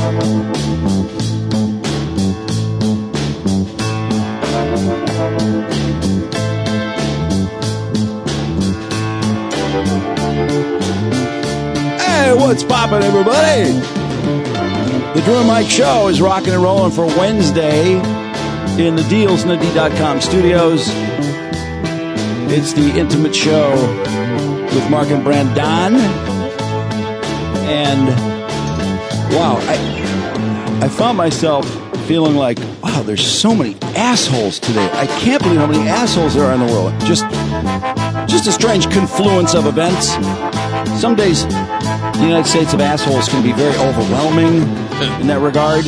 Hey, what's poppin', everybody? The Drew and Mike Show is rocking and rolling for Wednesday in the DealsNetD.com studios. It's the Intimate Show with Mark and Brandon. And, wow, I found myself feeling like, wow, there's so many assholes today. I can't believe how many assholes there are in the world. Just a strange confluence of events. Some days, the United States of assholes can be very overwhelming in that regard.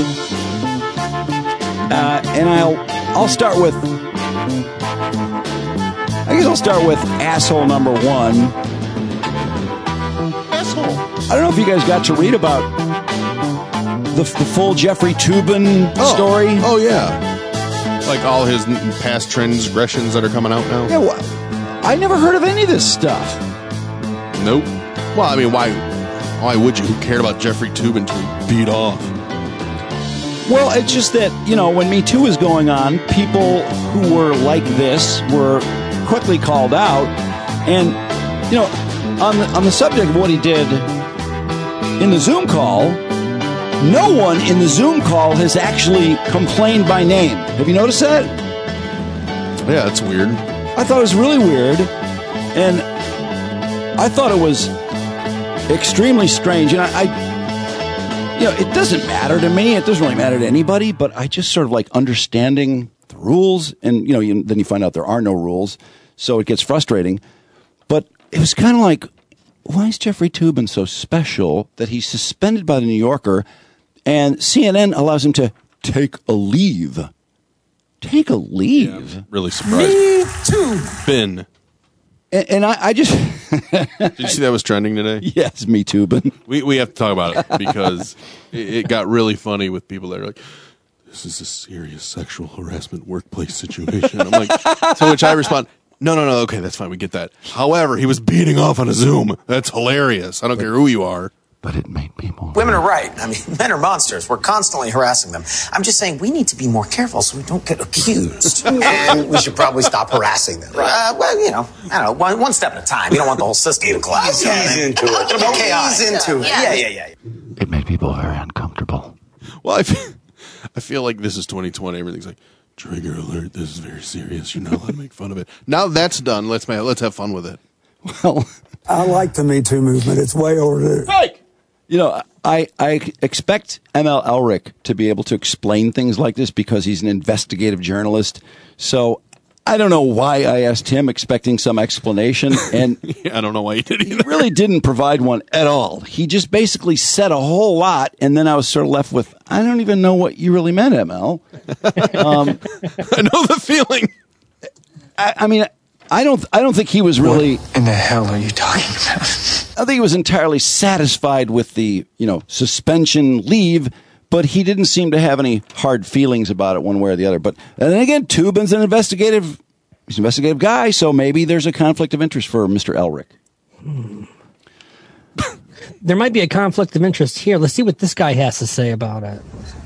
And I'll start with, I guess I'll start with asshole number one. Asshole. I don't know if you guys got to read about the full Jeffrey Toobin story. Oh, yeah. Like all his past transgressions that are coming out now? Yeah, well, I never heard of any of this stuff. Nope. Well, I mean, why would you? Who cared about Jeffrey Toobin until he beat off? Well, it's just that, you know, when Me Too was going on, people who were like this were quickly called out. And, you know, on the subject of what he did in the Zoom call, no one in the Zoom call has actually complained by name. Have you noticed that? Yeah, that's weird. I thought it was really weird. And I thought it was extremely strange. And I you know, it doesn't matter to me. It doesn't really matter to anybody. But I just sort of like understanding the rules. And, you know, then you find out there are no rules. So it gets frustrating. But it was kind of like, why is Jeffrey Toobin so special that he's suspended by the New Yorker and CNN allows him to take a leave? Take a leave? Yeah, really surprised. Me too. Finn. And I just... Did you see that was trending today? Yes, Me Toobin. We have to talk about it because it got really funny with people that are like, this is a serious sexual harassment workplace situation. I'm like, to which I respond, no, okay, that's fine, we get that. However, he was beating off on a Zoom. That's hilarious. I don't care who you are. But it made people... Women are right. I mean, men are monsters. We're constantly harassing them. I'm just saying we need to be more careful so we don't get accused. And we should probably stop harassing them. Well, you know, I don't know, one step at a time. You don't want the whole system to collapse. Ease into it. It'll be chaotic. Ease into it. Yeah. It made people very uncomfortable. Well, I feel like this is 2020. Everything's like, trigger alert, this is very serious. You're not allowed to make fun of it. Now that's done. Let's have fun with it. Well, I like the Me Too movement. It's way overdue. Fake! You know, I expect ML Elric to be able to explain things like this because he's an investigative journalist. So I don't know why I asked him expecting some explanation. And yeah, I don't know why he did either. He really didn't provide one at all. He just basically said a whole lot. And then I was sort of left with, I don't even know what you really meant, ML. I know the feeling. I mean, I don't think he was really... What in the hell are you talking about? I think he was entirely satisfied with the, you know, suspension leave, but he didn't seem to have any hard feelings about it one way or the other. But and then again, Toobin's an investigative guy, so maybe there's a conflict of interest for Mr. Elric. There might be a conflict of interest here. Let's see what this guy has to say about it.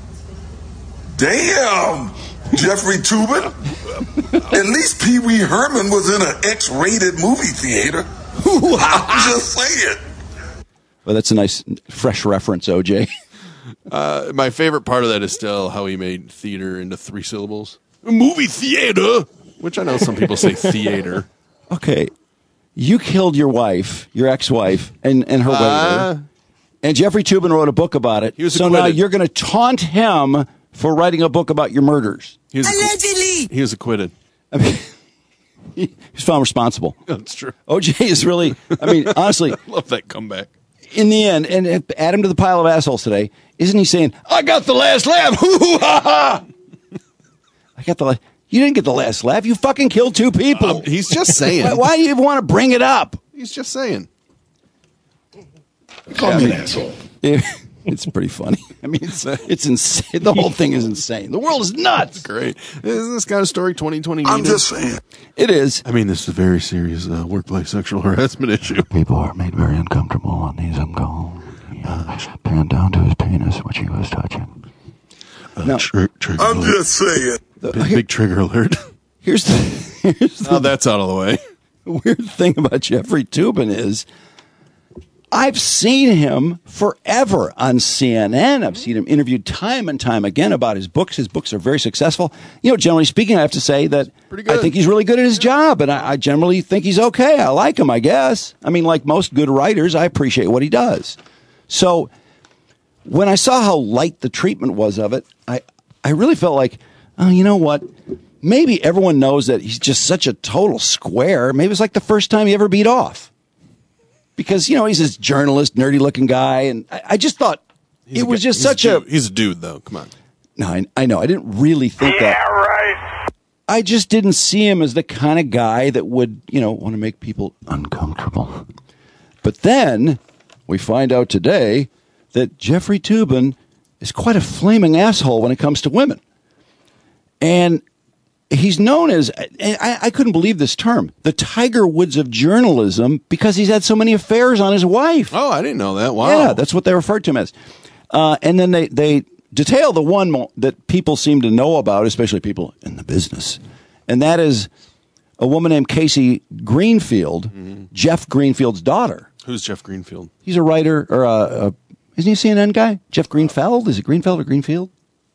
Damn, Jeffrey Toobin. At least Pee Wee Herman was in an X-rated movie theater. I'm just saying. Well, that's a nice, fresh reference, OJ. My favorite part of that is still how he made theater into 3 syllables. Movie theater, which I know some people say theater. Okay, you killed your wife, your ex-wife, and her waiter, and Jeffrey Toobin wrote a book about it. So now you're going to taunt him for writing a book about your murders. Allegedly, he was acquitted. I mean, he's found responsible. That's true. OJ is really, I mean, honestly. I love that comeback. In the end, and add him to the pile of assholes today, isn't he saying, I got the last laugh. Ha I got the You didn't get the last laugh. You fucking killed 2 people. He's just saying. Why do you even want to bring it up? He's just saying. Call me an asshole. It's pretty funny. I mean, it's insane. The whole thing is insane. The world is nuts. Great. Isn't this kind of story 2020? I'm just saying. It is. I mean, this is a very serious workplace sexual harassment issue. People are made very uncomfortable on these calls. Panned down to his penis, which he was was touching. No. Trigger I'm alert. just saying. Big trigger alert. Here's the Oh, that's out of the way. weird thing about Jeffrey Toobin is I've seen him forever on CNN. I've seen him interviewed time and time again about his books. His books are very successful. You know, generally speaking, I have to say that I think he's really good at his job, and I generally think he's okay. I like him, I guess. I mean, like most good writers, I appreciate what he does. So when I saw how light the treatment was of it, I really felt like, oh, you know what? Maybe everyone knows that he's just such a total square. Maybe it's like the first time he ever beat off. Because, you know, he's this journalist, nerdy-looking guy, and I just thought he's He's a dude, though. Come on. No, I know. I didn't really think that. Yeah, right. I just didn't see him as the kind of guy that would, you know, want to make people Uncomfortable. But then we find out today that Jeffrey Toobin is quite a flaming asshole when it comes to women. And he's known as, I couldn't believe this term, the Tiger Woods of journalism, because he's had so many affairs on his wife. Oh, I didn't know that. Wow. Yeah, that's what they referred to him as. And then they detail the one that people seem to know about, especially people in the business. And that is a woman named Casey Greenfield, Jeff Greenfield's daughter. Who's Jeff Greenfield? He's a writer, or isn't he a CNN guy? Jeff Greenfeld? Is it Greenfeld or Greenfield?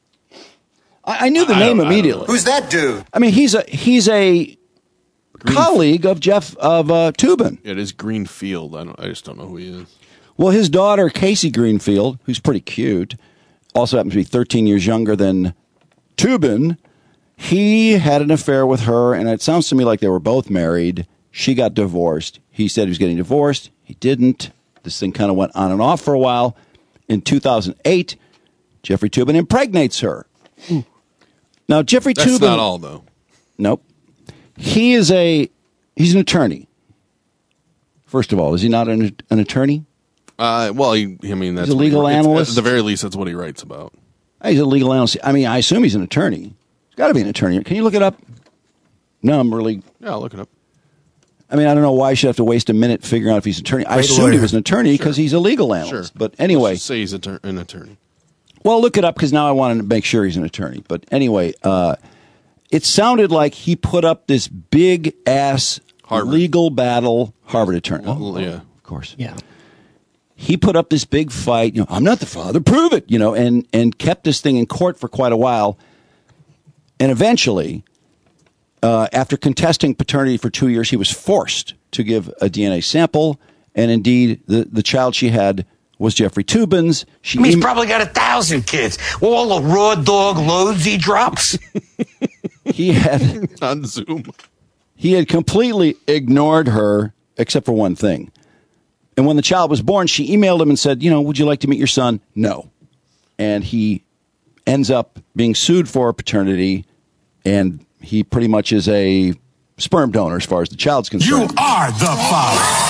I knew the name immediately. Who's that dude? I mean, he's a colleague of Jeff Toobin. It is Greenfield. I just don't know who he is. Well, his daughter, Casey Greenfield, who's pretty cute, also happens to be 13 years younger than Toobin. He had an affair with her, and it sounds to me like they were both married. She got divorced. He said he was getting divorced. He didn't. This thing kind of went on and off for a while. In 2008, Jeffrey Toobin impregnates her. Now, Jeffrey Toobin... That's not all, though. Nope. He's an attorney. First of all, is he not an attorney? Well, that's he's a legal analyst. At the very least, that's what he writes about. He's a legal analyst. I mean, I assume he's an attorney. He's got to be an attorney. Can you look it up? No, I'm really... Yeah, I'll look it up. I mean, I don't know why I should have to waste a minute figuring out if he's an attorney. I assumed he was an attorney because he's a legal analyst. Sure. But anyway... Let's just say he's an attorney. Well, look it up because now I want to make sure he's an attorney. But anyway, it sounded like he put up this big-ass legal battle. Harvard attorney. Well, yeah. Of course. Yeah. He put up this big fight. You know, I'm not the father. Prove it. You know, and kept this thing in court for quite a while. And eventually, after contesting paternity for 2 years, he was forced to give a DNA sample. And indeed, the child she had was Jeffrey Toobin's. He's probably got 1,000 kids. All the raw dog loads he drops. He had on Zoom. He had completely ignored her, except for one thing. And when the child was born, she emailed him and said, you know, would you like to meet your son? No. And he ends up being sued for paternity, and he pretty much is a sperm donor as far as the child's concerned. You are the father.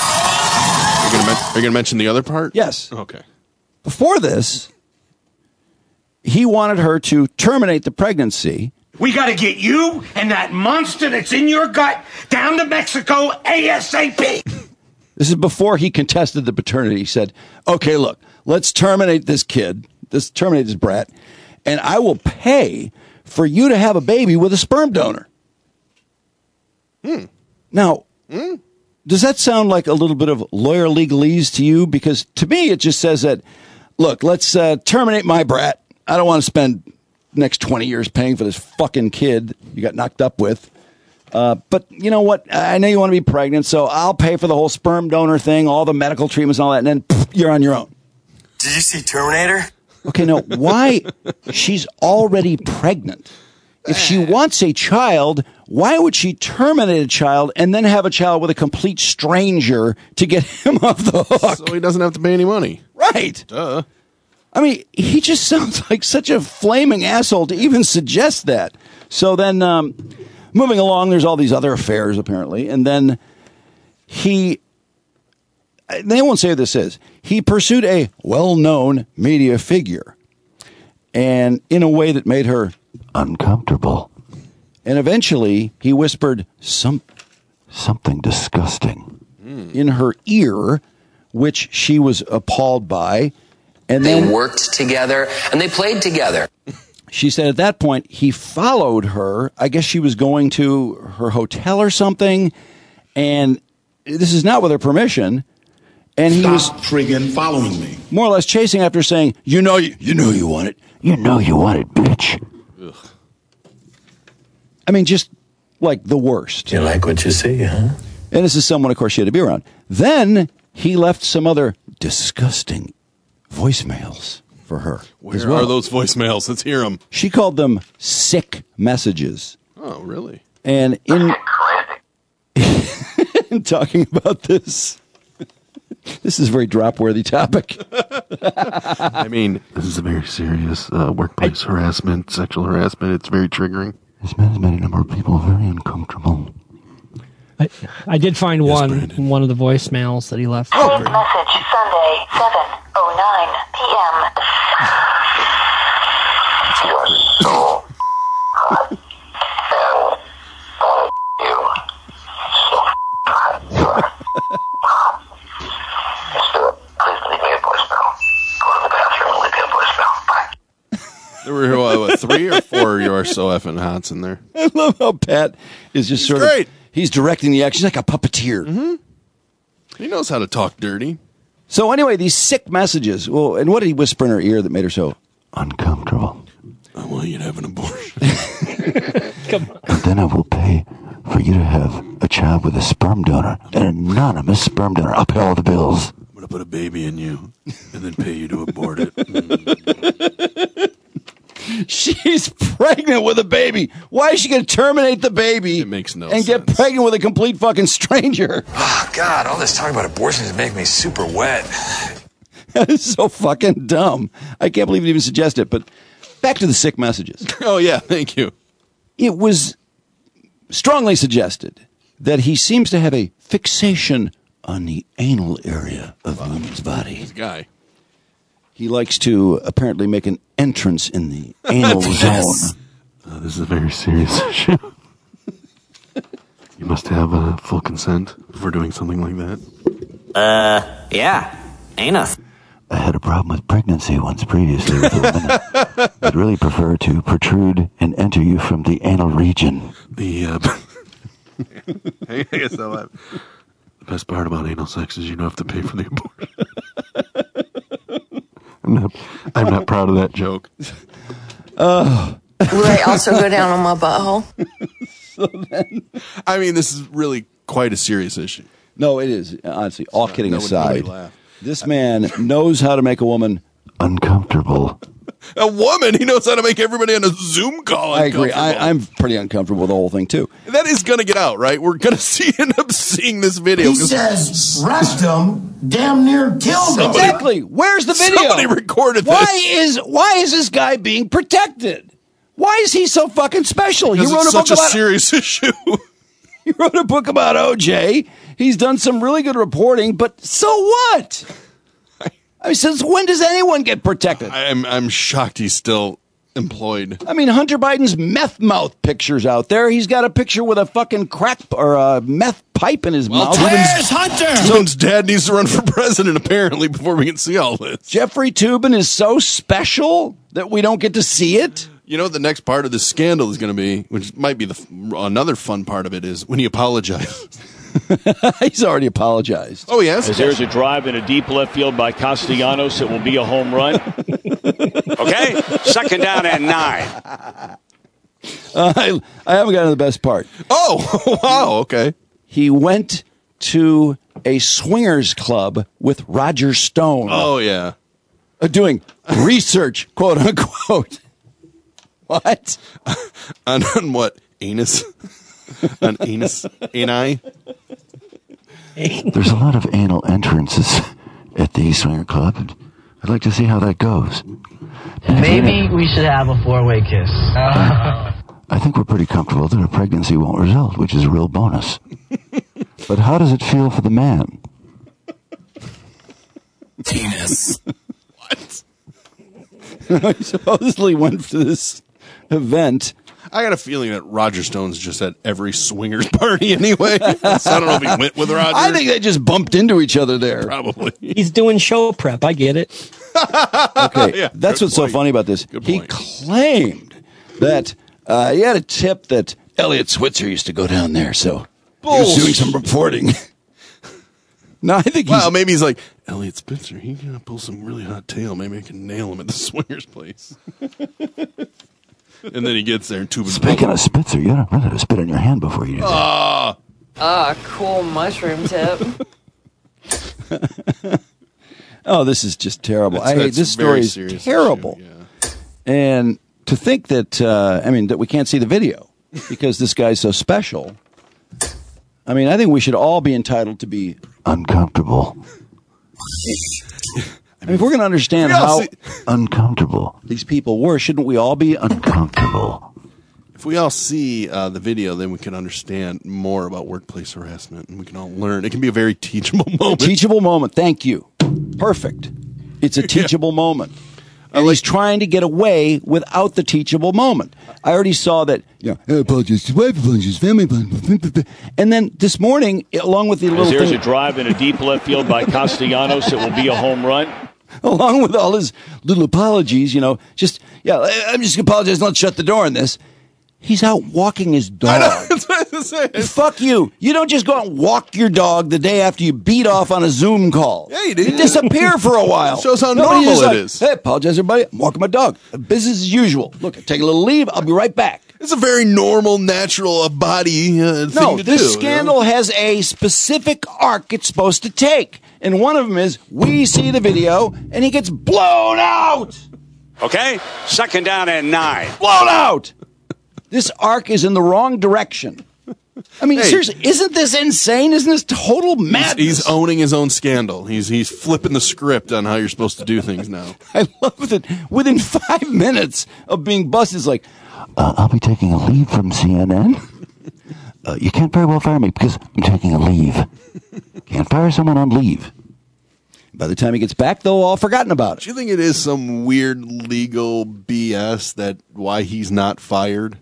Are you going to mention the other part? Yes. Okay. Before this, he wanted her to terminate the pregnancy. We got to get you and that monster that's in your gut down to Mexico ASAP. This is before he contested the paternity. He said, okay, look, let's terminate this kid, terminate this brat, and I will pay for you to have a baby with a sperm donor. Now, does that sound like a little bit of lawyer legalese to you? Because to me, it just says that, look, let's terminate my brat. I don't want to spend the next 20 years paying for this fucking kid you got knocked up with. But you know what? I know you want to be pregnant, so I'll pay for the whole sperm donor thing, all the medical treatments and all that, and then you're on your own. Did you see Terminator? Okay, now, why? She's already pregnant. If she wants a child, why would she terminate a child and then have a child with a complete stranger to get him off the hook? So he doesn't have to pay any money. Right. Duh. I mean, he just sounds like such a flaming asshole to even suggest that. So then, moving along, there's all these other affairs, apparently. And then they won't say who this is. He pursued a well-known media figure, and in a way that made her uncomfortable. And eventually, he whispered something disgusting in her ear, which she was appalled by. And They then worked together and they played together. she said at that point, he followed her. I guess she was going to her hotel or something. And this is not with her permission. And he was friggin' following me. more or less chasing after her, saying, you know you want it. You know you want it, bitch. Ugh. I mean, just like the worst. You like what you see, huh? And this is someone, of course, she had to be around. Then he left some other disgusting voicemails for her. Where as well. are those voicemails? Let's hear them. She called them sick messages. Oh, really? And in talking about this is a very drop-worthy topic. I mean, this is a very serious workplace harassment, sexual harassment. It's very triggering. This man has made a number of people very uncomfortable. I did find one of the voicemails that he left. Save message Sunday 7:09 p.m. You're so hot and you so hot. You are hot. Let's do it. Please leave me a voicemail. Go to the bathroom and leave me a voicemail. Bye. There were what, 3 or 4 you are so effing hots in there. I love how Pat is just sort great. of... He's directing the action. He's like a puppeteer. Mm-hmm. He knows how to talk dirty. So anyway, these sick messages. Well, and what did he whisper in her ear that made her so Uncomfortable. I want you to have an abortion. And then I will pay for you to have a child with a sperm donor, an anonymous sperm donor. I'll pay all the bills. I'm going to put a baby in you and then pay you to abort it. she's pregnant with a baby? Why is she going to terminate the baby? It makes no and sense. get pregnant with a complete fucking stranger? Oh, God, all this talk about abortions is making me super wet. That is so fucking dumb. I can't believe it even suggested it. But back to the sick messages. Oh, yeah, thank you. It was strongly suggested that he seems to have a fixation on the anal area of the woman's body. This guy. He likes to apparently make an entrance in the anal zone. This is a very serious issue. You must have full consent for doing something like that. Yeah. Anus. I had a problem with pregnancy once previously with a woman. I'd really prefer to protrude and enter you from the anal region. I guess the best part about anal sex is you don't have to pay for the abortion. I'm not proud of that joke. Will I also go down on my butthole? I mean, this is really quite a serious issue. No, it is. Honestly, all kidding nobody aside, laugh. this man knows how to make a woman uncomfortable. A woman? He knows how to make everybody on a Zoom call I agree. uncomfortable. I'm pretty uncomfortable with the whole thing, too. That is going to get out, right? We're going to end up seeing this video. He says rectum damn near killed him. Exactly. Where's the video? Somebody recorded this. Why is this guy being protected? Why is he so fucking special? Because it's such a serious issue. He wrote a book about OJ. He's done some really good reporting, but so what? I mean, since when does anyone get protected? I'm shocked he's still employed. I mean, Hunter Biden's meth mouth picture's out there. He's got a picture with a fucking crack or a meth pipe in his mouth. Where's Hunter? Someone's dad needs to run for president, apparently, before we can see all this. Jeffrey Toobin is so special that we don't get to see it. You know what the next part of this scandal is going to be, which might be another fun part of it, is when he apologizes. He's already apologized. Oh, yes? As there's a drive in a deep left field by Castellanos, it will be a home run. Okay, second down and 9. I haven't gotten to the best part. Oh, wow, okay. He went to a swingers club with Roger Stone. Oh, yeah. Doing research, quote unquote. What? on what? Anus? On anus? Ani? There's a lot of anal entrances at the swinger club. I'd like to see how that goes. Maybe we should have a 4-way kiss. I think we're pretty comfortable that a pregnancy won't result, which is a real bonus. But how does it feel for the man? Penis. What? He supposedly went to this event. I got a feeling that Roger Stone's just at every swingers party anyway. So I don't know if he went with Roger. I think they just bumped into each other there. Probably. He's doing show prep. I get it. Okay, Yeah, that's good what's so point. funny about this. Good He point. claimed that he had a tip that Elliot Switzer used to go down there, so he was doing some reporting. No, I think Well, maybe he's like, Elliot Spitzer, he's going to pull some really hot tail. Maybe I can nail him at the swingers place. And then he gets there and Tubin. Speaking of Spitzer, you gotta really spit on your hand before you do that. Cool mushroom tip. Oh, this is just terrible. That's This very story is serious terrible. issue, And to think that, that we can't see the video because this guy's so special. I mean, I think we should all be entitled to be Uncomfortable. I mean, if we're going to understand how uncomfortable these people were, shouldn't we all be uncomfortable? If we all see the video, then we can understand more about workplace harassment, and we can all learn. It can be a very teachable moment. Teachable moment. Thank you. Perfect. It's a teachable moment. And he's trying to get away without the teachable moment. I already saw that, I apologize to wife, apologize to family. And then this morning, along with the little There's thing, a drive in a deep left field by Castellanos. It will be a home run. along with all his little apologies, I'm just going to apologize and let's shut the door on this. He's out walking his dog. That's what I was saying. Fuck you. You don't just go out and walk your dog the day after you beat off on a Zoom call. Yeah, you do. You disappear for a while. Shows how Nobody's normal just it is. Hey, apologize, everybody. I'm walking my dog. Business as usual. Look, I take a little leave. I'll be right back. It's a very normal, natural body thing to do. This scandal has a specific arc it's supposed to take. And one of them is we see the video and he gets blown out. Okay, 2nd down and 9. Blown out. This arc is in the wrong direction. I mean, seriously, isn't this insane? Isn't this total madness? He's owning his own scandal. He's flipping the script on how you're supposed to do things now. I love that within 5 minutes of being busted, it's like, I'll be taking a leave from CNN. You can't very well fire me because I'm taking a leave. Can't fire someone on leave. By the time he gets back, they'll all forgotten about it. Do you think it is some weird legal BS that why he's not fired?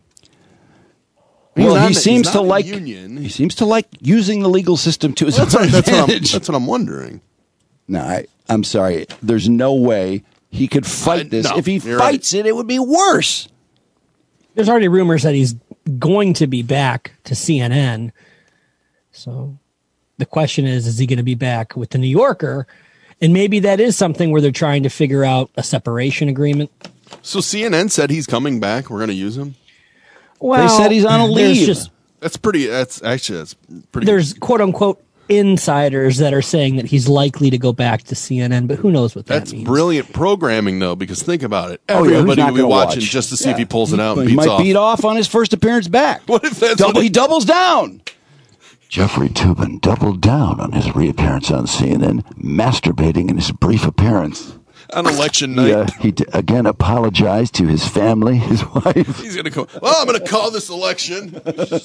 Well, he seems to like union. He seems to like using the legal system to his That's advantage. what I'm wondering. No, I'm sorry. There's no way he could fight this. No, if he you're fights it would be worse. There's already rumors that he's going to be back to CNN. So the question is he going to be back with the New Yorker? And maybe that is something where they're trying to figure out a separation agreement. So CNN said he's coming back. We're going to use him. Well, they said he's on a leave. That's pretty There's quote unquote insiders that are saying that he's likely to go back to CNN, but who knows what that means. That's brilliant programming, though, because think about it. Oh, yeah, who's Everybody not will be gonna watching watch? just to see if he pulls it out and He beats might off. beat off on his first appearance back. What if that's he doubles down? Jeffrey Toobin doubled down on his reappearance on CNN, masturbating in his brief appearance. On election night. He again apologized to his family, his wife. He's going to go, I'm going to call this election.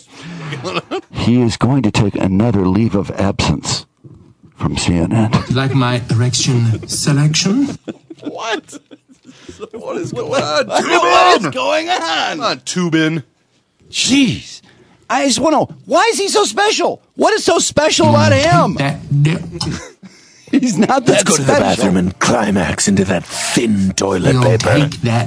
He is going to take another leave of absence from CNN. Like my erection selection? What? What is going on? What is going on? Come on, Toobin. Jeez. I just want to know, why is he so special? What is so special about him? He's not that Let's go to the special. bathroom and climax into that thin toilet You'll paper. take that,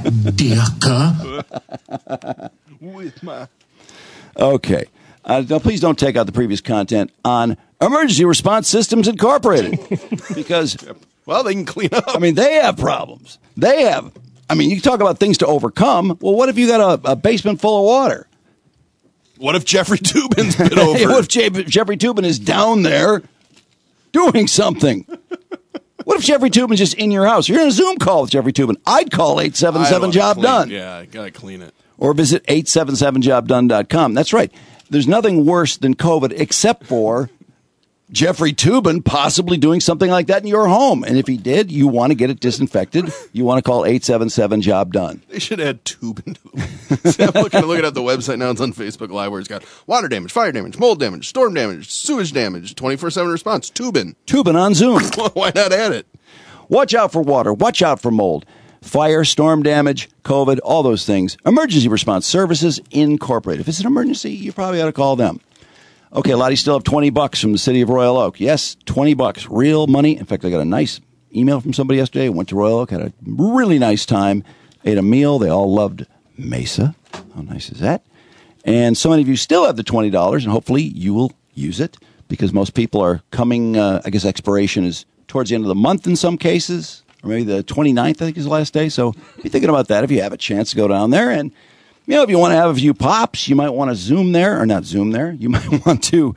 Dirk. With my... Okay. Now, please don't take out the previous content on Emergency Response Systems Incorporated. Because, well, they can clean up. I mean, they have problems. You talk about things to overcome. Well, what if you got a basement full of water? What if Jeffrey Toobin's been over? What if Jeffrey Toobin is down there doing something? What if Jeffrey Toobin's just in your house? You're in a Zoom call with Jeffrey Toobin. I'd call 877-JOB-DONE. Yeah, I got to clean it. Or visit 877jobdone.com. That's right. There's nothing worse than COVID except for Jeffrey Toobin possibly doing something like that in your home. And if he did, you want to get it disinfected. You want to call 877-JOB-DONE. They should add Toobin to it. See, I'm looking at the website now. It's on Facebook Live where it's got water damage, fire damage, mold damage, storm damage, sewage damage, 24/7 response. Toobin. Toobin on Zoom. Why not add it? Watch out for water. Watch out for mold. Fire, storm damage, COVID, all those things. Emergency Response Services Incorporated. If it's an emergency, you probably ought to call them. Okay, a lot of you still have $20 from the city of Royal Oak. Yes, $20. Real money. In fact, I got a nice email from somebody yesterday. Went to Royal Oak, had a really nice time, ate a meal. They all loved Mesa. How nice is that? And so many of you still have the $20, and hopefully you will use it because most people are coming. I guess expiration is towards the end of the month in some cases, or maybe the 29th, I think is the last day. So be thinking about that if you have a chance to go down there. And, if you want to have a few pops, you might want to Zoom there, or not Zoom there. You might want to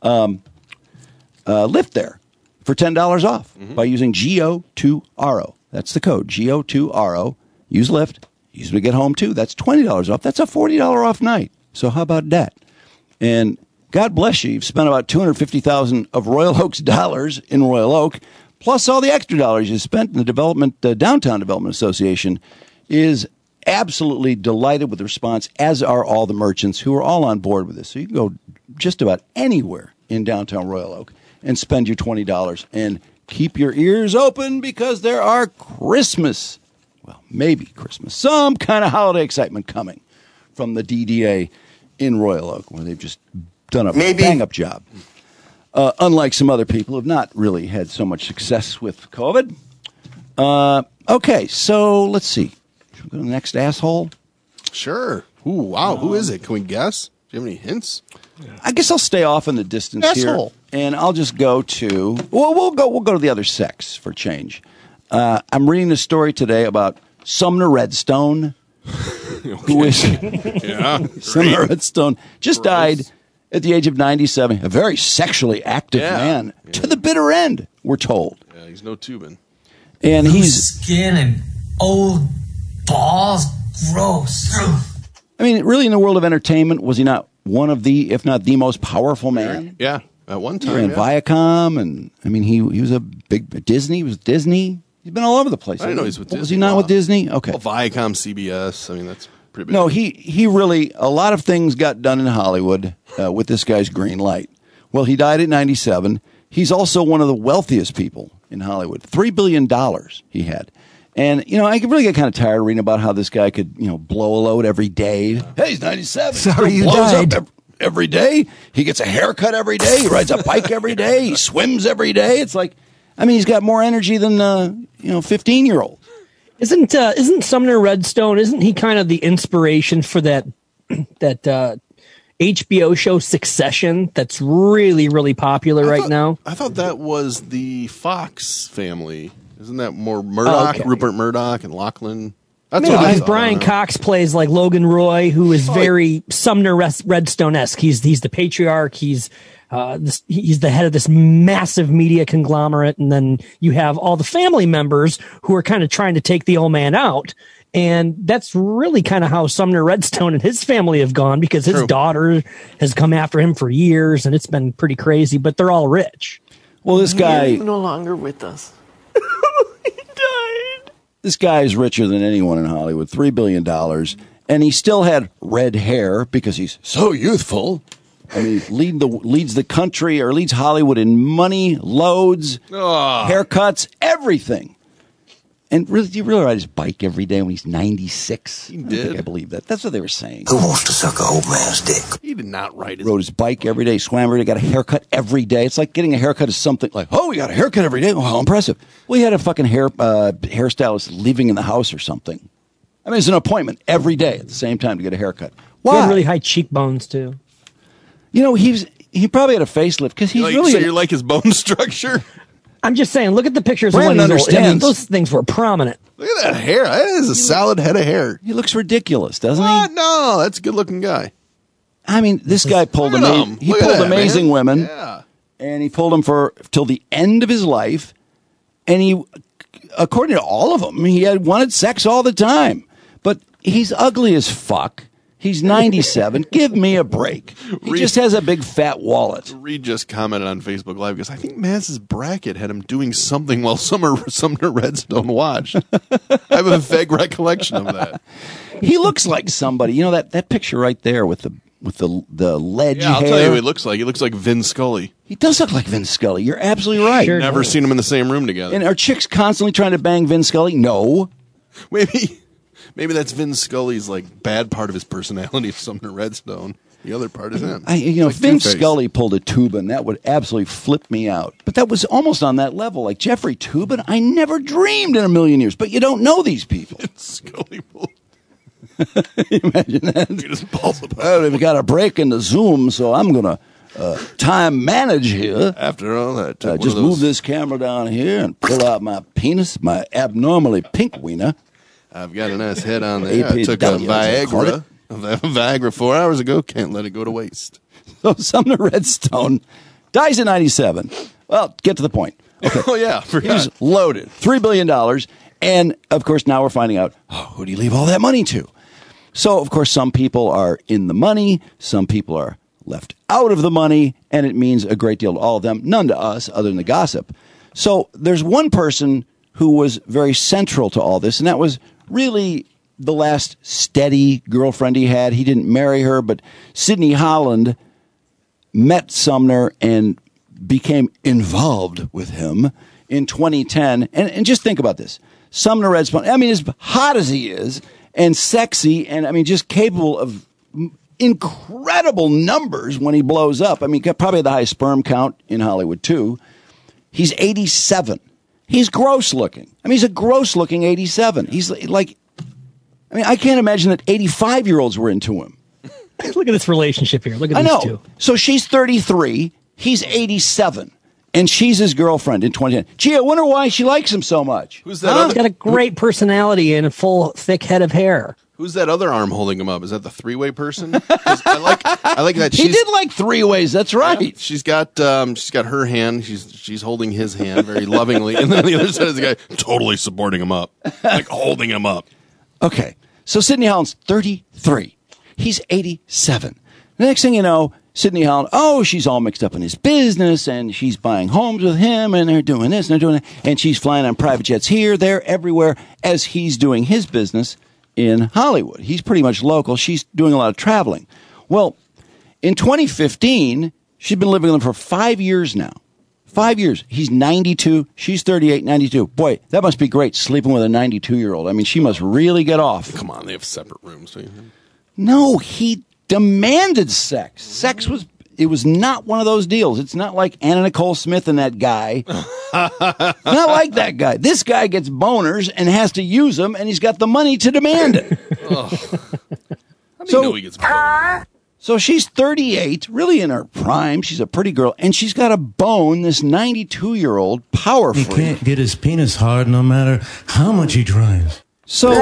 Lyft there for $10 off by using GO2RO. That's the code, GO2RO. Use Lyft. Use it to get home, too. That's $20 off. That's a $40 off night. So how about that? And God bless you. You've spent about $250,000 of Royal Oak's dollars in Royal Oak, plus all the extra dollars you spent in the Downtown Development Association is absolutely delighted with the response, as are all the merchants who are all on board with this. So you can go just about anywhere in downtown Royal Oak and spend your $20 and keep your ears open because there are maybe Christmas, some kind of holiday excitement coming from the DDA in Royal Oak, where they've just done a bang-up job. Unlike some other people who have not really had so much success with COVID. Okay, so let's see. Should we go to the next asshole? Sure. Ooh, wow. Who is it? Can we guess? Do you have any hints? I guess I'll stay off in the distance here, and I'll just go to. Well, we'll go to the other sex for change. I'm reading a story today about Sumner Redstone, who is Sumner Redstone just died at the age of 97. A very sexually active man to the bitter end, we're told. Yeah, he's no tubing. And he's skin and old balls, gross. I mean, really, in the world of entertainment, was he not one of the, if not the most powerful man? Yeah, at one time. He ran Viacom, and I mean, he was a big Disney. He was Disney. He's been all over the place. I didn't know he's with Disney. Was he not with Disney? Okay. Well, Viacom, CBS. I mean, that's pretty big. No, he really, a lot of things got done in Hollywood with this guy's green light. Well, he died at 97. He's also one of the wealthiest people in Hollywood. $3 billion he had. And, I really get kind of tired of reading about how this guy could, blow a load every day. Hey, he's 97. Sorry, he you blows died. Up every day. He gets a haircut every day. He rides a bike every day. He swims every day. It's like, I mean, he's got more energy than 15-year-old. Isn't Sumner Redstone? Isn't he kind of the inspiration for that HBO show Succession? That's really, really popular right now. I thought that was the Fox family. Isn't that more Murdoch, Rupert Murdoch, and Lachlan? That's what I thought. Brian Cox plays like Logan Roy, who is very Sumner Redstone-esque. He's the patriarch. He's the head of this massive media conglomerate, and then you have all the family members who are kind of trying to take the old man out. And that's really kind of how Sumner Redstone and his family have gone, because his daughter has come after him for years, and it's been pretty crazy, but they're all rich. Well, this guy... He's no longer with us. This guy is richer than anyone in Hollywood, $3 billion, and he still had red hair because he's so youthful. I mean, leads the country, or leads Hollywood in money, loads, haircuts, everything. And really, do you really ride his bike every day when he's 96? He did. I believe that. That's what they were saying. Who wants to suck an old man's dick? He did not ride his Rode his bike every day, swam every day, got a haircut every day. It's like getting a haircut is something like, oh, we got a haircut every day. Oh, how impressive. Well, he had a fucking hairstylist living in the house or something. I mean, it's an appointment every day at the same time to get a haircut. Why? He had really high cheekbones, too. He probably had a facelift because he's really... So you're like his bone structure? I'm just saying, look at the pictures Brandon of when he was old. I mean, understands. those things were prominent. Look at that hair. That is a solid head of hair. He looks ridiculous, doesn't What? he? No, that's a good-looking guy. I mean, this guy pulled Look at him. he Look at pulled that, amazing man. women, Yeah. and he pulled them till the end of his life. And he, according to all of them, he had wanted sex all the time. But he's ugly as fuck. He's 97. Give me a break. He just has a big fat wallet. Reed just commented on Facebook Live because I think Maz's bracket had him doing something while Sumner Redstone watched. I have a vague recollection of that. He looks like somebody. You know that picture right there with the ledge Yeah, I'll hair? tell you who he looks like. He looks like Vin Scully. He does look like Vin Scully. You're absolutely right. Sure Never does. seen him in the same room together. And are chicks constantly trying to bang Vin Scully? No. Maybe that's Vin Scully's like bad part of his personality of Sumner Redstone. The other part is him. If Vince Scully pulled a Tubin, that would absolutely flip me out. But that was almost on that level. Like Jeffrey Tubin, I never dreamed in a million years. But you don't know these people. Scully pulled. Imagine that. He just balls about. Well, we've got a break in the Zoom, so I'm going to time manage here. After all that, just move this camera down here and pull out my penis, my abnormally pink wiener. I've got a nice head on there. I took a Viagra 4 hours ago. Can't let it go to waste. So Sumner Redstone dies in 97. Well, get to the point. Okay. Oh, yeah. He was loaded. $3 billion. And, of course, now we're finding out, who do you leave all that money to? So, of course, some people are in the money. Some people are left out of the money. And it means a great deal to all of them. None to us, other than the gossip. So there's one person who was very central to all this, and that was really the last steady girlfriend he had. He didn't marry her, but Sidney Holland met Sumner and became involved with him in 2010. And just think about this. Sumner Redstone, I mean, as hot as he is and sexy and, I mean, just capable of incredible numbers when he blows up. I mean, probably the highest sperm count in Hollywood, too. He's 87. He's gross looking. I mean, he's a gross looking 87. He's like, I mean, I can't imagine that 85-year-olds were into him. Look at this relationship here. Look at these two. So she's 33. He's 87. And she's his girlfriend in 2010. Gee, I wonder why she likes him so much. Who's that? He's got a great personality and a full, thick head of hair. Who's that other arm holding him up? Is that the three-way person? I like that. He did like three ways. That's right. Yeah, she's got her hand. She's holding his hand very lovingly, and then the other side is the guy totally supporting him up, like holding him up. Okay, so Sidney Holland's 33. He's 87. The next thing you know, Sidney Holland, she's all mixed up in his business, and she's buying homes with him, and they're doing this, and they're doing that, and she's flying on private jets here, there, everywhere, as he's doing his business in Hollywood. He's pretty much local. She's doing a lot of traveling. Well, in 2015, she's been living with him for 5 years now. 5 years. He's 92. She's 38, 92. Boy, that must be great, sleeping with a 92-year-old. I mean, she must really get off. Come on, they have separate rooms. No, he demanded sex. Sex was not one of those deals. It's not like Anna Nicole Smith and that guy. Not like that guy. This guy gets boners and has to use them, and he's got the money to demand it. How do you know he gets boners? So she's 38, really in her prime. She's a pretty girl, and she's got to bone this 92-year-old power freak. He can't get his penis hard no matter how much he tries. So,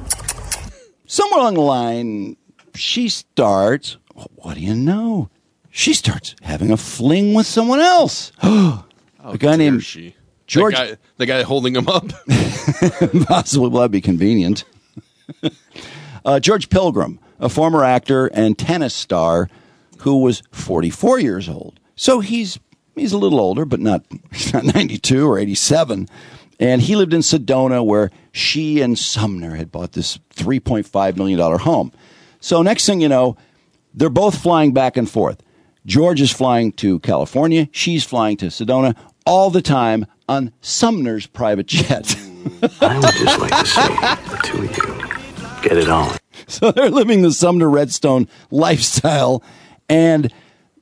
somewhere along the line, she starts, what do you know? She starts having a fling with someone else. A guy named George. The guy holding him up? Possibly, well, that'd be convenient. George Pilgrim, a former actor and tennis star who was 44 years old. So he's a little older, but he's not 92 or 87. And he lived in Sedona, where she and Sumner had bought this $3.5 million home. So next thing you know, they're both flying back and forth. George is flying to California. She's flying to Sedona all the time on Sumner's private jet. I would just like to see the two of you get it on. So they're living the Sumner Redstone lifestyle. And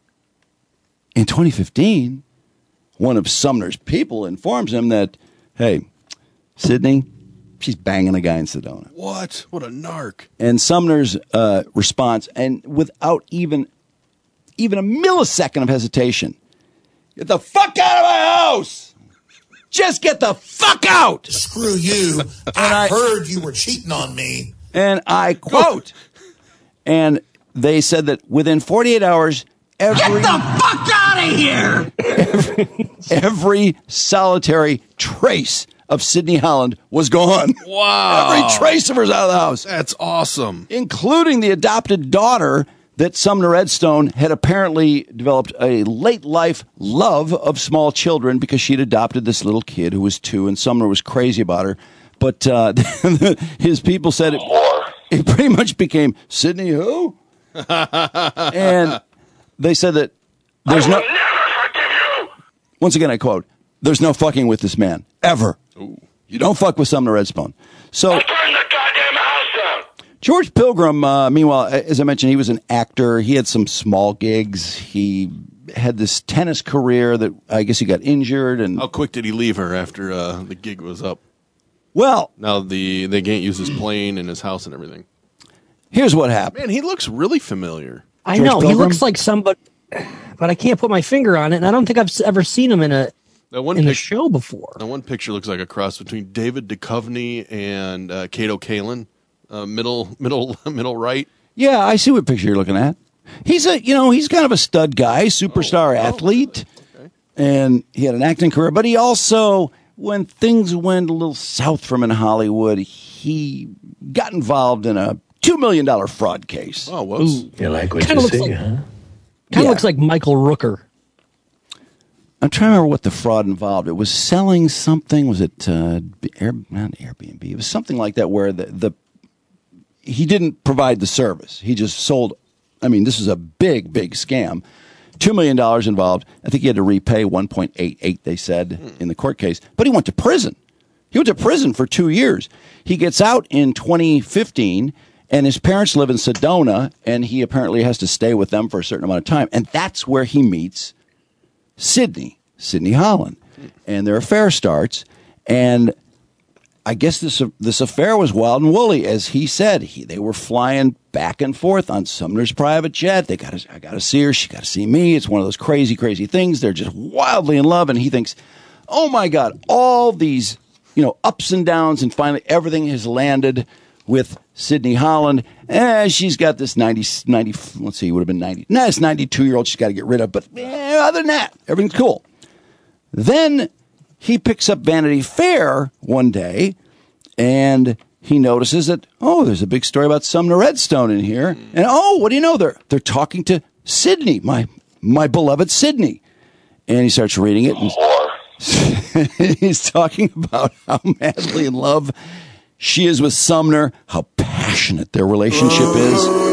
in 2015, one of Sumner's people informs him that, hey, Sidney, she's banging a guy in Sedona. What? What a narc. And Sumner's response, and without even a millisecond of hesitation, get the fuck out of my house! Just get the fuck out! Screw you. I heard you were cheating on me. And I quote, and they said that within 48 hours, get the fuck out of here! Every solitary trace of Sidney Holland was gone. Wow. Every trace of her is out of the house. That's awesome. Including the adopted daughter that Sumner Redstone had apparently developed a late life love of small children because she'd adopted this little kid who was 2, and Sumner was crazy about her. But his people said it pretty much became Sidney who? And they said that there's no... Once again, I quote, there's no fucking with this man, ever. Ooh. You don't fuck with Sumner Redstone. So I'll turn the goddamn house down. George Pilgrim, meanwhile, as I mentioned, he was an actor. He had some small gigs. He had this tennis career that I guess he got injured. And how quick did he leave her after the gig was up? Well, now they can't use his plane and his house and everything. Here's what happened. Man, he looks really familiar. I know he looks like somebody, but I can't put my finger on it. And I don't think I've ever seen him in a show before. That one picture looks like a cross between David Duchovny and Kato Kalin, middle right. Yeah, I see what picture you're looking at. He's kind of a stud guy, superstar athlete, and he had an acting career. But he also, when things went a little south from in Hollywood, he got involved in a $2 million fraud case. Oh, whoops! You like what you see, huh? Kind of looks like Michael Rooker. I'm trying to remember what the fraud involved. It was selling something. Was it not Airbnb? It was something like that where he didn't provide the service. He just sold. I mean, this is a big, big scam. $2 million involved. I think he had to repay 1.88, they said, in the court case. But he went to prison. He went to prison for 2 years. He gets out in 2015, and his parents live in Sedona, and he apparently has to stay with them for a certain amount of time. And that's where he meets Sydney Holland. And their affair starts, and I guess this affair was wild and woolly. As he said, they were flying back and forth on Sumner's private jet. I got to see her. She got to see me. It's one of those crazy, crazy things. They're just wildly in love. And he thinks, oh, my God, all these, ups and downs. And finally, everything has landed with Sydney Holland. She's got this 90, let's see, would have been 90. No, it's 92-year-old she's got to get rid of. But other than that, everything's cool. Then he picks up Vanity Fair one day, and he notices that, there's a big story about Sumner Redstone in here. And, what do you know? They're talking to Sydney, my beloved Sydney. And he starts reading it. And he's talking about how madly in love she is with Sumner, how passionate their relationship is.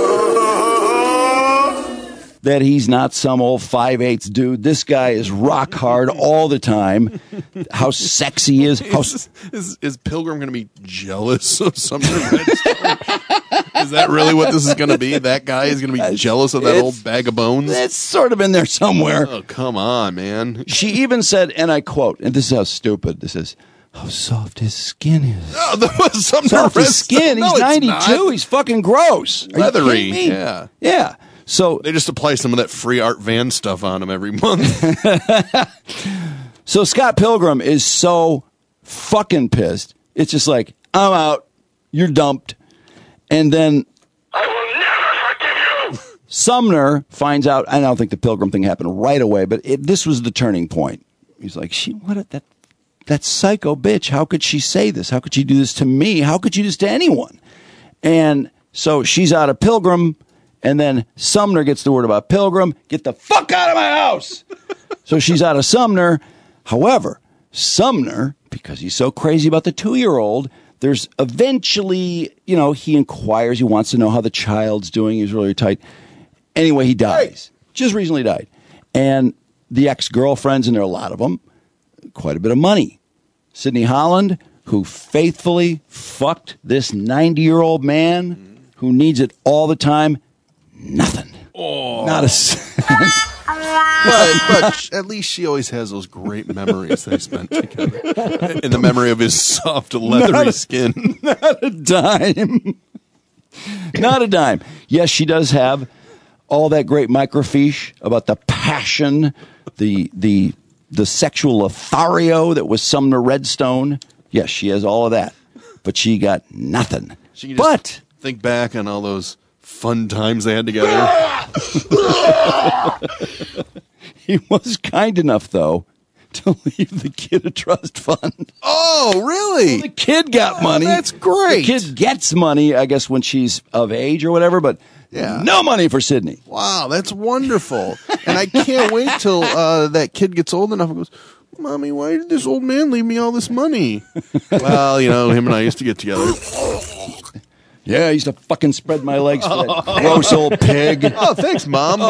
That he's not some old 5'8" dude. This guy is rock hard all the time. How sexy he is. Is Pilgrim going to be jealous of Sumner Redstone? Is that really what this is going to be? That guy is going to be jealous of that old bag of bones? It's sort of in there somewhere. Oh, come on, man. She even said, and I quote, and this is how stupid this is, how soft his skin is. Oh, that was Sumner soft Redstone. His skin. He's 92. He's fucking gross. Leathery. Yeah. Yeah. So they just apply some of that free Art Van stuff on him every month. So Scott Pilgrim is so fucking pissed. It's just like, I'm out. You're dumped. And then I will never forgive you. Sumner finds out. I don't think the Pilgrim thing happened right away, but this was the turning point. He's like, that psycho bitch. How could she say this? How could she do this to me? How could she do this to anyone? And so she's out of Pilgrim. And then Sumner gets the word about Pilgrim. Get the fuck out of my house. So she's out of Sumner. However, Sumner, because he's so crazy about the 2-year-old, there's eventually, he inquires. He wants to know how the child's doing. He's really tight. Anyway, he dies. Just recently died. And the ex-girlfriends, and there are a lot of them, quite a bit of money. Sydney Holland, who faithfully fucked this 90-year-old man who needs it all the time, nothing. Oh. Not a cent. But at least she always has those great memories they spent together. In the memory of his soft, leathery skin. Not a dime. Not a dime. Yes, she does have all that great microfiche about the passion, the sexual Lothario that was Sumner Redstone. Yes, she has all of that. But she got nothing. She can just think back on all those fun times they had together. He was kind enough, though, to leave the kid a trust fund. Oh, really? Well, the kid got money. That's great. The kid gets money, I guess, when she's of age or whatever, but no money for Sydney. Wow, that's wonderful. And I can't wait till that kid gets old enough and goes, Mommy, why did this old man leave me all this money? Well, him and I used to get together. Yeah, I used to fucking spread my legs for that gross old pig. Oh, thanks, Mom.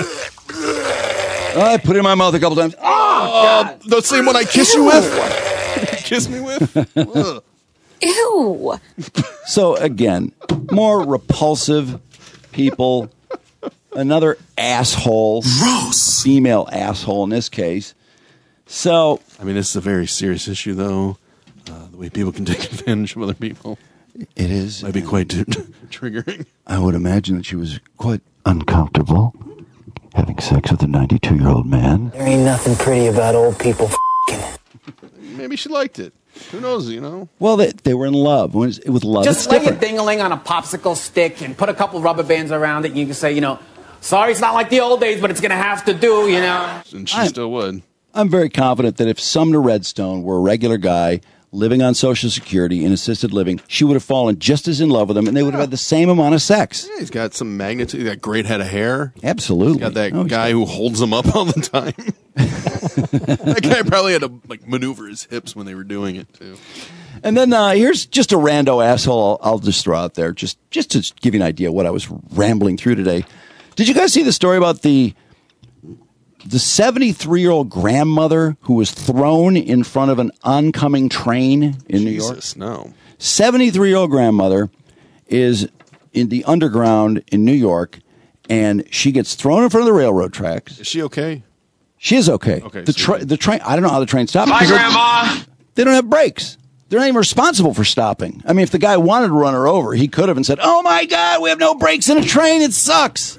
I put it in my mouth a couple times. Oh, the same one I kiss you with? Kiss me with? Ew. So again, more repulsive people. Another asshole. Gross. Female asshole in this case. So, I mean, this is a very serious issue, though. The way people can take advantage of other people. It is. Might be quite triggering. I would imagine that she was quite uncomfortable having sex with a 92-year-old man. There ain't nothing pretty about old people Maybe she liked it. Who knows, Well, they were in love. With love, Just it's lay different. a ding-a-ling on a popsicle stick and put a couple rubber bands around it, and you can say, sorry, it's not like the old days, but it's going to have to do, And she still would. I'm very confident that if Sumner Redstone were a regular guy living on Social Security in assisted living, she would have fallen just as in love with him, and they would have had the same amount of sex. Yeah, he's got some magnitude. He's got great head of hair. Absolutely. He's got that guy who holds him up all the time. That guy probably had to maneuver his hips when they were doing it, too. And then here's just a rando asshole I'll just throw out there, just to give you an idea of what I was rambling through today. Did you guys see the story about the 73-year-old grandmother who was thrown in front of an oncoming train in New York? No. 73-year-old grandmother is in the underground in New York, and she gets thrown in front of the railroad tracks. Is she okay? She is okay. Okay. The train, I don't know how the train stopped. Bye, Grandma. They don't have brakes. They're not even responsible for stopping. I mean, if the guy wanted to run her over, he could have and said, "Oh my God, we have no brakes in a train. It sucks."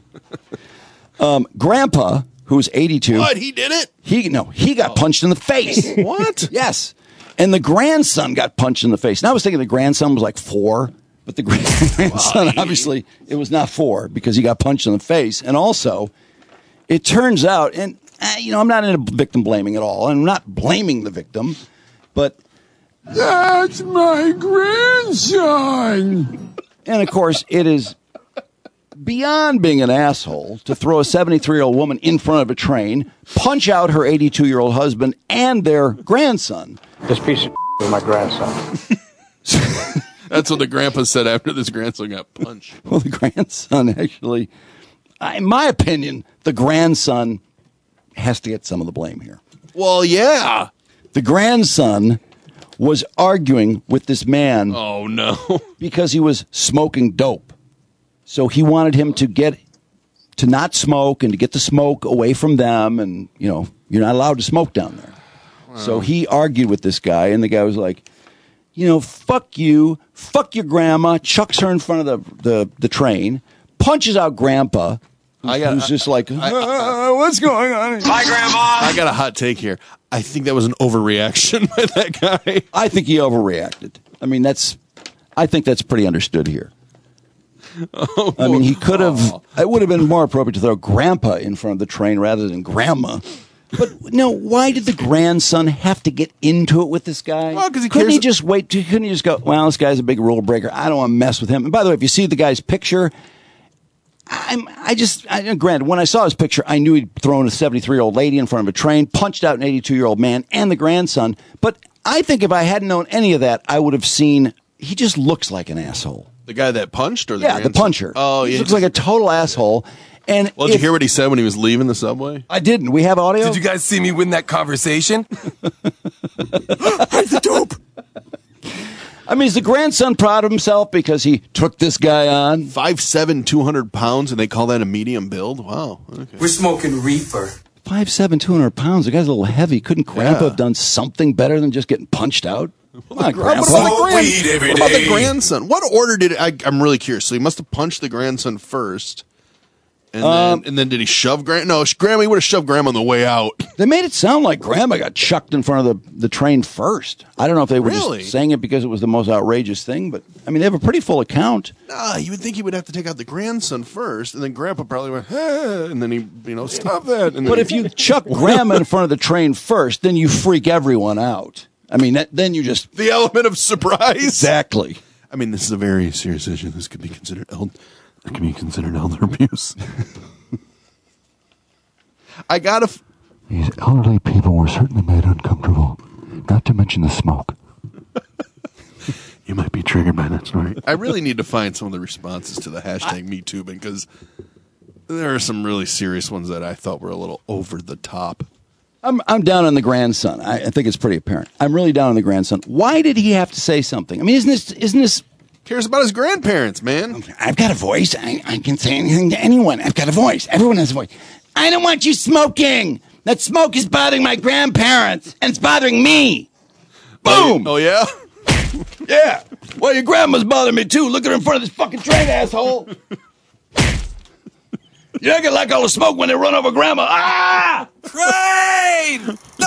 Grandpa, who's 82. What? He did it? He got punched in the face. What? Yes. And the grandson got punched in the face. Now I was thinking the grandson was like 4, but the grandson, obviously, it was not 4 because he got punched in the face. And also, it turns out, and I'm not into victim blaming at all. I'm not blaming the victim, but that's my grandson. And of course, it is beyond being an asshole to throw a 73-year-old woman in front of a train, punch out her 82-year-old husband and their grandson. This piece of is my grandson. That's what the grandpa said after this grandson got punched. Well, the grandson actually, in my opinion, the grandson has to get some of the blame here. Well, yeah. The grandson was arguing with this man. Oh, no. Because he was smoking dope. So he wanted him to not smoke and to get the smoke away from them. And, you're not allowed to smoke down there. Wow. So he argued with this guy, and the guy was like, fuck you, fuck your grandma, chucks her in front of the train, punches out Grandpa, who's just like, what's going on? Bye, Grandma. I got a hot take here. I think that was an overreaction by that guy. I think he overreacted. I mean, I think that's pretty understood here. Oh, I mean, he could have, it would have been more appropriate to throw Grandpa in front of the train rather than Grandma. But no, why did the grandson have to get into it with this guy? Well, because couldn't he just wait? Couldn't he just go, well, this guy's a big rule breaker. I don't want to mess with him. And by the way, if you see the guy's picture, granted, when I saw his picture, I knew he'd thrown a 73-year-old lady in front of a train, punched out an 82-year-old man and the grandson. But I think if I hadn't known any of that, I would have seen he just looks like an asshole. The guy that punched, or the grandson? The puncher. Oh, yeah. He looks like a total asshole. And did you hear what he said when he was leaving the subway? I didn't. We have audio. Did you guys see me win that conversation? The dope. I mean, is the grandson proud of himself because he took this guy on? 5'7", 200 pounds, and they call that a medium build? Wow. Okay. We're smoking reefer. 5'7", 200 pounds. The guy's a little heavy. Couldn't Grandpa have done something better than just getting punched out? Come on, Grandpa. What about the grandson? What order did I'm really curious. So he must have punched the grandson first. And then did he shove Grandma? No, Grandma, he would have shoved Grandma on the way out. They made it sound like Grandma got chucked in front of the train first. I don't know if they were just saying it because it was the most outrageous thing, but I mean, they have a pretty full account. You would think he would have to take out the grandson first, and then Grandpa probably went, and then he, stop that. And but if you chuck Grandma in front of the train first, then you freak everyone out. I mean, then you just... The element of surprise. Exactly. I mean, this is a very serious issue. This could be considered elder abuse. I gotta. These elderly people were certainly made uncomfortable. Not to mention the smoke. You might be triggered by that story. I really need to find some of the responses to the hashtag #MeToo because there are some really serious ones that I thought were a little over the top. I'm down on the grandson. I think it's pretty apparent. I'm really down on the grandson. Why did he have to say something? I mean, isn't this cares about his grandparents, man? I've got a voice. I can say anything to anyone. I've got a voice. Everyone has a voice. I don't want you smoking. That smoke is bothering my grandparents, and it's bothering me. Boom. Oh, yeah? Yeah. Well, your grandma's bothering me, too. Look at her in front of this fucking train, asshole. You're not going to like all the smoke when they run over grandma. Ah! Train! No!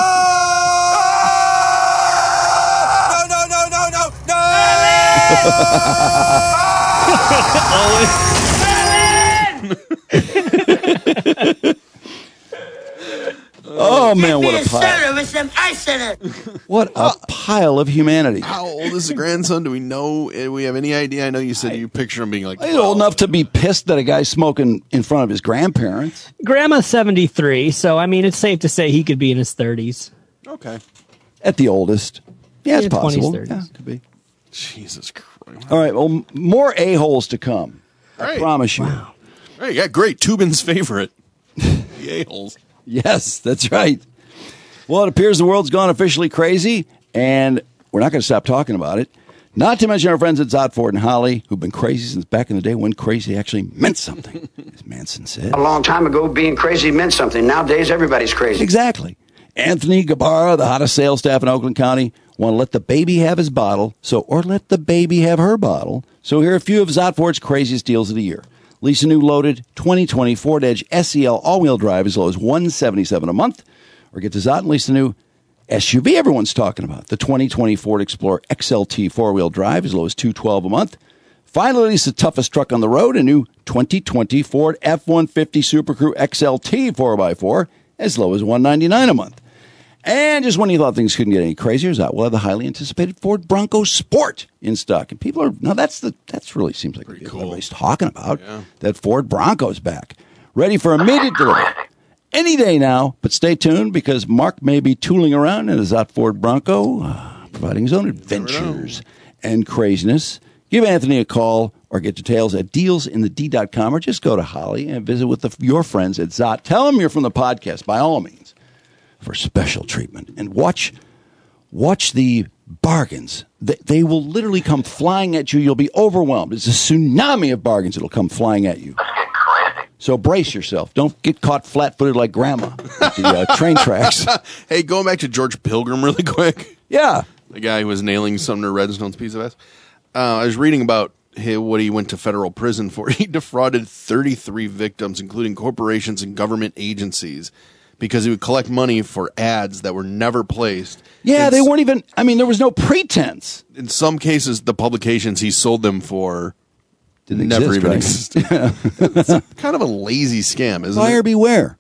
Oh, man, what a pile. With some ice in it. What a pile of humanity. How old is the grandson? Do we know? Do we have any idea? I know you said you picture him being like... He's old enough to be pissed that a guy's smoking in front of his grandparents. Grandma's 73, so, I mean, it's safe to say he could be in his 30s. Okay. At the oldest. Yeah, it's possible. 20s, 30s. Yeah, could be. Jesus Christ. All right, well, more a-holes to come. I promise you. Wow. Hey, yeah, great. Tubin's favorite. The a-holes. Yes, that's right. Well, it appears the world's gone officially crazy, and we're not going to stop talking about it. Not to mention our friends at Zott Ford and Holly, who've been crazy since back in the day when crazy actually meant something, as Manson said. A long time ago, being crazy meant something. Nowadays, everybody's crazy. Exactly. Anthony Gabarra, the hottest sales staff in Oakland County, want to let the baby have his bottle, or let the baby have her bottle. So here are a few of Zott Ford's craziest deals of the year. Lease a new loaded 2020 Ford Edge SEL all-wheel drive as low as $177 a month, or get to Zott and lease the new SUV everyone's talking about, the 2020 Ford Explorer XLT four-wheel drive as low as $212 a month. Finally, lease the toughest truck on the road, a new 2020 Ford F-150 Super Crew XLT 4x4 as low as $199 a month. And just when you thought things couldn't get any crazier, Zott will have the highly anticipated Ford Bronco Sport in stock. And people are, that's really seems like pretty cool. Everybody's talking about that Ford Bronco's back. Ready for immediate delivery. Any day now, but stay tuned because Mark may be tooling around in a Zott Ford Bronco, providing his own adventures and craziness. Give Anthony a call or get details at dealsinthed.com or just go to Holly and visit with your friends at Zott. Tell them you're from the podcast, by all means, for special treatment. And watch the bargains. They will literally come flying at you. You'll be overwhelmed. It's a tsunami of bargains that'll come flying at you. So brace yourself. Don't get caught flat-footed like Grandma at the train tracks. Hey, going back to George Pilgrim really quick. Yeah. The guy who was nailing Sumner Redstone's piece of ass. I was reading about what he went to federal prison for. He defrauded 33 victims, including corporations and government agencies, because he would collect money for ads that were never placed. Yeah, they weren't even, there was no pretense. In some cases, the publications he sold them for never even existed. Yeah. It's kind of a lazy scam, isn't it? Buyer beware.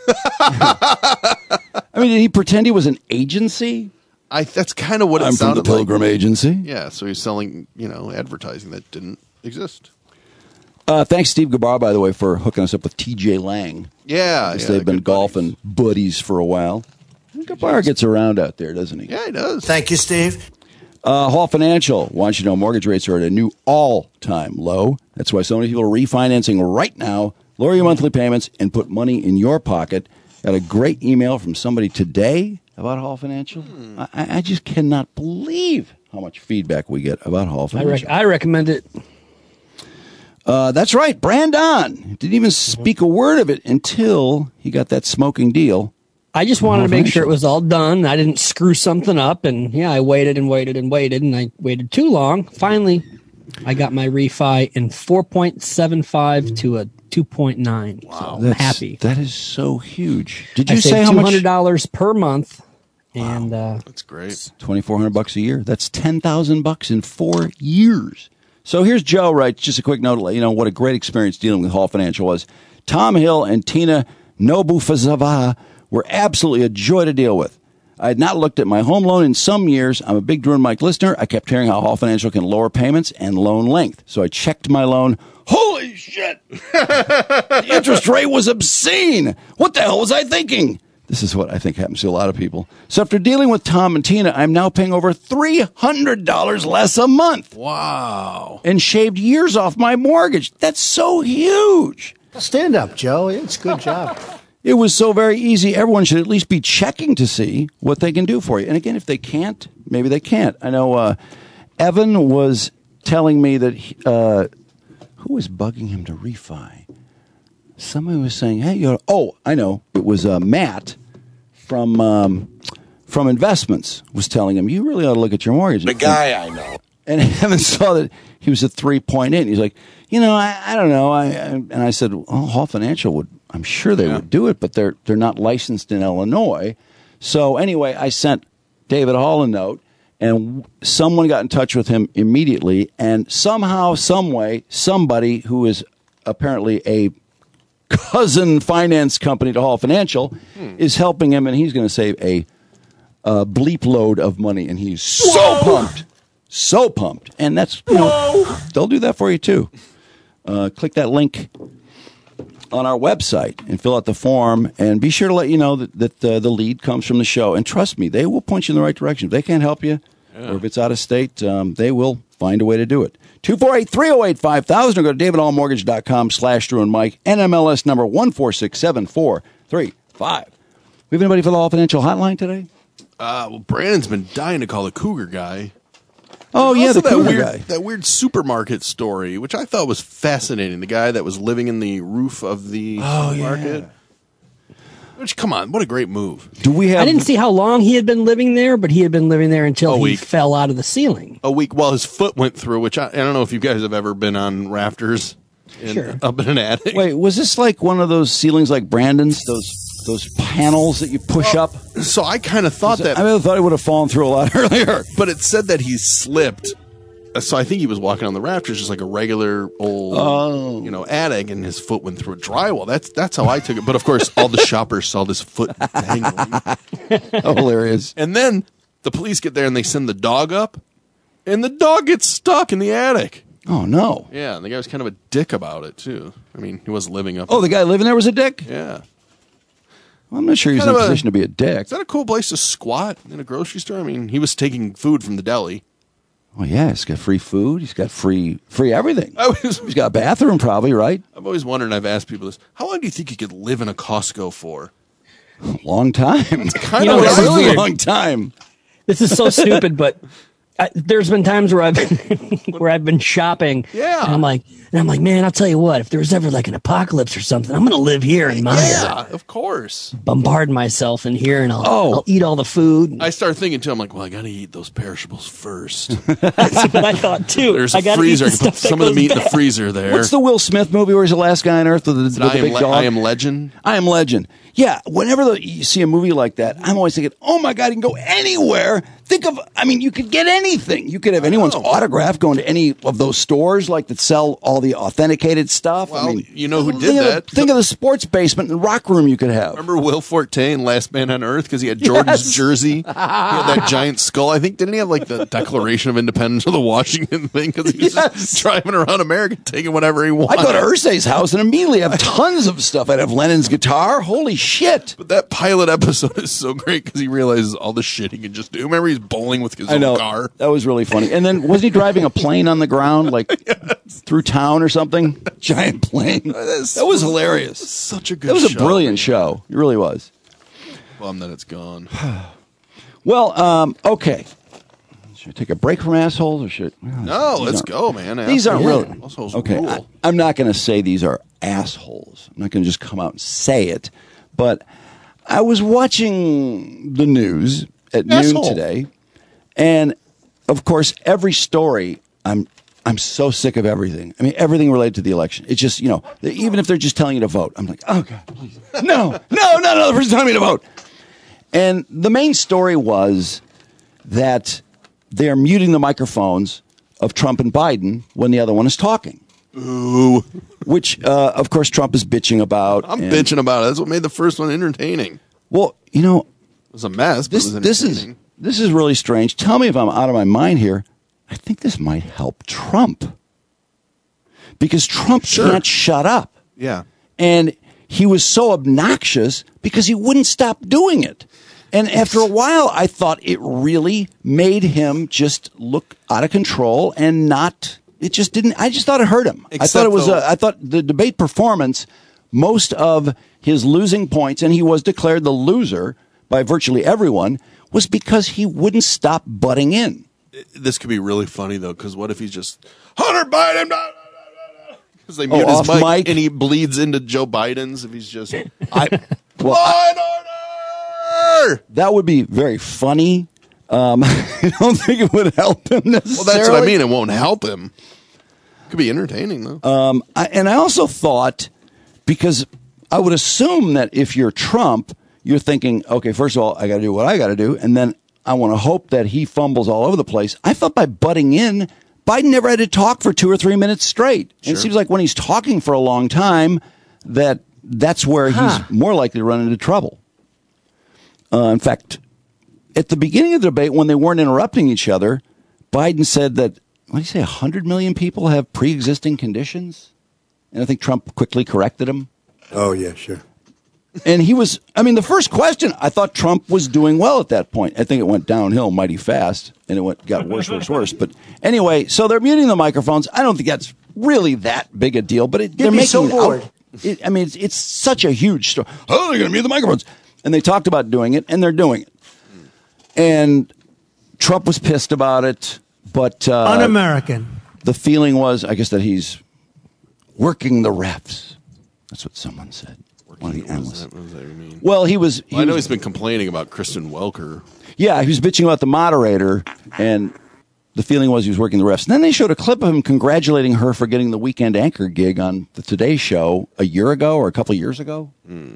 Did he pretend he was an agency? That's kind of what it I'm sounded from the Pilgrim like. Agency. Yeah, so he's selling, advertising that didn't exist. Thanks, Steve Gabar, by the way, for hooking us up with TJ Lang. Yeah. They've been golfing buddies for a while. Gabar gets around out there, doesn't he? Yeah, he does. Thank you, Steve. Hall Financial wants you to know mortgage rates are at a new all-time low. That's why so many people are refinancing right now. Lower your monthly payments and put money in your pocket. Got a great email from somebody today about Hall Financial. I just cannot believe how much feedback we get about Hall Financial. I recommend it. That's right. Brandon didn't even speak a word of it until he got that smoking deal. I just wanted to make sure it was all done. I didn't screw something up. And I waited and waited and waited. And I waited too long. Finally, I got my refi in 4.75 to a 2.9. Wow. So I'm happy. That is so huge. Did you say how much? $200 per month. Wow. And that's great. $2,400 a year. That's $10,000 in 4 years. So here's Joe, right? Just a quick note to let you know what a great experience dealing with Hall Financial was. Tom Hill and Tina Nobufazava were absolutely a joy to deal with. I had not looked at my home loan in some years. I'm a big Drew and Mike listener. I kept hearing how Hall Financial can lower payments and loan length. So I checked my loan. Holy shit! The interest rate was obscene. What the hell was I thinking? This is what I think happens to a lot of people. So after dealing with Tom and Tina, I'm now paying over $300 less a month. Wow. And shaved years off my mortgage. That's so huge. Stand up, Joe. It's a good job. It was so very easy. Everyone should at least be checking to see what they can do for you. And again, if they can't, maybe they can't. I know Evan was telling me that who was bugging him to refi? Somebody was saying, "Hey, I know." It was Matt from Investments was telling him, "You really ought to look at your mortgage." The guy I know. And Evan saw that he was at 3.8. And he's like, I don't know. And I said, Hall Financial would. I'm sure they would do it, but they're not licensed in Illinois. So anyway, I sent David Hall a note, and someone got in touch with him immediately. And somehow, some way, somebody who is apparently a cousin finance company to Hall Financial is helping him, and he's going to save a bleep load of money. And he's so pumped. So pumped. And that's, they'll do that for you too. Click that link on our website and fill out the form, and be sure to let you know that the lead comes from the show. And trust me, they will point you in the right direction. If they can't help you, or if it's out of state, they will find a way to do it. 248-308-5000 or go to davidhallmortgage.com/Drew and Mike, NMLS number 1467435. We have anybody for the Hall Financial Hotline today? Well, Brandon's been dying to call the Cougar guy. Oh, yeah, the Cougar guy. That weird supermarket story, which I thought was fascinating. The guy that was living in the roof of the supermarket. Yeah. Which, come on, what a great move. I didn't see how long he had been living there, but he had been living there until he fell out of the ceiling. A week. Well, his foot went through, which I don't know if you guys have ever been on rafters up in an attic. Wait, was this like one of those ceilings like Brandon's? Those panels that you push up? So I kind of thought that. I thought he would have fallen through a lot earlier. But it said that he slipped. So I think he was walking on the rafters, just like a regular old, attic, and his foot went through a drywall. That's how I took it. But of course, all the shoppers saw this foot dangling. Hilarious. And then the police get there and they send the dog up, and the dog gets stuck in the attic. Oh no! Yeah, and the guy was kind of a dick about it too. I mean, he wasn't living up. Oh, the guy living there was a dick? Yeah. Well, I'm not sure he's in a position to be a dick. Is that a cool place to squat in a grocery store? I mean, he was taking food from the deli. Well, yeah, he's got free food. He's got free everything. He's got a bathroom, probably, right? I've always wondered, and I've asked people this, how long do you think you could live in a Costco for? Long time. It's kind of a really long time. This is so stupid, but there's been times where I've been shopping. Yeah. And I'm like, man, I'll tell you what, if there was ever like an apocalypse or something, I'm going to live here in Maya. Yeah, of course. Bombard myself in here, and I'll eat all the food. I start thinking too, I'm like, well, I got to eat those perishables first. That's what I thought too. There's a freezer. I can put some of the meat in the freezer there. What's the Will Smith movie where he's the last guy on Earth with the big dog? I Am Legend. I Am Legend. Yeah, whenever you see a movie like that, I'm always thinking, oh my God, you can go anywhere. You could get anything. You could have anyone's autograph going to any of those stores like that sell all the authenticated stuff. Well, you know who did that? Think of the sports basement and rock room you could have. Remember Will Forte in Last Man on Earth? Because he had Jordan's jersey. He had that giant skull. I think, didn't he have like the Declaration of Independence or the Washington thing? Because he was just driving around America taking whatever he wanted. I'd go to Irsay's house and immediately have tons of stuff. I'd have Lennon's guitar. Holy shit. But that pilot episode is so great because he realizes all the shit he can just do. Remember he's bowling with his own car? That was really funny. And then wasn't he driving a plane on the ground like through town or something? Giant plane. That was hilarious. Such a good show. That was a brilliant show. It really was. Bummed that it's gone. Well, okay. Should I take a break from assholes or should? No, let's go, man. These aren't really. Assholes okay, I'm not going to say these are assholes. I'm not going to just come out and say it. But I was watching the news at noon today, and of course, every story, I'm so sick of everything. I mean, everything related to the election. It's just, even if they're just telling you to vote, I'm like, oh, God, please. No, the person's telling me to vote. And the main story was that they're muting the microphones of Trump and Biden when the other one is talking. Ooh. Which, of course, Trump is bitching about. I'm bitching about it. That's what made the first one entertaining. Well, it was a mess, but it was entertaining. This is really strange. Tell me if I'm out of my mind here. I think this might help Trump. Because Trump can't shut up. Yeah. And he was so obnoxious because he wouldn't stop doing it. And after a while, I thought it really made him just look out of control and not. It just didn't. I just thought it hurt him. I thought the debate performance most of his losing points, and he was declared the loser by virtually everyone, was because he wouldn't stop butting in. This could be really funny, though, because what if he's just, Hunter Biden, because they mute his mic and he bleeds into Joe Biden's if he's just, that would be very funny. I don't think it would help him necessarily. Well, that's what I mean. It won't help him. Could be entertaining, though. And I also thought, because I would assume that if you're Trump, you're thinking, okay, first of all, I got to do what I got to do, and then I want to hope that he fumbles all over the place. I thought by butting in, Biden never had to talk for 2 or 3 minutes straight. Sure. And it seems like when he's talking for a long time, that's where he's more likely to run into trouble. In fact, at the beginning of the debate, when they weren't interrupting each other, Biden said that, what did he say, 100 million people have pre-existing conditions? And I think Trump quickly corrected him. Oh, yeah, sure. And he was, the first question, I thought Trump was doing well at that point. I think it went downhill mighty fast, and it got worse. But anyway, so they're muting the microphones. I don't think that's really that big a deal, but they're making so bored. It's such a huge story. Oh, they're going to mute the microphones. And they talked about doing it, and they're doing it. And Trump was pissed about it, but un-American. The feeling was, I guess, that he's working the refs. That's what someone said. One of the analysts. What does that mean? Well, I know he's been complaining about Kristen Welker. Yeah, he was bitching about the moderator, and the feeling was he was working the refs. And then they showed a clip of him congratulating her for getting the weekend anchor gig on the Today Show a year ago or a couple of years ago.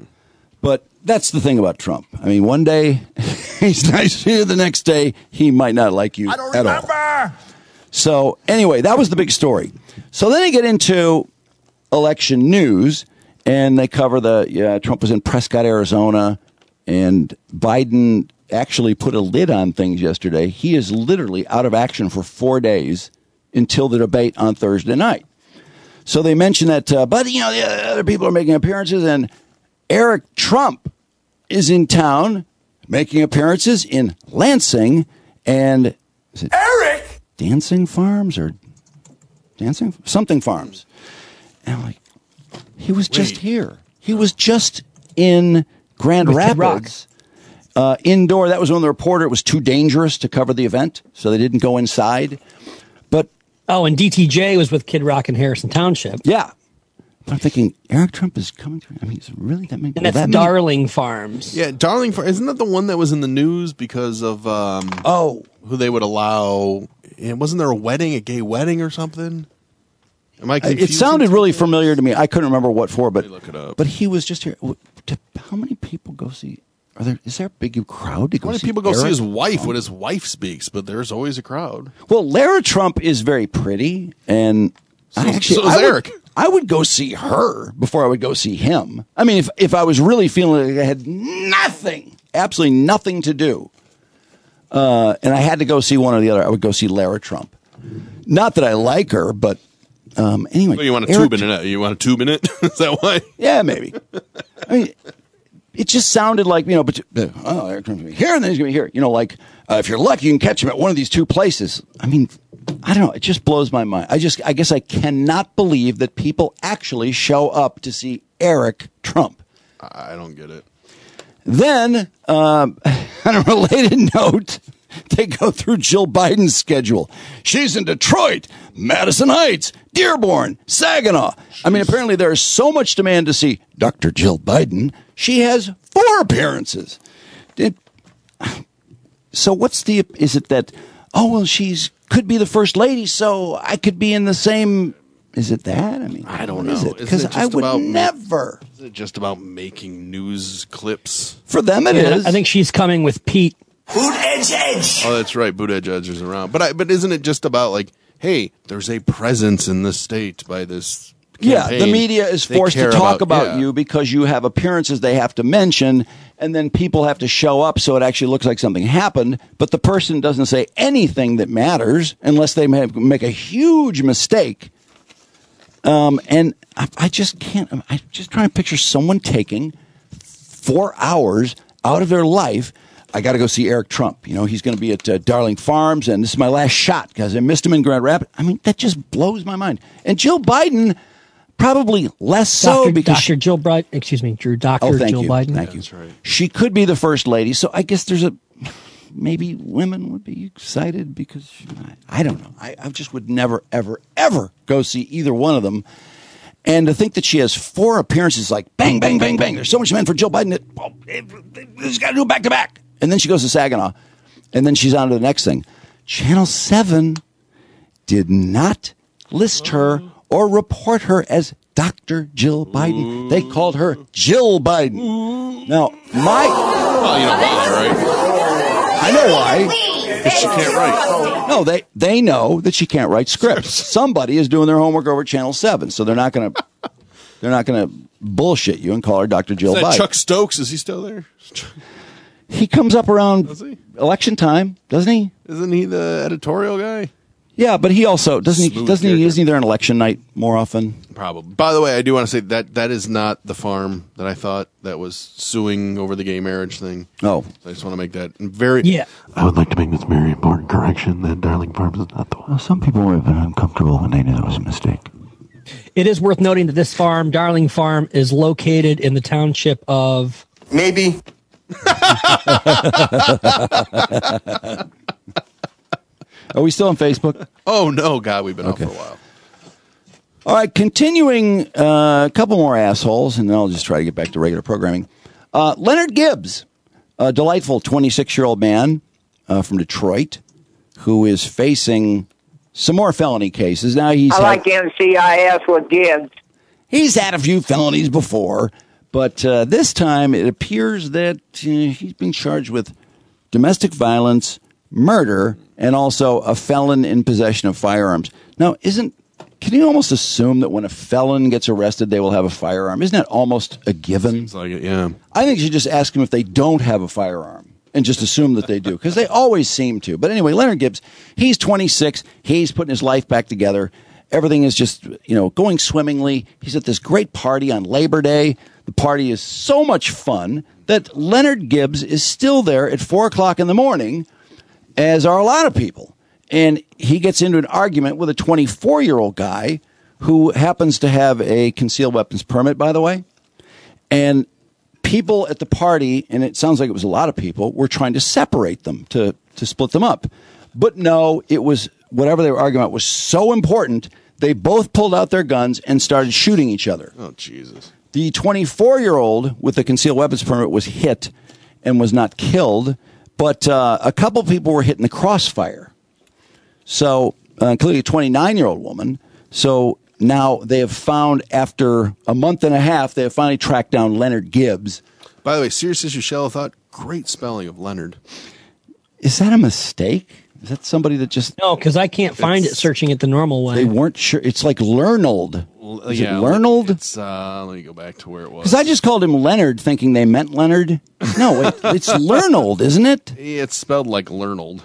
But that's the thing about Trump. One day he's nice to you, the next day he might not like you at all. So anyway, that was the big story. So then they get into election news, and they cover Trump was in Prescott, Arizona, and Biden actually put a lid on things yesterday. He is literally out of action for 4 days until the debate on Thursday night. So they mentioned that, but the other people are making appearances, and Eric Trump is in town making appearances in Lansing, and is it Eric Dancing Farms or Dancing something Farms? And I'm like, he was just here. He was just in Grand Rapids, indoor. That was when the reporter, it was too dangerous to cover the event, so they didn't go inside. But and DTJ was with Kid Rock in Harrison Township. Yeah. But I'm thinking, Eric Trump is coming through. Is it really that many? And that's Darling Farms. Yeah, Darling Farms. Isn't that the one that was in the news because of who they would allow? And wasn't there a gay wedding or something? Am I confused? It sounded really familiar to me. I couldn't remember what for, but look it up. But he was just here. How many people go see? Is there a big crowd to go see? How many people go Eric see his wife Trump? when his wife speaks? But there's always a crowd. Well, Lara Trump is very pretty, and so is Eric. I would go see her before I would go see him. If I was really feeling like I had absolutely nothing to do, and I had to go see one or the other, I would go see Lara Trump. Not that I like her, but anyway. Well, you want a tube in it? You want a tube in it? Is that why? Yeah, maybe. It just sounded like, Eric Trump's going to be here and then he's going to be here. If you're lucky, you can catch him at one of these two places. I don't know. It just blows my mind. I guess I cannot believe that people actually show up to see Eric Trump. I don't get it. Then, on a related note, they go through Jill Biden's schedule. She's in Detroit, Madison Heights, Dearborn, Saginaw. Apparently there's so much demand to see Dr. Jill Biden. She has 4 appearances. So is it that, she's could be the first lady, so I could be in the same. Is it that? I don't know. Is it? Because I would never. Is it just about making news clips? For them, it is. I think she's coming with Pete. Boot Edge. Oh, that's right. Boot Edge is around. But isn't it just about hey, there's a presence in the state by this campaign. Yeah, the media is forced to talk about you because you have appearances they have to mention, and then people have to show up so it actually looks like something happened, but the person doesn't say anything that matters unless they make a huge mistake. And I just can't. I'm just trying to picture someone taking 4 hours out of their life. I got to go see Eric Trump. He's going to be at Darling Farms, and this is my last shot because I missed him in Grand Rapids. That just blows my mind. And Jill Biden probably less so because Dr. Jill Biden, excuse me, Dr. Jill Biden. Thank you. That's right. She could be the first lady, so I guess maybe women would be excited because I don't know. I just would never, ever, ever go see either one of them. And to think that she has 4 appearances, like bang, bang, bang, bang. There's so much men for Jill Biden that she's got to do it back to back. And then she goes to Saginaw, and then she's on to the next thing. Channel 7 did not list her or report her as Dr. Jill Biden. They called her Jill Biden. Now, well, you know why, right? I know why. Because she can't write. No, they know that she can't write scripts. Somebody is doing their homework over at Channel 7, so they're not going to bullshit you and call her Dr. Jill Is that Biden. Chuck Stokes? Is he still there? He comes up around election time, doesn't he? Isn't he the editorial guy? Yeah, but he also isn't he there on election night more often? Probably. By the way, I do want to say that is not the farm that I thought that was suing over the gay marriage thing. Oh. So I just want to make that very... Yeah. I would like to make this very important correction that Darling Farms is not the one. Well, some people would have been uncomfortable when they knew it was a mistake. It is worth noting that this farm, Darling Farm, is located in the township of... Maybe. Are we still on Facebook? Oh, no, God, we've been off for a while. All right, continuing a couple more assholes, and then I'll just try to get back to regular programming. Leonard Gibbs, a delightful 26-year-old man from Detroit who is facing some more felony cases. Now I like NCIS with Gibbs. He's had a few felonies before, but this time it appears that he's being charged with domestic violence, murder, and also a felon in possession of firearms. Now, can you almost assume that when a felon gets arrested, they will have a firearm? Isn't that almost a given? Seems like it, yeah. I think you should just ask them if they don't have a firearm and just assume that they do, because they always seem to. But anyway, Leonard Gibbs, he's 26. He's putting his life back together. Everything is just, going swimmingly. He's at this great party on Labor Day. The party is so much fun that Leonard Gibbs is still there at 4 o'clock in the morning, as are a lot of people. And he gets into an argument with a 24-year-old guy who happens to have a concealed weapons permit, by the way. And people at the party, and it sounds like it was a lot of people, were trying to separate them, to split them up. But no, it was whatever they were arguing about was so important, they both pulled out their guns and started shooting each other. Oh, Jesus. The 24-year-old with the concealed weapons permit was hit and was not killed, but a couple people were hit in the crossfire. So, including a 29-year-old woman. So now they have found, after a month and a half, they have finally tracked down Leonard Gibbs. By the way, Serious Issue Shell thought, great spelling of Leonard. Is that a mistake? Is that somebody that just... No, because I can't find it searching it the normal way. They weren't sure. It's like Lernold. Is it Lernold? Let me go back to where it was. Because I just called him Leonard thinking they meant Leonard. No, it's Lernold, isn't it? It's spelled like Lernold.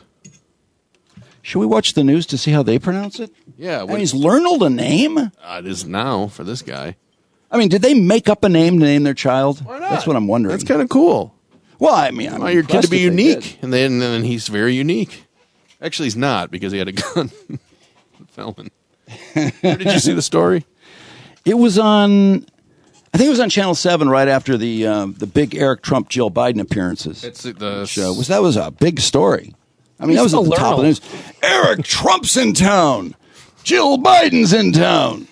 Should we watch the news to see how they pronounce it? Yeah. Is Lernold a name? It is now for this guy. I mean, did they make up a name to name their child? Why not? That's what I'm wondering. That's kind of cool. Well, I mean, I want your kid to be unique. And then he's very unique. Actually, he's not, because he had a gun. Felon. Where did you see the story? It was on... I think it was on Channel 7 right after the big Eric Trump, Jill Biden appearances. It's the show. That was a big story. I mean, that was at the top of the news. Eric Trump's in town. Jill Biden's in town.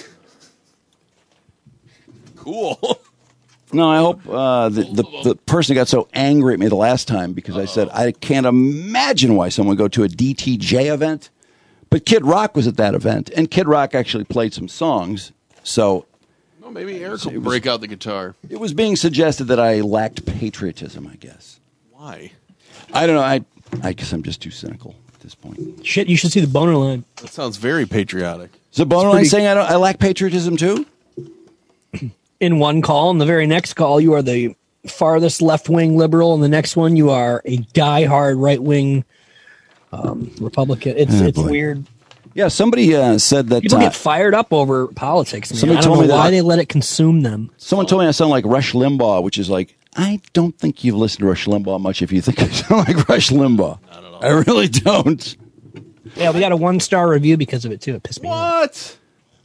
Cool. No, I hope the person who got so angry at me the last time because I said I can't imagine why someone would go to a DTJ event. But Kid Rock was at that event, and Kid Rock actually played some songs. So... Well, maybe Eric will break out the guitar. It was being suggested that I lacked patriotism, I guess. Why? I don't know. I guess I'm just too cynical at this point. Shit, you should see the Boner Line. That sounds very patriotic. Is the Boner Line saying I lack patriotism too? In one call, in the very next call, you are the farthest left-wing liberal. In the next one, you are a die-hard right-wing Republican. It's weird. Yeah, somebody said that... People get fired up over politics, man. Somebody I don't told know me why they let it consume them. Someone told me I sound like Rush Limbaugh, which is like, I don't think you've listened to Rush Limbaugh much if you think I sound like Rush Limbaugh. Not at all. I really don't. Yeah, we got a 1-star review because of it, too. It pissed me off. What?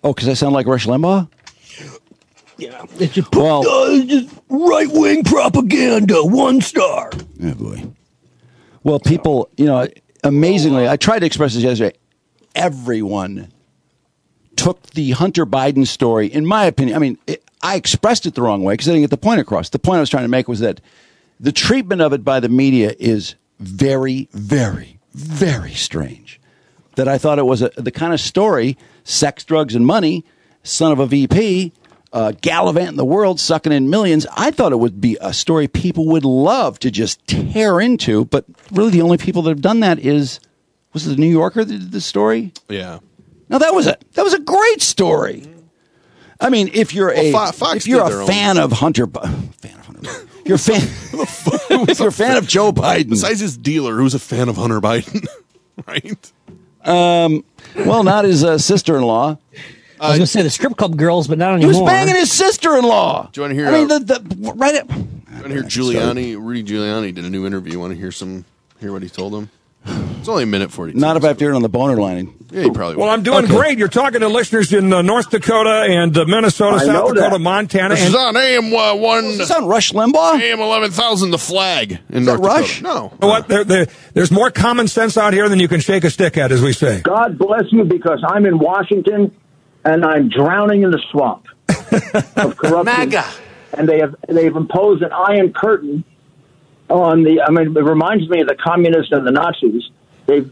Oh, because I sound like Rush Limbaugh? Yeah. It's just right-wing propaganda, 1 star. Oh, boy. Well, people, amazingly, I tried to express this yesterday. Everyone took the Hunter Biden story, in my opinion. I expressed it the wrong way because I didn't get the point across. The point I was trying to make was that the treatment of it by the media is very, very, very strange. That I thought it was the kind of story, sex, drugs, and money, son of a VP, gallivanting the world, sucking in millions. I thought it would be a story people would love to just tear into, but really the only people that have done that was it the New Yorker that did the story? Yeah. No, that was a great story. I mean, if you're Fox a own. fan of Hunter, you're a fan. If you're a fan of Joe Biden, besides his dealer, who's a fan of Hunter Biden, right? Well, not his sister-in-law. I was going to say the strip club girls, but not He anymore. was banging his sister-in-law. Do you want to hear? I mean, do you want to hear Giuliani? Rudy Giuliani did a new interview. Want to hear what he told him? It's only a minute 42. Not if I have to hear it on the boner lining. Yeah, you probably will. Well, I'm doing great. You're talking to listeners in North Dakota and Minnesota, South Dakota, Montana. This is on AM 1. Is this on Rush Limbaugh? AM 11,000, the flag in North Rush? Dakota. No. You know what? There's more common sense out here than you can shake a stick at, as we say. God bless you, because I'm in Washington and I'm drowning in the swamp of corruption. MAGA. And they've imposed an iron curtain on it reminds me of the communists and the Nazis. They've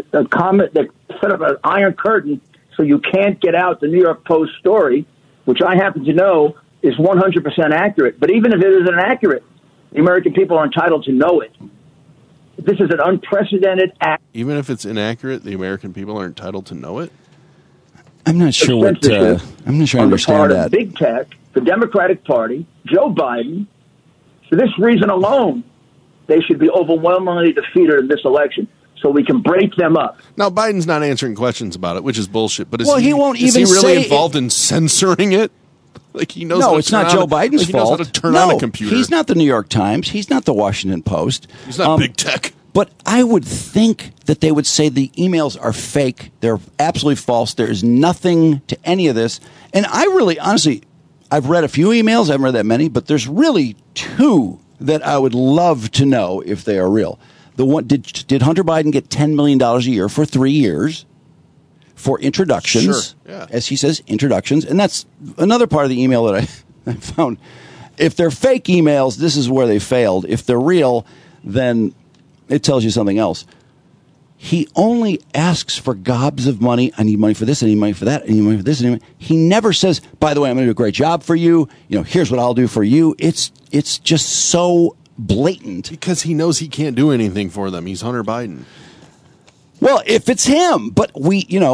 set up an iron curtain so you can't get out the New York Post story, which I happen to know is 100% accurate. But even if it isn't accurate, the American people are entitled to know it. This is an unprecedented act. Even if it's inaccurate, the American people are entitled to know it? I'm not sure what. I'm not sure I on the understand part that. of big tech, the Democratic Party, Joe Biden. For this reason alone, they should be overwhelmingly defeated in this election, so we can break them up. Now, Biden's not answering questions about it, which is bullshit. But he won't even is he really say involved in censoring it? Like he knows. No, it's not Joe Biden's He fault. knows how to turn on a computer. He's not the New York Times. He's not the Washington Post. He's not big tech. But I would think that they would say the emails are fake. They're absolutely false. There is nothing to any of this. And I really, honestly, I've read a few emails. I haven't read that many, but there's really 2 that I would love to know if they are real. The one, did Hunter Biden get $10 million a year for 3 years for introductions? Sure, yeah. As he says, introductions. And that's another part of the email that I found. If they're fake emails, this is where they failed. If they're real, then it tells you something else. He only asks for gobs of money. I need money for this. I need money for that. I need money for this. He never says, by the way, I'm going to do a great job for you. Here's what I'll do for you. It's just so blatant. Because he knows he can't do anything for them. He's Hunter Biden. Well, if it's him, but that's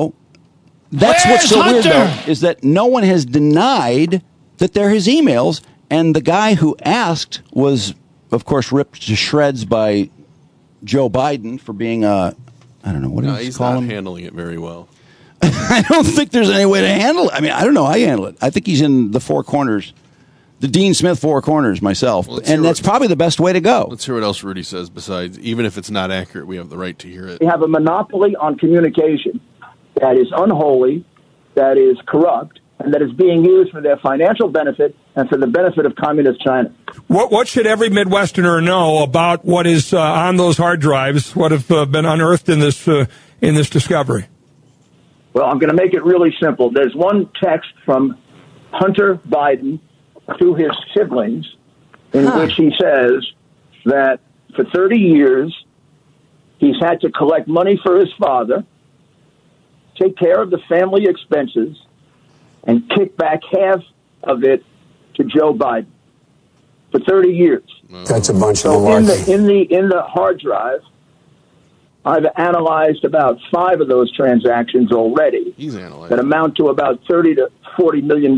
Where's what's so weird, Hunter? though, is that no one has denied that they're his emails. And the guy who asked was, of course, ripped to shreds by Joe Biden for being I don't know, what do you He's call not him? handling it very well. I don't think there's any way to handle it. I mean, I don't know how I handle it. I think he's in the 4 corners, the Dean Smith 4 corners myself. And that's probably the best way to go. Let's hear what else Rudy says besides, even if it's not accurate, we have the right to hear it. They have a monopoly on communication that is unholy, that is corrupt, and that is being used for their financial benefit and for the benefit of communist China. What should every Midwesterner know about what is on those hard drives? What have been unearthed in this discovery? Well, I'm going to make it really simple. There's one text from Hunter Biden to his siblings in which he says that for 30 years he's had to collect money for his father, take care of the family expenses, and kick back half of it to Joe Biden for 30 years. That's a bunch of So malarkey. in the hard drive, I've analyzed about 5 of those transactions already. He's analyzed. That amount to about $30 to $40 million.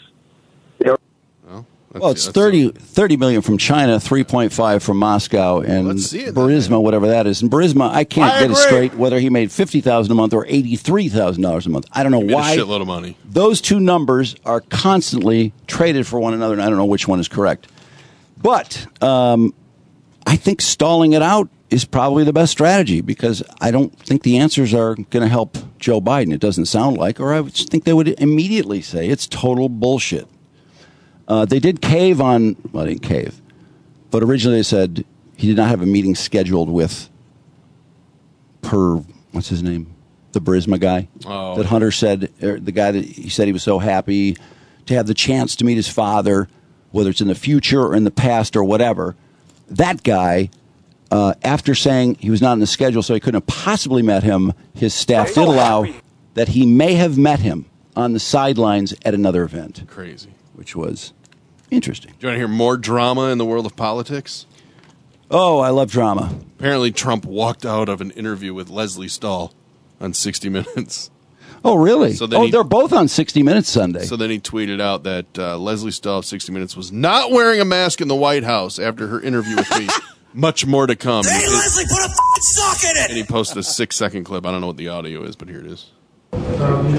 Well, it's 30 million from China, 3.5 from Moscow, and Burisma, whatever that is. And Burisma, I can't get it straight whether he made $50,000 a month or $83,000 a month. I don't know why. A shitload of money. Those 2 numbers are constantly traded for one another, and I don't know which one is correct. But I think stalling it out is probably the best strategy, because I don't think the answers are going to help Joe Biden. It doesn't sound like, or I would think they would immediately say it's total bullshit. They did cave on, well, they didn't cave, but originally they said he did not have a meeting scheduled with what's his name? The Burisma guy that Hunter said, the guy that he said he was so happy to have the chance to meet his father, whether it's in the future or in the past or whatever. That guy, after saying he was not in the schedule, so he couldn't have possibly met him, his staff did allow that he may have met him on the sidelines at another event. Crazy. Which was interesting. Do you want to hear more drama in the world of politics? Oh, I love drama. Apparently Trump walked out of an interview with Leslie Stahl on 60 Minutes. Oh, really? So then they're both on 60 Minutes Sunday. So then he tweeted out that Leslie Stahl of 60 Minutes was not wearing a mask in the White House after her interview with me. Much more to come. Hey, Leslie, put a f***ing sock in it! And he posted a 6-second clip. I don't know what the audio is, but here it is. Damn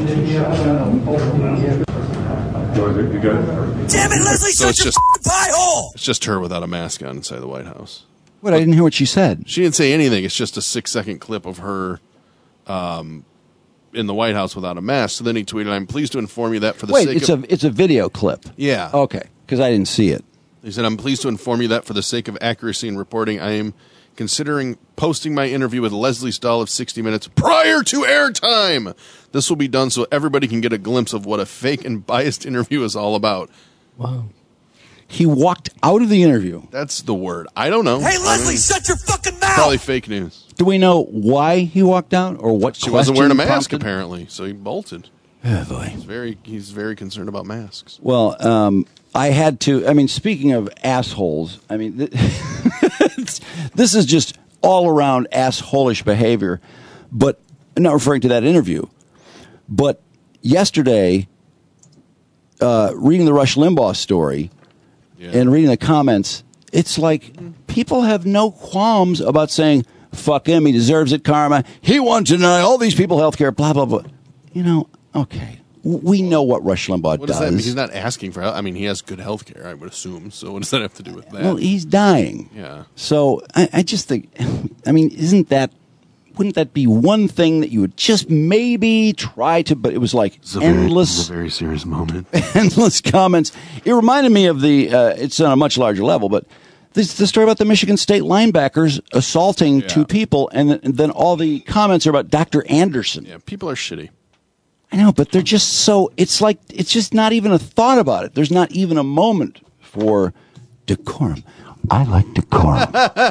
it, Leslie, So shut it's your just- f***ing pie hole! It's just her without a mask on inside the White House. What? I didn't hear what she said. She didn't say anything. It's just a 6-second clip of her in the White House without a mask. So then he tweeted, "I'm pleased to inform you that for the sake of..." it's a video clip. Yeah. Okay, because I didn't see it. He said, "I'm pleased to inform you that for the sake of accuracy in reporting, I am considering posting my interview with Leslie Stahl of 60 Minutes prior to airtime. This will be done so everybody can get a glimpse of what a fake and biased interview is all about." Wow. He walked out of the interview. That's the word. I don't know. Hey, Leslie, shut your fucking mouth! Probably fake news. Do we know why he walked out or what? She wasn't wearing a question mask, prompted? apparently, so he bolted. Oh, boy. He's very concerned about masks. Well, I had to. I mean, speaking of assholes, I mean, this is just all around assholish behavior. But I'm not referring to that interview. But yesterday, reading the Rush Limbaugh story and reading the comments, it's like people have no qualms about saying, "Fuck him, he deserves it, karma. He wants to deny all these people health care, blah, blah, blah." You know, okay. We know what Rush Limbaugh What does that mean? He's not asking for help. I mean, he has good health care, I would assume. So what does that have to do with that? Well, he's dying. Yeah. So I just think, I mean, wouldn't that be one thing that you would just maybe try to, but it was like endless. It's a very serious moment. Endless comments. It reminded me of it's on a much larger level, but the story about the Michigan State linebackers assaulting two people, and then all the comments are about Dr. Anderson. Yeah, people are shitty. I know, but they're just so, it's like, it's just not even a thought about it. There's not even a moment for decorum. I like decorum.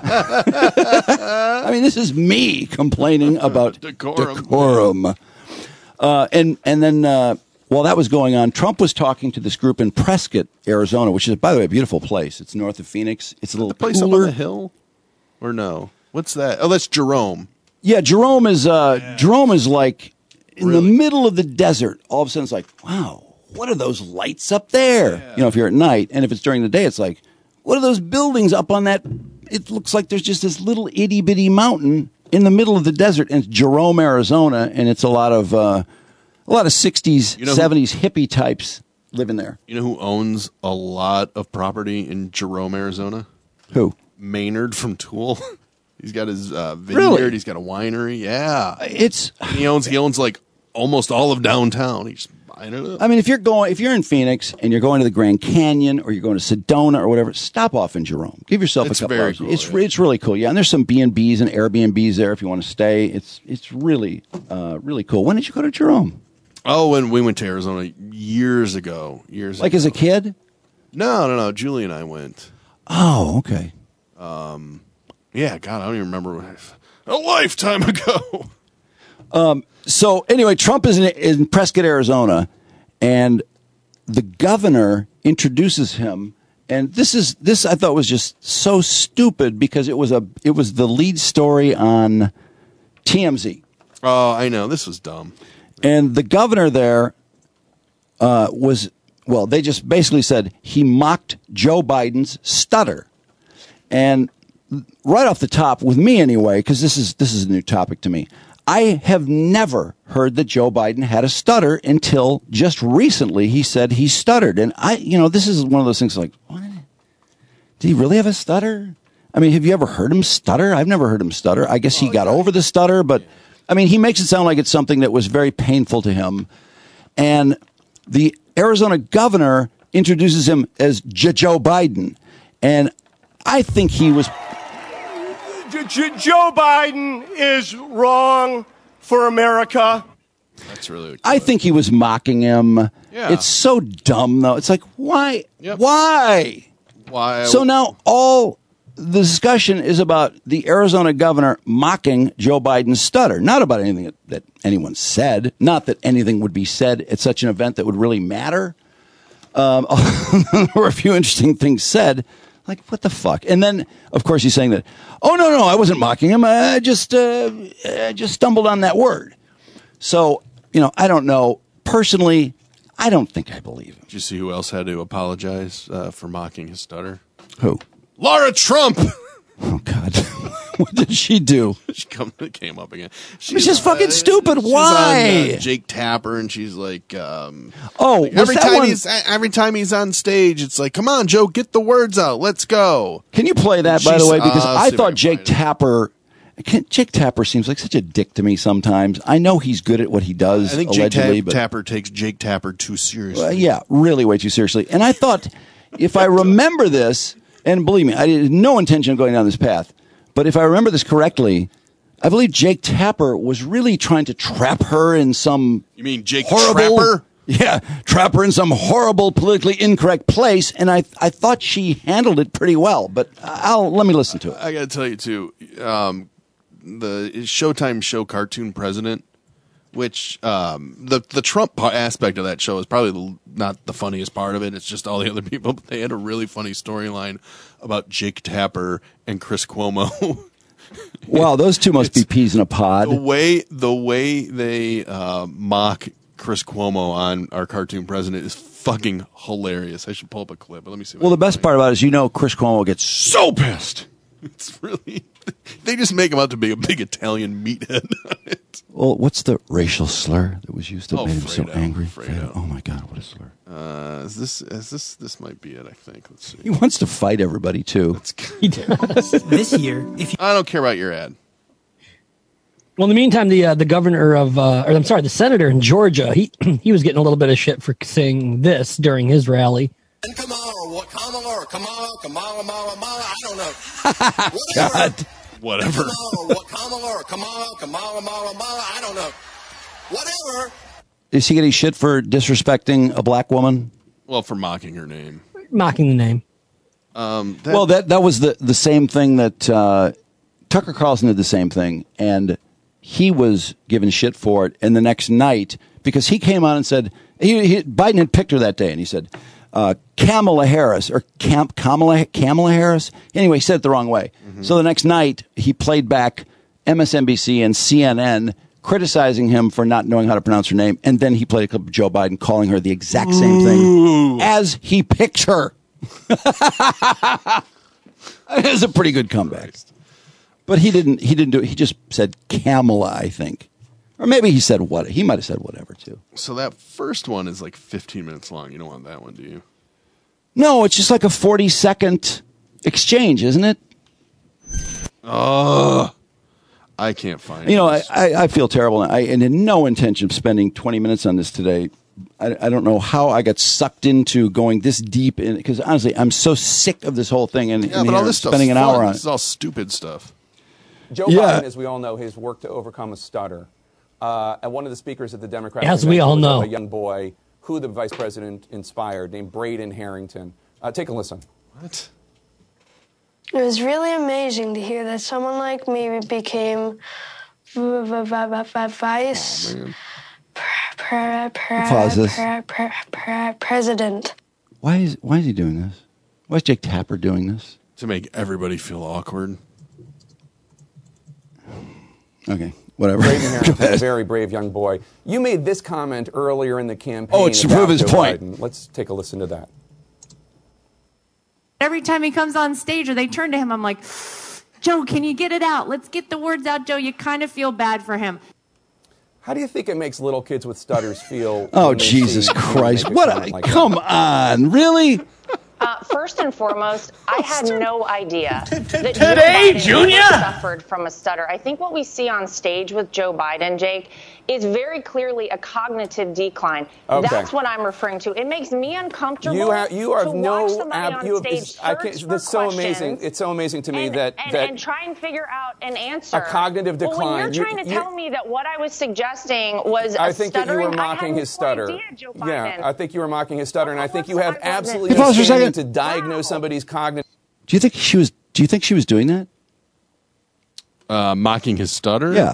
I mean, this is me complaining about decorum. And then while that was going on, Trump was talking to this group in Prescott, Arizona, which is, by the way, a beautiful place. It's north of Phoenix. It's a little The place cooler. up on the hill? Or no? What's that? Oh, that's Jerome. Yeah, Jerome is like in the middle of the desert. All of a sudden, it's like, wow, what are those lights up there? Yeah. You know, if you're at night, and if it's during the day, it's like, what are those buildings up on that? It looks like there's just this little itty bitty mountain in the middle of the desert, and it's Jerome, Arizona, and it's a lot of 60s, 70s hippie types living there. You know who owns a lot of property in Jerome, Arizona? Who? Maynard from Tool. He's got his vineyard. Really? He's got a winery. Yeah, it's he owns like almost all of downtown. He's buying it up. I mean, if you're in Phoenix and you're going to the Grand Canyon or you're going to Sedona or whatever, stop off in Jerome. Give yourself a couple hours. Cool, it's really cool. Yeah, and there's some B&Bs and Airbnbs there if you want to stay. It's really really cool. When did you go to Jerome? Oh, when we went to Arizona years ago. Like as a kid? No. Julie and I went. Oh, okay. Yeah, God, I don't even remember. A lifetime ago. So anyway, Trump is in Prescott, Arizona, and the governor introduces him. And this I thought was just so stupid because it was the lead story on TMZ. Oh, I know. This was dumb. And the governor there they just basically said he mocked Joe Biden's stutter. And right off the top, with me anyway, because this is a new topic to me, I have never heard that Joe Biden had a stutter until just recently he said he stuttered. And this is one of those things like, what? Did he really have a stutter? I mean, have you ever heard him stutter? I've never heard him stutter. I guess he got over the stutter, but I mean, he makes it sound like it's something that was very painful to him. And the Arizona governor introduces him as Joe Biden. And I think he was... Joe Biden is wrong for America. That's really... I think he was mocking him. Yeah. It's so dumb, though. It's like, why? Yep. Why? Why? So now all the discussion is about the Arizona governor mocking Joe Biden's stutter, not about anything that anyone said, not that anything would be said at such an event that would really matter. There were a few interesting things said, like, what the fuck? And then, of course, he's saying that, oh, no, I wasn't mocking him. I just stumbled on that word. So, I don't know. Personally, I don't think I believe him. Did you see who else had to apologize for mocking his stutter? Who? Laura Trump. Oh, God. What did she do? She came up again. She's just fucking stupid. Why? She's on, Jake Tapper, and she's like, every time he's on stage, it's like, come on, Joe, get the words out. Let's go. Can you play that, by the way? Because I thought Jake Tapper seems like such a dick to me sometimes. I know he's good at what he does, I think allegedly. Jake Tapper takes Jake Tapper too seriously. Yeah, really way too seriously. And I thought, if I remember this, and believe me, I had no intention of going down this path, but if I remember this correctly, I believe Jake Tapper was really trying to trap her in some... You mean Jake horrible, Trapper? Yeah, trap her in some horrible, politically incorrect place, and I thought she handled it pretty well, but let me listen to it. I got to tell you, too, the Showtime show Cartoon President, which the Trump aspect of that show is probably not the funniest part of it. It's just all the other people. But they had a really funny storyline about Jake Tapper and Chris Cuomo. Wow, those two must be peas in a pod. The way they mock Chris Cuomo on our Cartoon President is fucking hilarious. I should pull up a clip, but let me see. Well, the best part about it is, Chris Cuomo gets so pissed. It's really... They just make him out to be a big Italian meathead on it. Well, what's the racial slur that was used that made him so Fredo, angry? Fredo. Oh my God, what a slur! This might be it. I think. Let's see. He wants to fight everybody too. He does. This year, I don't care about your ad. Well, in the meantime, the governor of, the senator in Georgia, he was getting a little bit of shit for saying this during his rally. Kamala, I don't know. God. Whatever. Kamala, I don't know. Whatever. Is he getting shit for disrespecting a black woman? Well, for mocking her name. Mocking the name. Well, that was the same thing that Tucker Carlson did the same thing, and he was given shit for it. And the next night, because he came on and said, Biden had picked her that day, and he said, Kamala Harris, or Kamala Harris. Anyway, he said it the wrong way. Mm-hmm. So the next night, he played back MSNBC and CNN criticizing him for not knowing how to pronounce her name. And then he played a clip of Joe Biden calling her the exact same thing as he picked her. It was a pretty good comeback. But he didn't do it. He just said Kamala, I think. Or maybe he said what? He might have said whatever, too. So that first one is like 15 minutes long. You don't want that one, do you? No, it's just like a 40-second exchange, isn't it? Oh, I can't find it. I feel terrible. And had no intention of spending 20 minutes on this today. I don't know how I got sucked into going this deep in, because honestly, I'm so sick of this whole thing. And but all this stuff's spending an fun. hour on This is all stupid stuff. Joe Biden, as we all know, has worked to overcome a stutter. And one of the speakers at the Democratic as we all know, a young boy who the vice president inspired, named Braden Harrington. Take a listen. What? It was really amazing to hear that someone like me became vice president. Why is he doing this? Why is Jake Tapper doing this? To make everybody feel awkward. Okay. Whatever. Braden Harrington, a very brave young boy. You made this comment earlier in the campaign. Oh, it's to prove his point. Biden. Let's take a listen to that. Every time he comes on stage or they turn to him, I'm like, Joe, can you get it out? Let's get the words out, Joe. You kind of feel bad for him. How do you think it makes little kids with stutters feel? Oh, Jesus Christ. Come on. Really? First and foremost, I had no idea that Today, Joe Biden Junior? suffered from a stutter. I think what we see on stage with Joe Biden, Jake, is very clearly a cognitive decline. Okay. That's what I'm referring to. It makes me uncomfortable You have to watch somebody on stage search for that's so amazing. questions It's so amazing to me that and try and figure out an answer. A cognitive Well, decline. when you're trying to tell me that what I was suggesting was I a think that you stuttering, were mocking his stutter. Biden. I think you were mocking his stutter, and I think you have absolutely Hey, no pause for a standing second. to diagnose somebody's cognitive. Do you think she was doing that? Mocking his stutter? Yeah.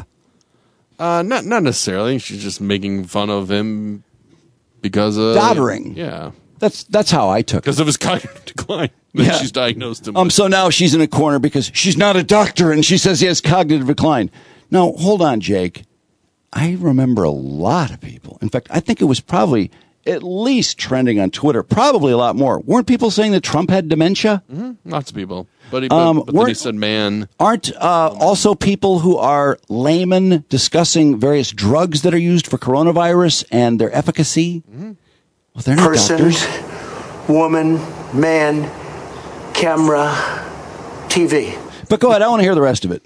Not necessarily. She's just making fun of him because of Doddering. Yeah. That's how I took it. Because of his cognitive decline. Then she's diagnosed him. So now she's in a corner because she's not a doctor and she says he has cognitive decline. Now, hold on, Jake. I remember a lot of people. In fact, I think it was probably at least trending on Twitter, probably a lot more. Weren't people saying that Trump had dementia? Mm-hmm. Lots of people. But then he said man. Aren't also people who are laymen discussing various drugs that are used for coronavirus and their efficacy? Mm-hmm. Well, they're not Person, doctors. woman, man, camera, TV. But go ahead. I want to hear the rest of it.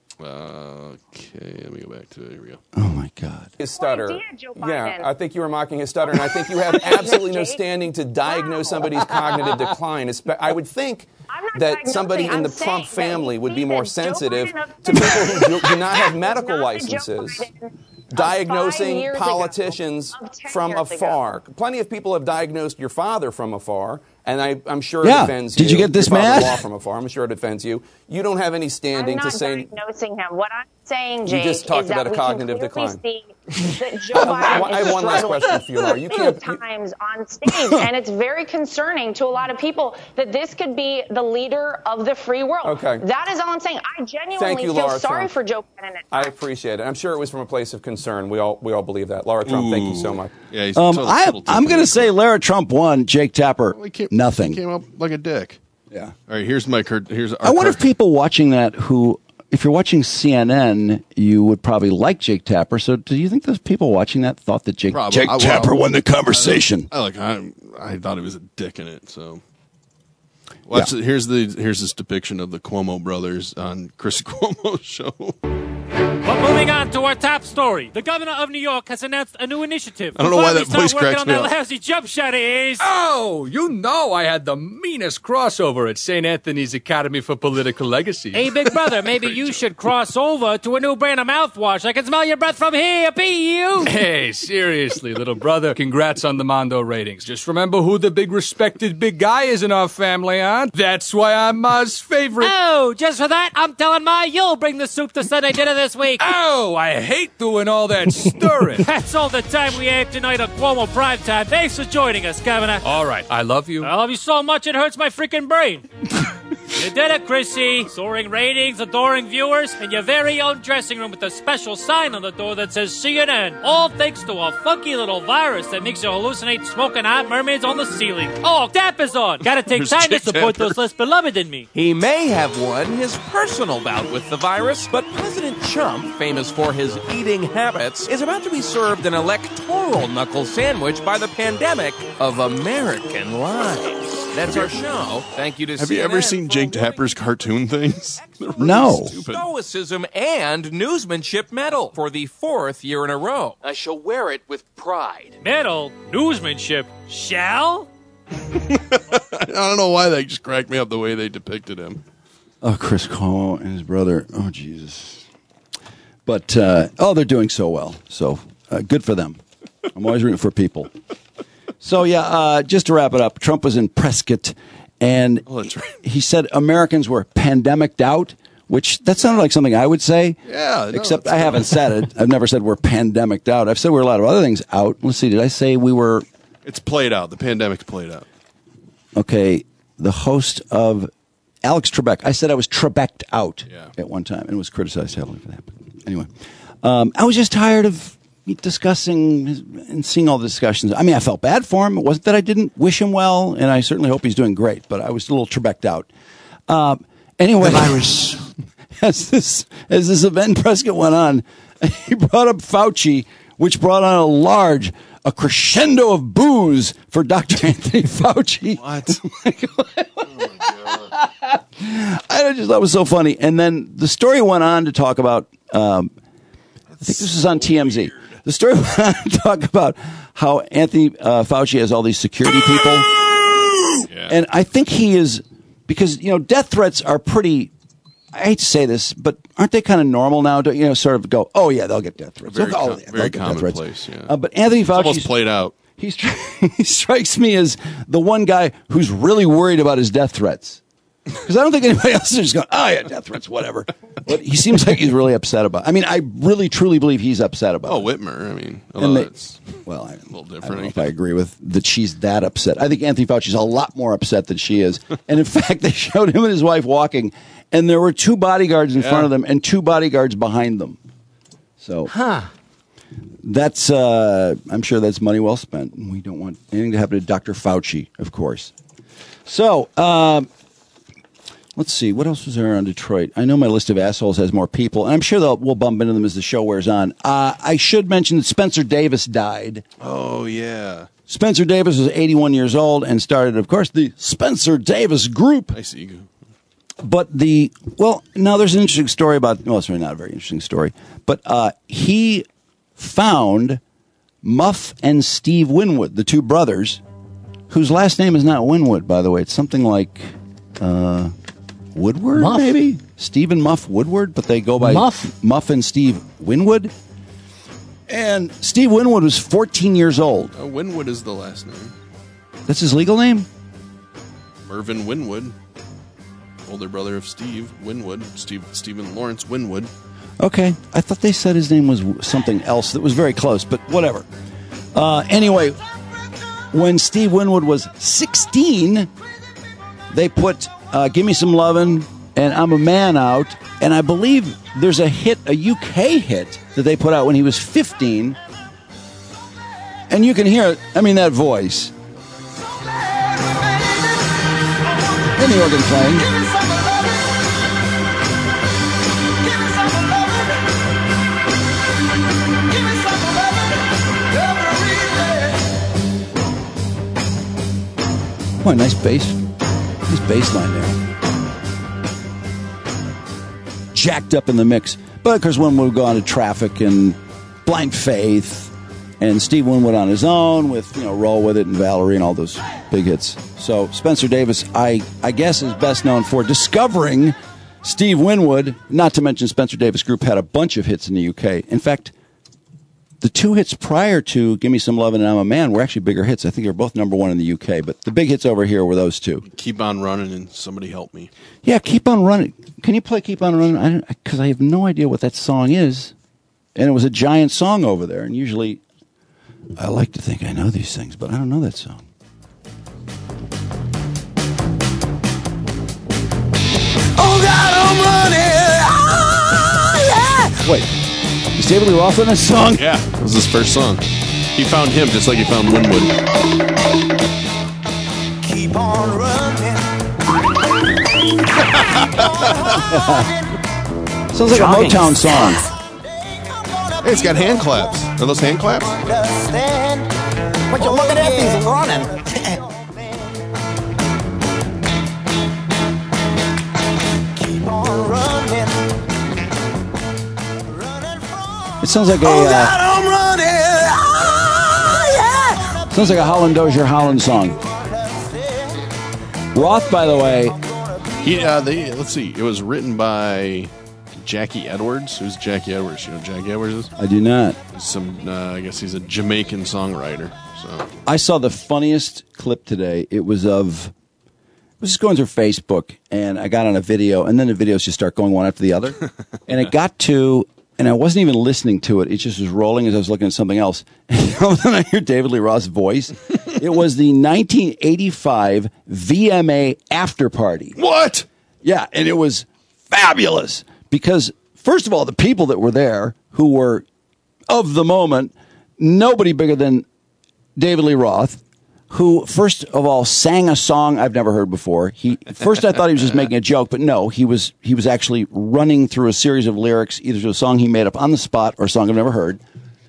Okay, let me go back to it. Here we go. Oh, my God. His stutter. Yeah, I think you were mocking his stutter, and I think you have absolutely no standing to diaggnose somebody's cognitive decline. I would think that somebody in the Trump family would be more sensitive to people who do not have medical licenses. Diagnosing politicians from afar. Plenty of people have diagnosed your father from afar, and I'm sure it offends you. Did you get this your mad? father-in-law from afar. I'm sure it offends you. You don't have any standing I'm to not say. diagnosing him. What I'm saying, Jake, You just talked is about that a cognitive we can decline. clearly see that Joe Biden I have one last struggling question for you, Laura. You can't. times on stage, and it's very concerning to a lot of people that this could be the leader of the free world. Okay. That is all I'm saying. I genuinely Thank you, feel Laura sorry Trump. for Joe Biden. I appreciate it. I'm sure it was from a place of concern. We all believe that. Laura Trump, thank you so much. Yeah, he's I'm going to say Lara Trump won, Jake Tapper nothing. He came up like a dick. Yeah. All right, here's our I wonder if people watching that if you're watching CNN, you would probably like Jake Tapper. So do you think those people watching that thought that Jake Tapper won the conversation? I thought he was a dick in it, so. Watch it. Here's this depiction of the Cuomo brothers on Chris Cuomo's show. But moving on to our top story. The governor of New York has announced a new initiative. I don't know why that voice working cracks on me that up. lousy jump shot of his. Oh, you know I had the meanest crossover at St. Anthony's Academy for Political Legacy. Hey, big brother, maybe you should cross over to a new brand of mouthwash. I can smell your breath from here. Be you. Hey, seriously, little brother. Congrats on the Mondo ratings. Just remember who the big respected big guy is in our family, huh? That's why I'm Ma's favorite. Oh, just for that, I'm telling Ma you'll bring the soup to Sunday dinner this week. Oh, I hate doing all that stirring. That's all the time we have tonight on Cuomo Primetime. Thanks for joining us, Governor. All right, I love you. I love you so much it hurts my freaking brain. You did it, Chrissy. Soaring ratings, adoring viewers, and your very own dressing room with a special sign on the door that says CNN. All thanks to a funky little virus that makes you hallucinate smoking hot mermaids on the ceiling. Oh, Tapper's on. Gotta take There's time to Jake support Tapper. those less beloved than me. He may have won his personal bout with the virus, but President Trump, famous for his eating habits, is about to be served an electoral knuckle sandwich by the pandemic of American lives. That's our show. Thank you to Have you ever CNN seen for Jake Tapper's cartoon things? They're really No. stupid. Stoicism and newsmanship medal for the 4th year in a row. I shall wear it with pride. Medal, newsmanship, shall? I don't know why they just cracked me up the way they depicted him. Oh, Chris Cuomo and his brother. Oh, Jesus. But, they're doing so well. So good for them. I'm always rooting for people. So, just to wrap it up, Trump was in Prescott, and he said Americans were pandemic'd out, which that sounded like something I would say. Yeah. Except I haven't said it. I've never said we're pandemic'd out. I've said we're a lot of other things out. Let's see. Did I say we were? It's played out. The pandemic's played out. Okay. The host of Alex Trebek. I said I was Trebek'd out at one time and was criticized heavily for that. But anyway, I was just tired of discussing and seeing all the discussions. I mean, I felt bad for him. It wasn't that I didn't wish him well, and I certainly hope he's doing great, but I was a little Trebek'd out. Anyway, The virus. as this event in Prescott went on, he brought up Fauci which brought on a crescendo of boos for Dr. Anthony Fauci. What? I just thought it was so funny. And then the story went on to talk about, I think this was on TMZ. Weird. The story went on to talk about how Anthony Fauci has all these security people. Yeah. And I think he is, because, death threats are pretty, I hate to say this, but aren't they kind of normal now to, sort of go, oh, yeah, they'll get death threats. Very commonplace, yeah. But Anthony Fauci... almost played out. He strikes me as the one guy who's really worried about his death threats. Because I don't think anybody else is just going, oh, yeah, death threats, whatever. But he seems like he's really upset about it. I mean, I really, truly believe he's upset about it. Oh, Whitmer, I mean, it's a little different. I don't know if I agree with that she's that upset. I think Anthony Fauci's a lot more upset than she is. And in fact, they showed him and his wife walking, and there were 2 bodyguards in front of them and 2 bodyguards behind them. So that's, I'm sure that's money well spent. We don't want anything to happen to Dr. Fauci, of course. So, let's see. What else was there on Detroit? I know my list of assholes has more people, and I'm sure we'll bump into them as the show wears on. I should mention that Spencer Davis died. Oh, yeah. Spencer Davis was 81 years old and started, of course, the Spencer Davis Group. I see you. But now there's an interesting story about, well, it's really not a very interesting story, but he found Muff and Steve Winwood, the 2 brothers, whose last name is not Winwood, by the way. It's something like... Woodward, Muff. Maybe? Steve and Muff Woodward, but they go by Muff and Steve Winwood. And Steve Winwood was 14 years old. Winwood is the last name. That's his legal name? Mervyn Winwood, older brother of Steve Winwood, Stephen Lawrence Winwood. Okay. I thought they said his name was something else that was very close, but whatever. Anyway, when Steve Winwood was 16, they put... Give Me Some Lovin' and I'm a Man out, and I believe there's a UK hit that they put out when he was 15, and you can hear it. I mean, that voice and the organ playing. Oh, nice bass. His bass line there. Jacked up in the mix. But, of course, when we go on to Traffic and Blind Faith and Steve Winwood on his own with, Roll With It and Valerie and all those big hits. So, Spencer Davis, I guess, is best known for discovering Steve Winwood, not to mention Spencer Davis Group had a bunch of hits in the UK. In fact, the 2 hits prior to Give Me Some Lovin' and I'm a Man were actually bigger hits. I think they were both number 1 in the UK, but the big hits over here were those 2. Keep on Running and Somebody Help Me. Yeah, Keep on Running. Can you play Keep on Running? Because I have no idea what that song is. And it was a giant song over there. And usually, I like to think I know these things, but I don't know that song. Oh, God, I'm running. Oh, yeah. Wait. Is David Lee Roth on this song? Yeah, it was his first song. He found him just like he found Winwood. Keep on running. Sounds like a Motown song. Hey, it's got hand claps. Are those hand claps? But you're looking at these running. Keep on running. It sounds like Oh, God, I'm running. Oh, yeah. Sounds like a Holland Dozier Holland song. Roth, by the way. Let's see. It was written by Jackie Edwards. Who's Jackie Edwards? You know who Jackie Edwards is? I do not. I guess he's a Jamaican songwriter. So I saw the funniest clip today. It was just going through Facebook, and I got on a video, and then the videos just start going one after the other. And it got to, and I wasn't even listening to it. It just was rolling as I was looking at something else. And all of a sudden I hear David Lee Roth's voice. It was the 1985 VMA after party. What? Yeah, and it was fabulous because, first of all, the people that were there who were of the moment, nobody bigger than David Lee Roth, who, first of all, sang a song I've never heard before. First I thought he was just making a joke, but no, he was actually running through a series of lyrics, either to a song he made up on the spot or a song I've never heard.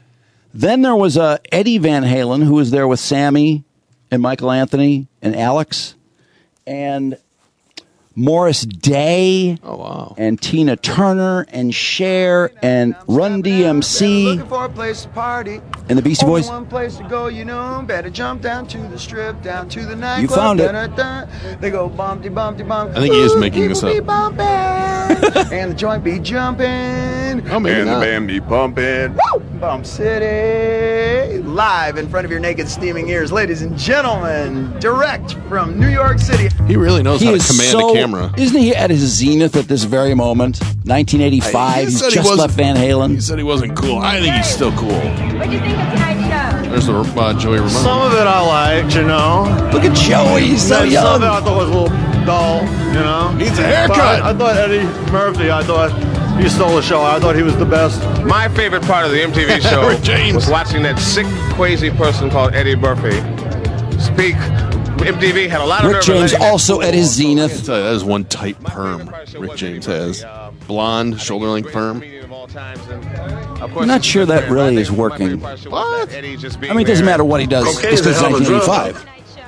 Then there was Eddie Van Halen, who was there with Sammy and Michael Anthony and Alex and Morris Day. Oh, wow. And Tina Turner and Cher and Run DMC. Looking for a place to party. And the Beastie Boys. Only one place to go, you know. Better jump down to the strip, down to the nightclub. You found it. They go bumpty, bumpty, bump. I think he is making this up. Be bumping, and the joint be jumping. Oh, maybe and not. the band be pumping. Woo! Bump City. Live in front of your naked, steaming ears. Ladies and gentlemen, direct from New York City. He really knows how to command a camera. Isn't he at his zenith at this very moment? 1985. He's just left Van Halen. He said he wasn't cool. I think he's still cool. What do you think of tonight's show? There's the Joey Ramone. Some of it I liked, you know. Look at Joey, he's so young. Some of it I thought was a little dull, you know. Needs a haircut. But I thought Eddie Murphy, I thought he stole the show. I thought he was the best. My favorite part of the MTV show was watching that sick, crazy person called Eddie Murphy speak. MTV had a lot of Rick James also at his zenith. That is one tight perm Rick James has. Blonde, shoulder-length perm. I'm not sure that really is working. What? I mean, it doesn't matter what he does. It's because 1985.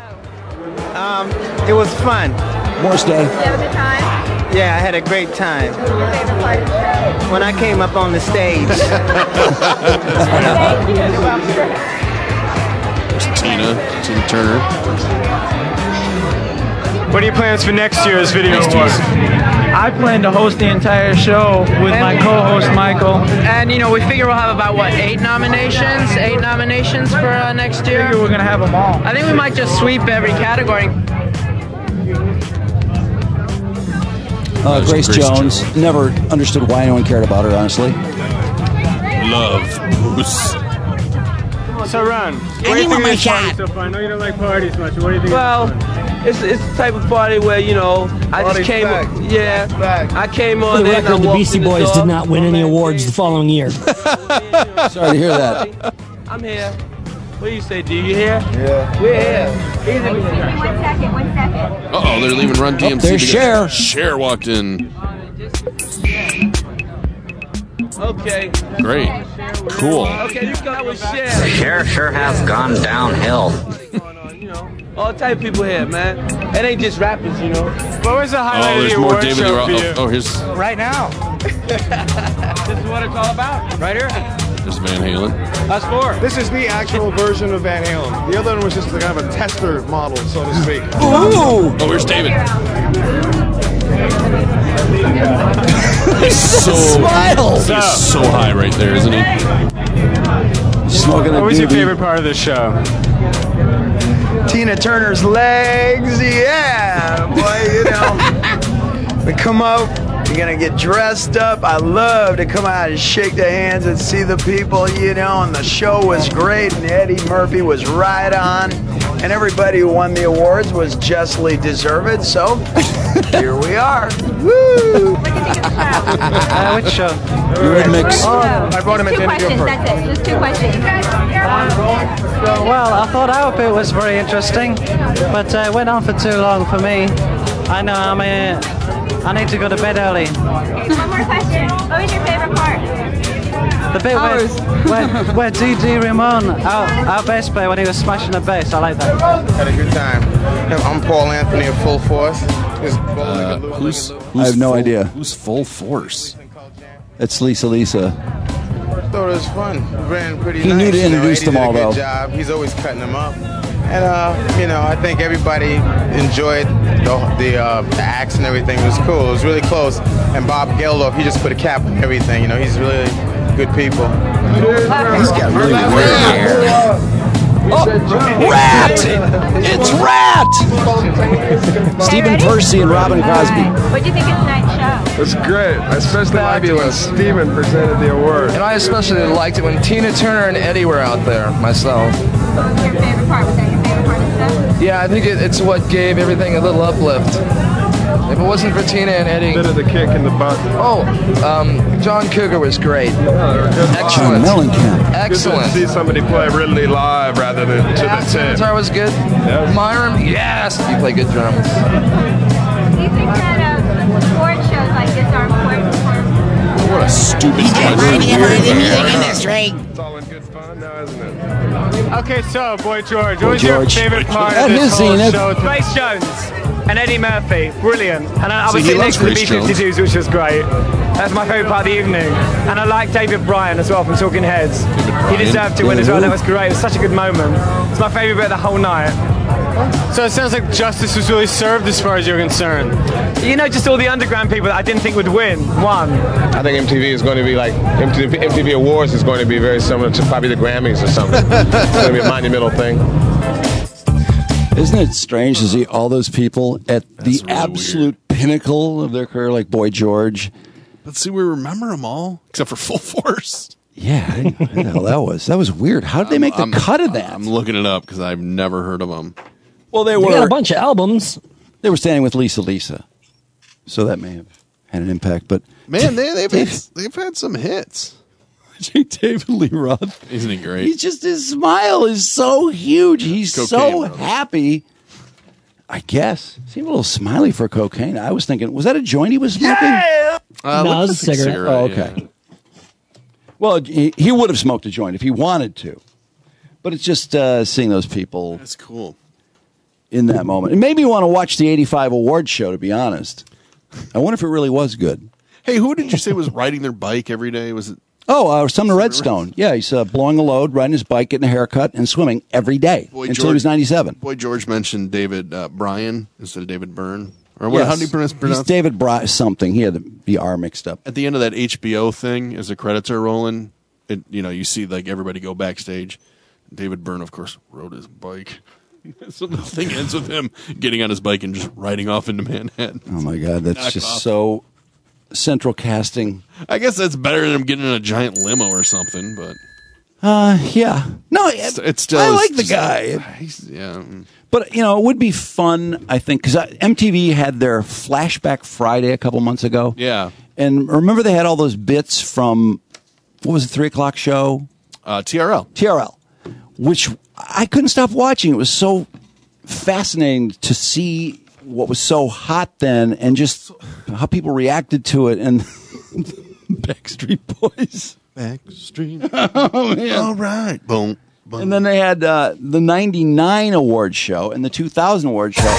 It was fun. Morris Day. Did you have a good time? Yeah, I had a great time. What was your favorite part of the show? When I came up on the stage. Tina Turner. What are your plans for next year's video awards? I plan to host the entire show with my co-host Michael. And you know, we figure we'll have about what, 8 nominations for next year. I figure we're gonna have them all. I think we might just sweep every category. Grace Jones. Never understood why anyone cared about her, honestly. Love Bruce. So Ron, I need one more shot. So far? I know you don't like parties much. What do you think? Well, it's the type of party where, you know, I just came. Yeah, I came on For the in. record, the Beastie Boys did not win any awards the following year. Sorry to hear that. I'm here. What do you say? Do you hear? Yeah. We're here. Excuse me 1 second. Uh-oh, they're leaving Run DMC. There's Cher. Cher walked in. Okay. Great. Cool. Okay, you got with Cher. Cher sure has gone downhill. All type of people here, man. It ain't just rappers, you know. What was the highlight of there's the more award David show Lee for Roth. you? Oh, here's Right now. This is what it's all about. Right here. Van Halen. Us 4. This is the actual version of Van Halen. The other one was just kind of a tester model, so to speak. Ooh! Oh, where's David? He's so smile. He's so high right there, isn't he? Smoking What was your favorite part of the show? Tina Turner's legs, yeah, boy, you know. We come up, you're gonna get dressed up. I love to come out and shake the hands and see the people, you know, and the show was great, and Eddie Murphy was right on, and everybody who won the awards was justly deserved, so here we are. Woo! What do you think of the show? Which show? Eurythmics. I brought him in Two to interview questions, first. that's it. Just 2 questions. Well, I thought our bit was very interesting, but it went on for too long for me. I know, I need to go to bed early. One more question. What was your favorite part? The bit where D.D. Ramone, our bass player, when he was smashing the bass, I like that. Had a good time. I'm Paul Anthony of Full Force. Who's I have no idea. Who's Full Force? It's Lisa. Thought it was fun. Ran pretty He nice. knew to You know, introduce Eddie them did all, a good though. job. He's always cutting them up. And, you know, I think everybody enjoyed the acts and everything. It was cool. It was really close. And Bob Geldof, he just put a cap on everything. You know, he's really good people. He's got really weird hair. Oh, Rat! It's Rat! Stephen Percy and Robin Crosby. What do you think of tonight's show? It was great. I especially liked it when Steven presented the award. And I especially liked it when Tina Turner and Eddie were out there, myself. What was your favorite part? Was that your favorite part of the show? Yeah, I think it's what gave everything a little uplift. If it wasn't for Tina and Eddie... Bit of the kick in the butt. Oh, John Cougar was great. John Mellencamp. Excellent. Good to see somebody play really live rather than to the tip. Guitar was good. Yes. Myron, yes, you play good drums. Do you think that award shows like this are important for What a stupid industry? It's all in good fun. Now Okay, so Boy George, Boy what was your George. favorite part At of his this whole zenith. show? Grace Jones and Eddie Murphy, brilliant. And I See, was he sitting loves next to the Grace Jones. B-52s, which was great. That's my favorite part of the evening. And I like David Bryan as well from Talking Heads. He deserved to win as well. That was great. It was such a good moment. It's my favorite bit of the whole night. So it sounds like justice was really served as far as you're concerned. You know, just all the underground people that I didn't think would win won. I think MTV is going to be like, MTV Awards is going to be very similar to probably the Grammys or something. It's going to be a monumental thing. Isn't it strange to see all those people at the really absolute pinnacle of their career, like Boy George? But see, we remember them all, except for Full Force. Yeah, I didn't know what the hell that was. That was weird. How did they make the cut of that? I'm looking it up because I've never heard of them. Well, they got a bunch of albums. They were standing with Lisa, so that may have had an impact. But Man, they've had some hits. David Lee Roth, Isn't he great? he's just, his smile is so huge. He's Cocaine, so brother. happy. I guess seemed a little smiley for cocaine. I was thinking, was that a joint he was smoking? No, it was a like cigarette. Oh, okay. yeah. Well, he would have smoked a joint if he wanted to, but it's just seeing those people That's cool. in that moment. It made me want to watch the '85 award show. To be honest, I wonder if it really was good. Hey, who did you say was riding their bike every day? Was it? Oh, Sumner Redstone. Yeah, he's blowing a load, riding his bike, getting a haircut, and swimming every day until he was 97. Boy George mentioned David Bryan instead of David Byrne. Or what? How do you pronounce? He's David Bryan something. He had the R mixed up. At the end of that HBO thing, as the credits are rolling, you see like everybody go backstage. David Byrne, of course, rode his bike. So the thing ends with him getting on his bike and just riding off into Manhattan. Oh my God, that's Knock just off. so central casting. I guess that's better than him getting in a giant limo or something, but Yeah. No, it's still. I it's like the just- guy. Yeah. But, it would be fun, I think, because MTV had their Flashback Friday a couple months ago. Yeah. And remember they had all those bits from, what was the 3 o'clock show? TRL, which I couldn't stop watching. It was so fascinating to see what was so hot then and just how people reacted to it. And Backstreet Boys. Backstreet. Oh, man. All right. Boom. And then they had the 99 award show and the 2000 award show.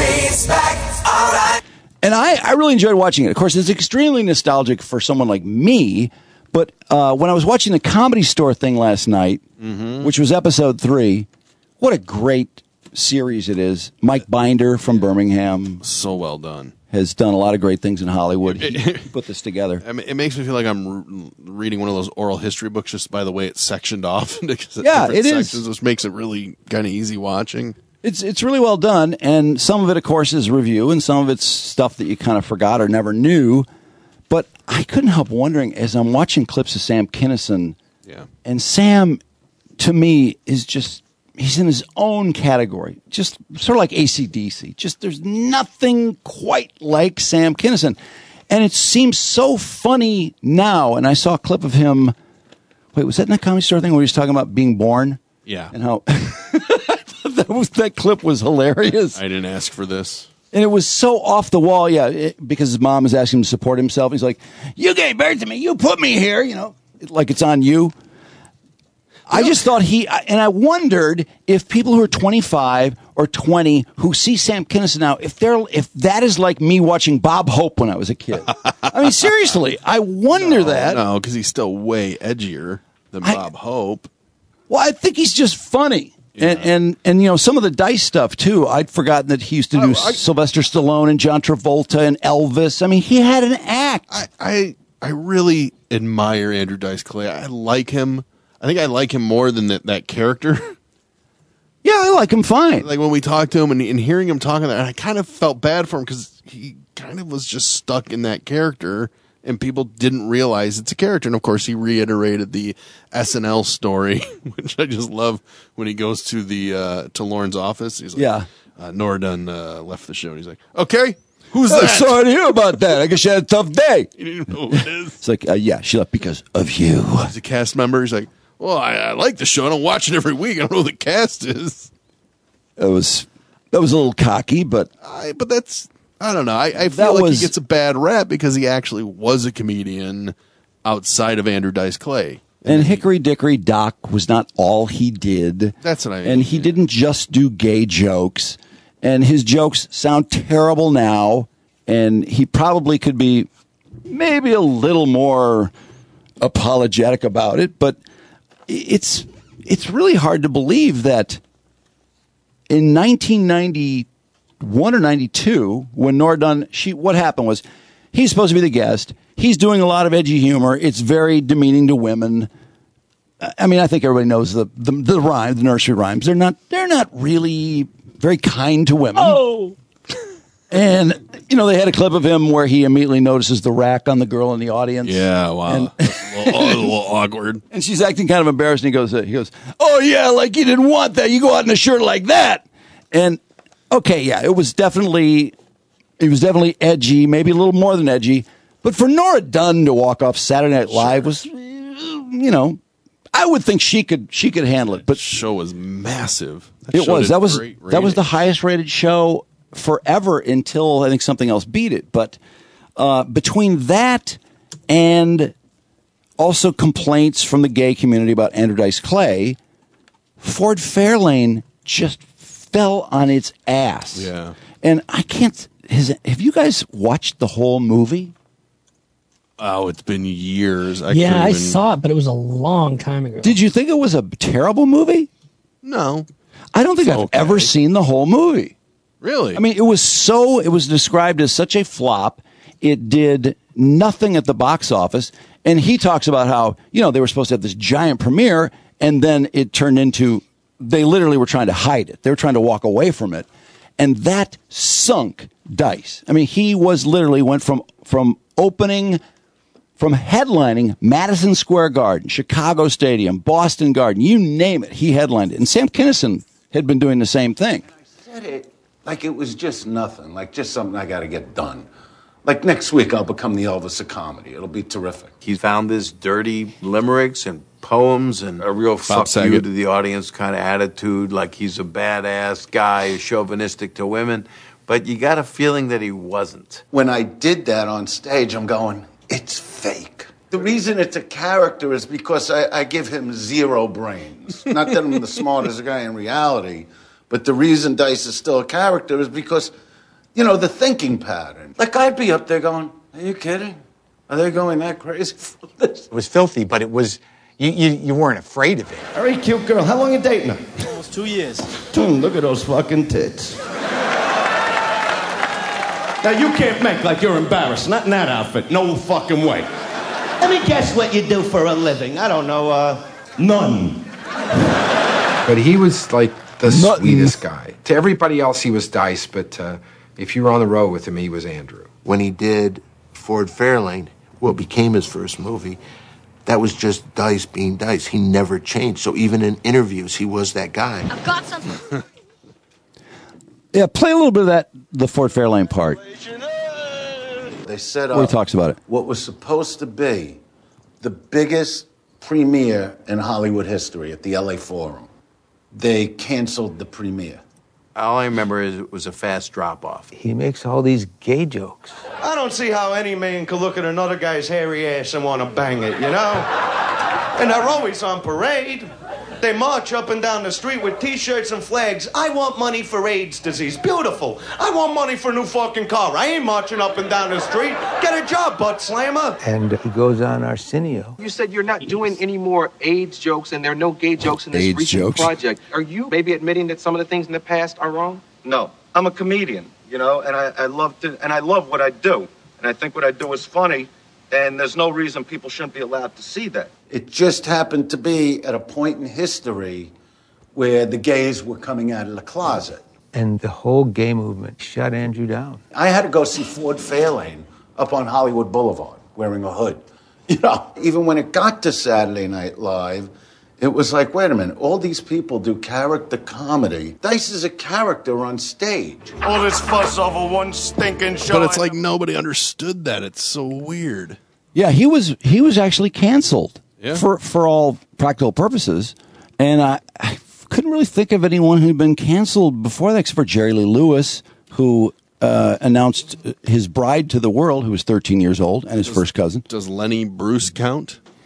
And I really enjoyed watching it. Of course, it's extremely nostalgic for someone like me. But when I was watching the Comedy Store thing last night, which was episode 3, what a great series it is. Mike Binder from Birmingham. So well done. Has done a lot of great things in Hollywood. He put this together. I mean, it makes me feel like I'm reading one of those oral history books just by the way it's sectioned off. Yeah, it is. Sections, which makes it really kind of easy watching. It's really well done, and some of it, of course, is review, and some of it's stuff that you kind of forgot or never knew. But I couldn't help wondering, as I'm watching clips of Sam Kinison, and Sam, to me, is just, he's in his own category, just sort of like AC/DC. Just there's nothing quite like Sam Kinison. And it seems so funny now, and I saw a clip of him, wait, was that in the Comedy Store thing where he was talking about being born? Yeah. And how that clip was hilarious. I didn't ask for this. And it was so off the wall, because his mom is asking him to support himself. He's like, you gave birth to me. You put me here, like it's on you. I just thought and I wondered if people who are 25 or 20 who see Sam Kinison now, if that is like me watching Bob Hope when I was a kid. I mean, seriously, I wonder that. No, because he's still way edgier than Bob Hope. Well, I think he's just funny. Yeah. And some of the Dice stuff too. I'd forgotten that he used to do Sylvester Stallone and John Travolta and Elvis. I mean, he had an act. I really admire Andrew Dice Clay. I like him. I think I like him more than that character. Yeah, I like him fine. Like when we talked to him and hearing him talking that, I kind of felt bad for him because he kind of was just stuck in that character. And people didn't realize it's a character. And, of course, he reiterated the SNL story, which I just love when he goes to to Lauren's office. He's like, Nora Dunn left the show. And he's like, okay, who's that? Sorry to hear about that. I guess you had a tough day. You didn't know who it is. It's like, she left because of you. He's a cast member. He's like, well, I like the show. I don't watch it every week. I don't know who the cast is. That was a little cocky, but that's... I don't know. I feel like he gets a bad rap because he actually was a comedian outside of Andrew Dice Clay. And Hickory Dickory Dock was not all he did. That's what I mean. And he didn't just do gay jokes. And his jokes sound terrible now. And he probably could be maybe a little more apologetic about it. But it's really hard to believe that in 1991 or 92, when Nora Dunn, what happened was he's supposed to be the guest. He's doing a lot of edgy humor. It's very demeaning to women. I mean, I think everybody knows the rhyme, the nursery rhymes. They're not really very kind to women. Oh. And, they had a clip of him where he immediately notices the rack on the girl in the audience. Yeah, wow. That's a little awkward. And she's acting kind of embarrassed. And he goes, oh, yeah, like you didn't want that. You go out in a shirt like that. And, okay, yeah, it was definitely edgy, maybe a little more than edgy. But for Nora Dunn to walk off Saturday Night Live was, I would think she could handle it. But the show was massive. That was the highest rated show forever until I think something else beat it. But between that and also complaints from the gay community about Andrew Dice Clay, Ford Fairlane just fell on its ass. Yeah. And I can't. Have you guys watched the whole movie? Oh, it's been years. I saw it, but it was a long time ago. Did you think it was a terrible movie? No. I don't think I've ever seen the whole movie. Really? I mean, it was described as such a flop. It did nothing at the box office. And he talks about how, they were supposed to have this giant premiere, and then it turned into, they literally were trying to hide it. They were trying to walk away from it. And that sunk Dice. I mean, he was literally went from headlining Madison Square Garden, Chicago Stadium, Boston Garden, you name it, he headlined it. And Sam Kinison had been doing the same thing. I said it like it was just nothing, like just something I got to get done. Like next week, I'll become the Elvis of comedy. It'll be terrific. He found this dirty limericks and poems and a real fuck you to the audience kind of attitude, like he's a badass guy, chauvinistic to women. But you got a feeling that he wasn't. When I did that on stage, I'm going, it's fake. The reason it's a character is because I give him zero brains. Not that I'm the smartest guy in reality, but the reason Dice is still a character is because, the thinking pattern. Like, I'd be up there going, are you kidding? Are they going that crazy? It was filthy, but it was, you weren't afraid of it. All right, cute girl, how long you dating her? Almost 2 years. Look at those fucking tits. Now, you can't make like you're embarrassed. Not in that outfit. No fucking way. Let me guess what you do for a living. I don't know, none. But he was like the sweetest guy. To everybody else, he was Dice, but if you were on the road with him, he was Andrew. When he did Ford Fairlane, what became his first movie, that was just Dice being Dice. He never changed. So even in interviews, he was that guy. I've got something. Yeah, play a little bit of the Ford Fairlane part. They set up where he talks about it. What was supposed to be the biggest premiere in Hollywood history at the LA Forum. They canceled the premiere. All I remember is it was a fast drop-off. He makes all these gay jokes. I don't see how any man could look at another guy's hairy ass and want to bang it, And they're always on parade. They march up and down the street with T-shirts and flags. I want money for AIDS disease. Beautiful. I want money for a new fucking car. I ain't marching up and down the street. Get a job, butt slammer. And he goes on Arsenio. You said you're not doing any more AIDS jokes and there are no gay jokes in this AIDS recent jokes? project. Are you maybe admitting that some of the things in the past are wrong? No. I'm a comedian, and I love what I do. And I think what I do is funny. And there's no reason people shouldn't be allowed to see that. It just happened to be at a point in history where the gays were coming out of the closet. And the whole gay movement shut Andrew down. I had to go see Ford Fairlane up on Hollywood Boulevard wearing a hood. Even when it got to Saturday Night Live, it was like, wait a minute, all these people do character comedy. Dice is a character on stage. All this fuss over one stinking show. But it's like nobody understood that. It's so weird. Yeah, he was actually canceled Yeah. for all practical purposes. And I couldn't really think of anyone who'd been canceled before that, except for Jerry Lee Lewis, who announced his bride to the world, who was 13 years old, and his first cousin. Does Lenny Bruce count?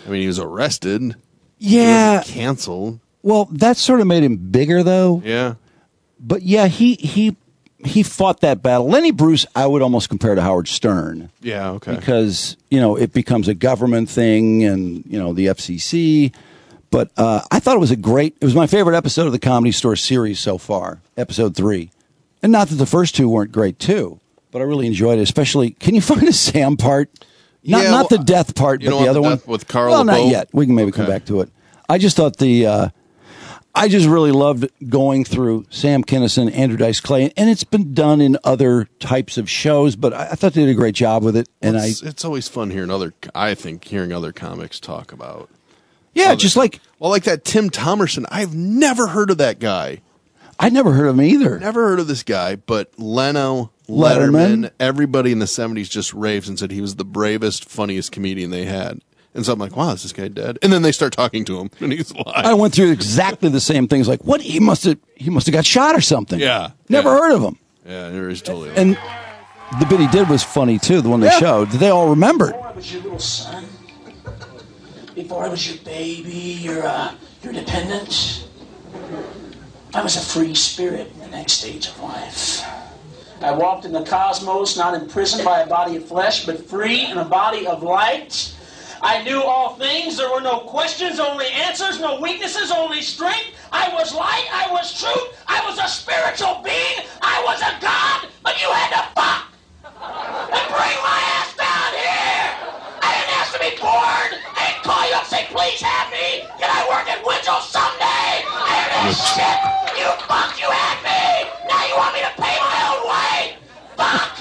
I mean, he was arrested. Yeah. He wasn't canceled. Well, that sort of made him bigger, though. Yeah. But yeah, he fought that battle. Lenny Bruce, I would almost compare to Howard Stern. Yeah, okay. Because, it becomes a government thing and, the FCC. But I thought it was my favorite episode of the Comedy Store series so far, episode 3. And not that the first 2 weren't great, too. But I really enjoyed it, especially, can you find a Sam part? Not the death part, but the other one. With Carl Well, LeBeau? not yet. We can maybe come back to it. I just thought I just really loved going through Sam Kinison, Andrew Dice Clay, and it's been done in other types of shows, but I thought they did a great job with it. And it's always fun hearing other comics talk about. Yeah, just like that Tim Thomerson. I've never heard of that guy. I'd never heard of him either. Never heard of this guy, but Leno, Letterman, everybody in the 70s just raves and said he was the bravest, funniest comedian they had. And so I'm like, wow, is this guy dead? And then they start talking to him, and he's alive. I went through exactly the same things. Like, what? He must have got shot or something. Yeah. Never heard of him. Yeah, he's totally. And the bit he did was funny too. The one they showed, they all remembered. Before I was your little son, before I was your baby, your dependent, I was a free spirit in the next stage of life. I walked in the cosmos, not imprisoned by a body of flesh, but free in a body of light. I knew all things. There were no questions, only answers, no weaknesses, only strength. I was light. I was truth. I was a spiritual being. I was a god, but you had to fuck and bring my ass down here. I didn't ask to be born. I didn't call you up and say, please have me. Can I work at Winchell someday? I heard this shit. You fucked. You had me. Now you want me to pay my own way. Fuck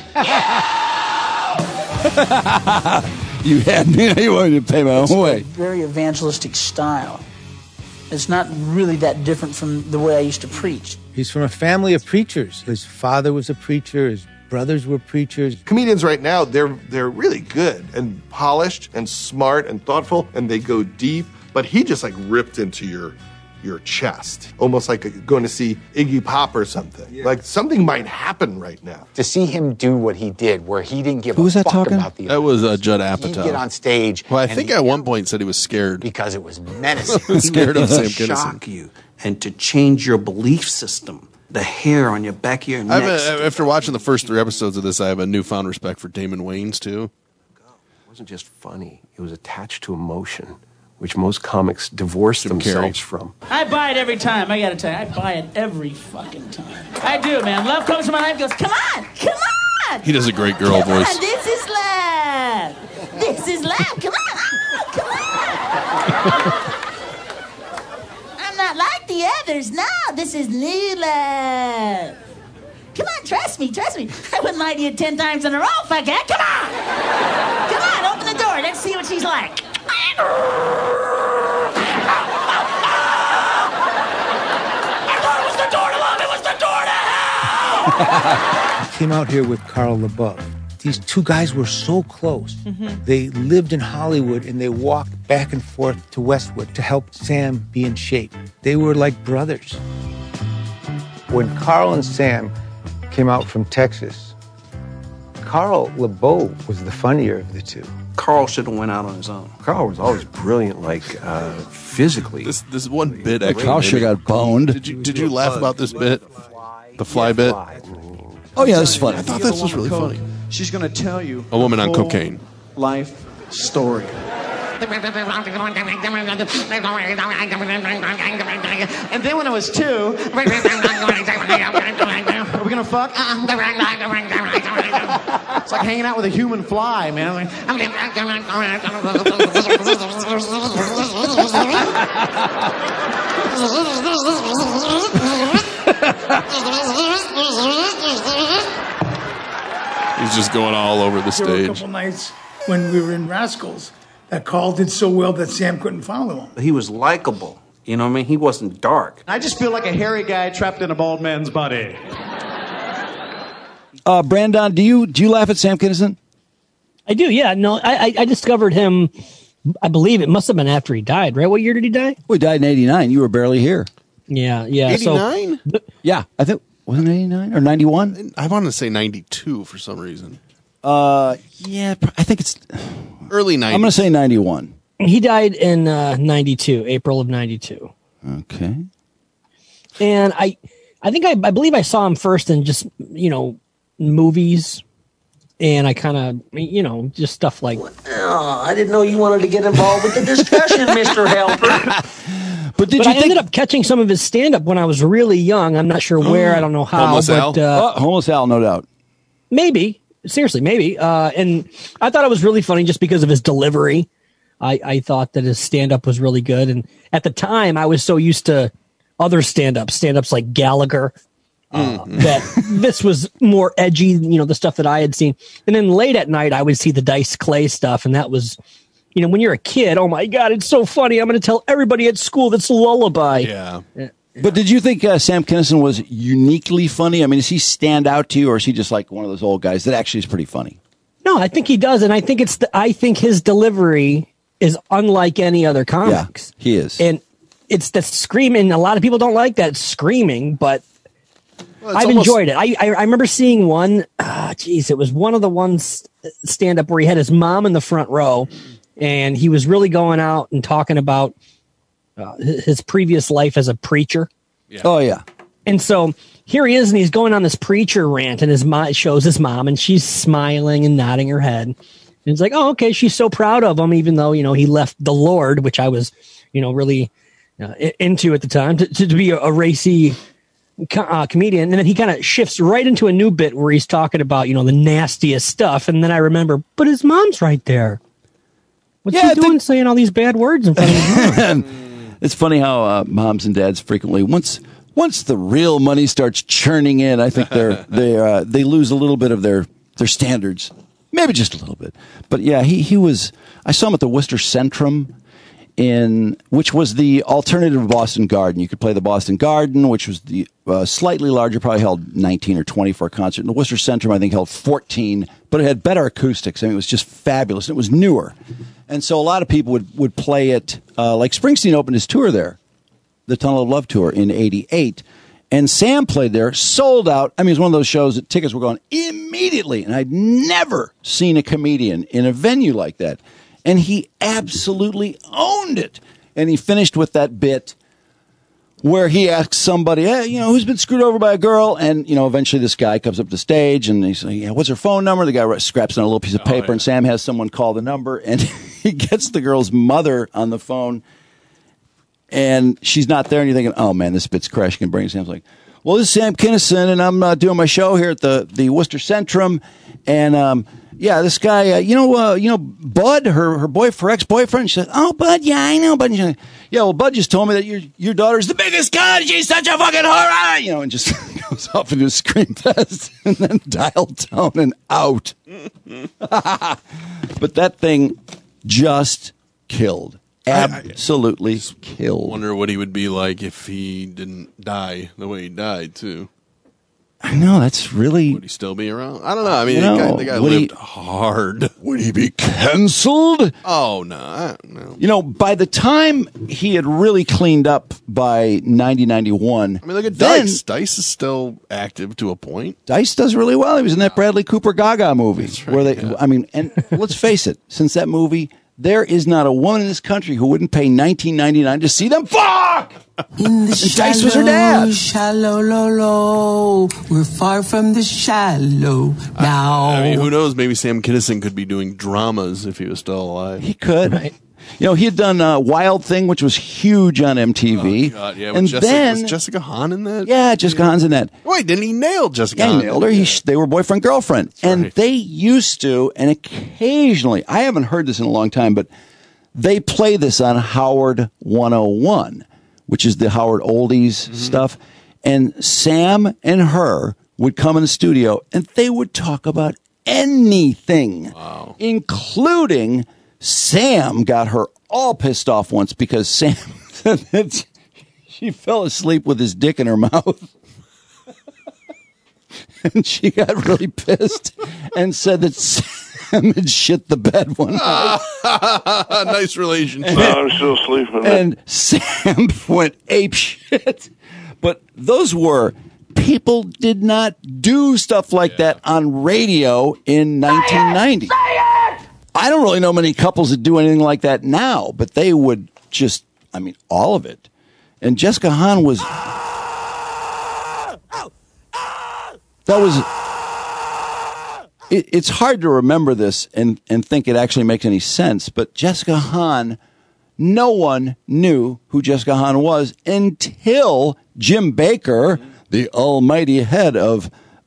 you. You had me. You wanted to pay my own way. Very evangelistic style. It's not really that different from the way I used to preach. He's from a family of preachers. His father was a preacher. His brothers were preachers. Comedians right now, they're really good and polished and smart and thoughtful, and they go deep. But he just ripped into your chest, almost like going to see Iggy Pop or something. Yeah. Like something might happen right now. To see him do what he did, where he didn't give a fuck about the That was Judd Apatow. He'd get on stage. Well, I think at one point said he was scared because it was menacing. Scared of Sam to Kinison. shock you and to change your belief system. The hair on your back of your neck. After watching the first 3 episodes of this, I have a newfound respect for Damon Wayans too. It wasn't just funny; it was attached to emotion, which most comics divorce themselves from. I buy it every time. I gotta tell you, I buy it every fucking time. I do, man. Love comes to my life. Goes, come on, come on. He does a great girl voice. On, this is love. This is love. Come on, come on. I'm not like the others. No, this is new love. Come on, trust me, trust me. I wouldn't lie to you 10 times in a row, fuck it. Come on. Come on, open the door. Let's see what she's like. Came out here with Carl LeBeau. These 2 guys were so close. Mm-hmm. They lived in Hollywood and they walked back and forth to Westwood to help Sam be in shape. They were like brothers. When Carl and Sam came out from Texas, Carl LeBeau was the funnier of the 2. Carl should have went out on his own. Carl was always brilliant, physically. This one bit actually. Carl should have got boned. Did you laugh about this bit? The fly bit? Oh yeah, this is funny. I thought this was really funny. She's going to tell you A woman on whole cocaine. life story. And then when I was 2, are we gonna fuck? It's like hanging out with a human fly, man. He's just going all over the There were a stage. couple nights when we were in Rascals that Carl did so well that Sam couldn't follow him. He was likable. You know what I mean? He wasn't dark. I just feel like a hairy guy trapped in a bald man's body. Brandon, do you laugh at Sam Kinison? I do, yeah. No, I discovered him, I believe it must have been after he died, right? What year did he die? Well, he died in 89. You were barely here. Yeah. 89? Yeah, I think, wasn't it 89 or 91? I wanted to say 92 for some reason. Yeah, I think it's early 90s. I'm going to say 91. He died in 92, April of 92. Okay. And I believe I saw him first in just, movies. And I kind of, just stuff like. Oh, I didn't know you wanted to get involved with the discussion, Mr. Helper. But I ended up catching some of his stand-up when I was really young. I'm not sure where. I don't know how. Homeless Al? Homeless Al, no doubt. Maybe. Seriously, maybe. And I thought it was really funny just because of his delivery. I thought that his stand-up was really good. And at the time, I was so used to other stand-ups like Gallagher, that this was more edgy, the stuff that I had seen. And then late at night, I would see the Dice Clay stuff. And that was, when you're a kid, oh my God, it's so funny. I'm going to tell everybody at school that's Lullaby. Yeah. But did you think Sam Kinison was uniquely funny? I mean, does he stand out to you, or is he just like one of those old guys that actually is pretty funny? No, I think he does. And I think I think his delivery is unlike any other comics. Yeah, he is. And it's the screaming. A lot of people don't like that screaming, but I've enjoyed it. I remember seeing one. It was one of the ones stand up where he had his mom in the front row, and he was really going out and talking about his previous life as a preacher. Yeah. Oh yeah. And so here he is, and he's going on this preacher rant, and his mom shows his mom, and she's smiling and nodding her head. And it's like, oh, okay, she's so proud of him, even though he left the Lord, which I was, really into at the time, to be a racy comedian. And then he kind of shifts right into a new bit where he's talking about the nastiest stuff. And then I remember, but his mom's right there. What's he doing saying all these bad words in front of his mom? It's funny how moms and dads frequently, once the real money starts churning in, I think they lose a little bit of their standards, maybe just a little bit. But yeah, he was. I saw him at the Worcester Centrum, which was the alternative Boston Garden. You could play the Boston Garden, which was the slightly larger, probably held 19 or 20 for a concert. And the Worcester Centrum, I think, held 14, but it had better acoustics. I mean, it was just fabulous. It was newer. And so a lot of people would play it, like Springsteen opened his tour there, the Tunnel of Love tour in '88. And Sam played there, sold out. I mean, it was one of those shows that tickets were going immediately. And I'd never seen a comedian in a venue like that. And he absolutely owned it. And he finished with that bit where he asks somebody, hey, who's been screwed over by a girl? And, eventually this guy comes up to the stage and he's like, what's her phone number? The guy scraps on a little piece of paper and Sam has someone call the number and he gets the girl's mother on the phone and she's not there. And you're thinking, oh man, this bit's crashing and burning. Sam's like, well, this is Sam Kinison and I'm doing my show here at the Worcester Centrum. And, yeah, this guy, Bud, her ex-boyfriend. She said, "Oh, Bud, yeah, I know, Bud." Like, yeah, well, Bud just told me that your daughter's the biggest con. She's such a fucking whore, and just goes off into a scream fest and then dial tone and out. But that thing just killed, absolutely killed. Wonder what he would be like if he didn't die the way he died too. I know, that's really... Would he still be around? I don't know. I mean, the guy lived hard. Would he be canceled? Oh, no. By the time he had really cleaned up by 90-91... I mean, look at Dice. Dice is still active to a point. Dice does really well. He was in that Bradley Cooper Gaga movie. Right, and let's face it, since that movie... There is not a woman in this country who wouldn't pay $19.99 to see them fuck! In the and Dice was her dad. Shallow, low, low. We're far from the shallow now. I mean, who knows? Maybe Sam Kinison could be doing dramas if he was still alive. He could. Right. He had done Wild Thing, which was huge on MTV. Oh, God, yeah. Was Jessica Hahn in that? Yeah, Jessica Hahn's in that. Wait, didn't he nail Jessica Hahn? He nailed her. Yeah. They were boyfriend-girlfriend. That's and right. They used to, and occasionally, I haven't heard this in a long time, but they play this on Howard 101, which is the Howard Oldies stuff. And Sam and her would come in the studio, and they would talk about anything, including... Sam got her all pissed off once because Sam said that she fell asleep with his dick in her mouth. And she got really pissed and said that Sam had shit the bed one night. Nice relationship. I'm still sleeping. And Sam went ape shit. But those were... People did not do stuff like that on radio in 1990. Say it! I don't really know many couples that do anything like that now, but they would just, I mean, all of it. And Jessica Hahn was, it's hard to remember this and think it actually makes any sense, but Jessica Hahn, no one knew who Jessica Hahn was until Jim Baker, the almighty head of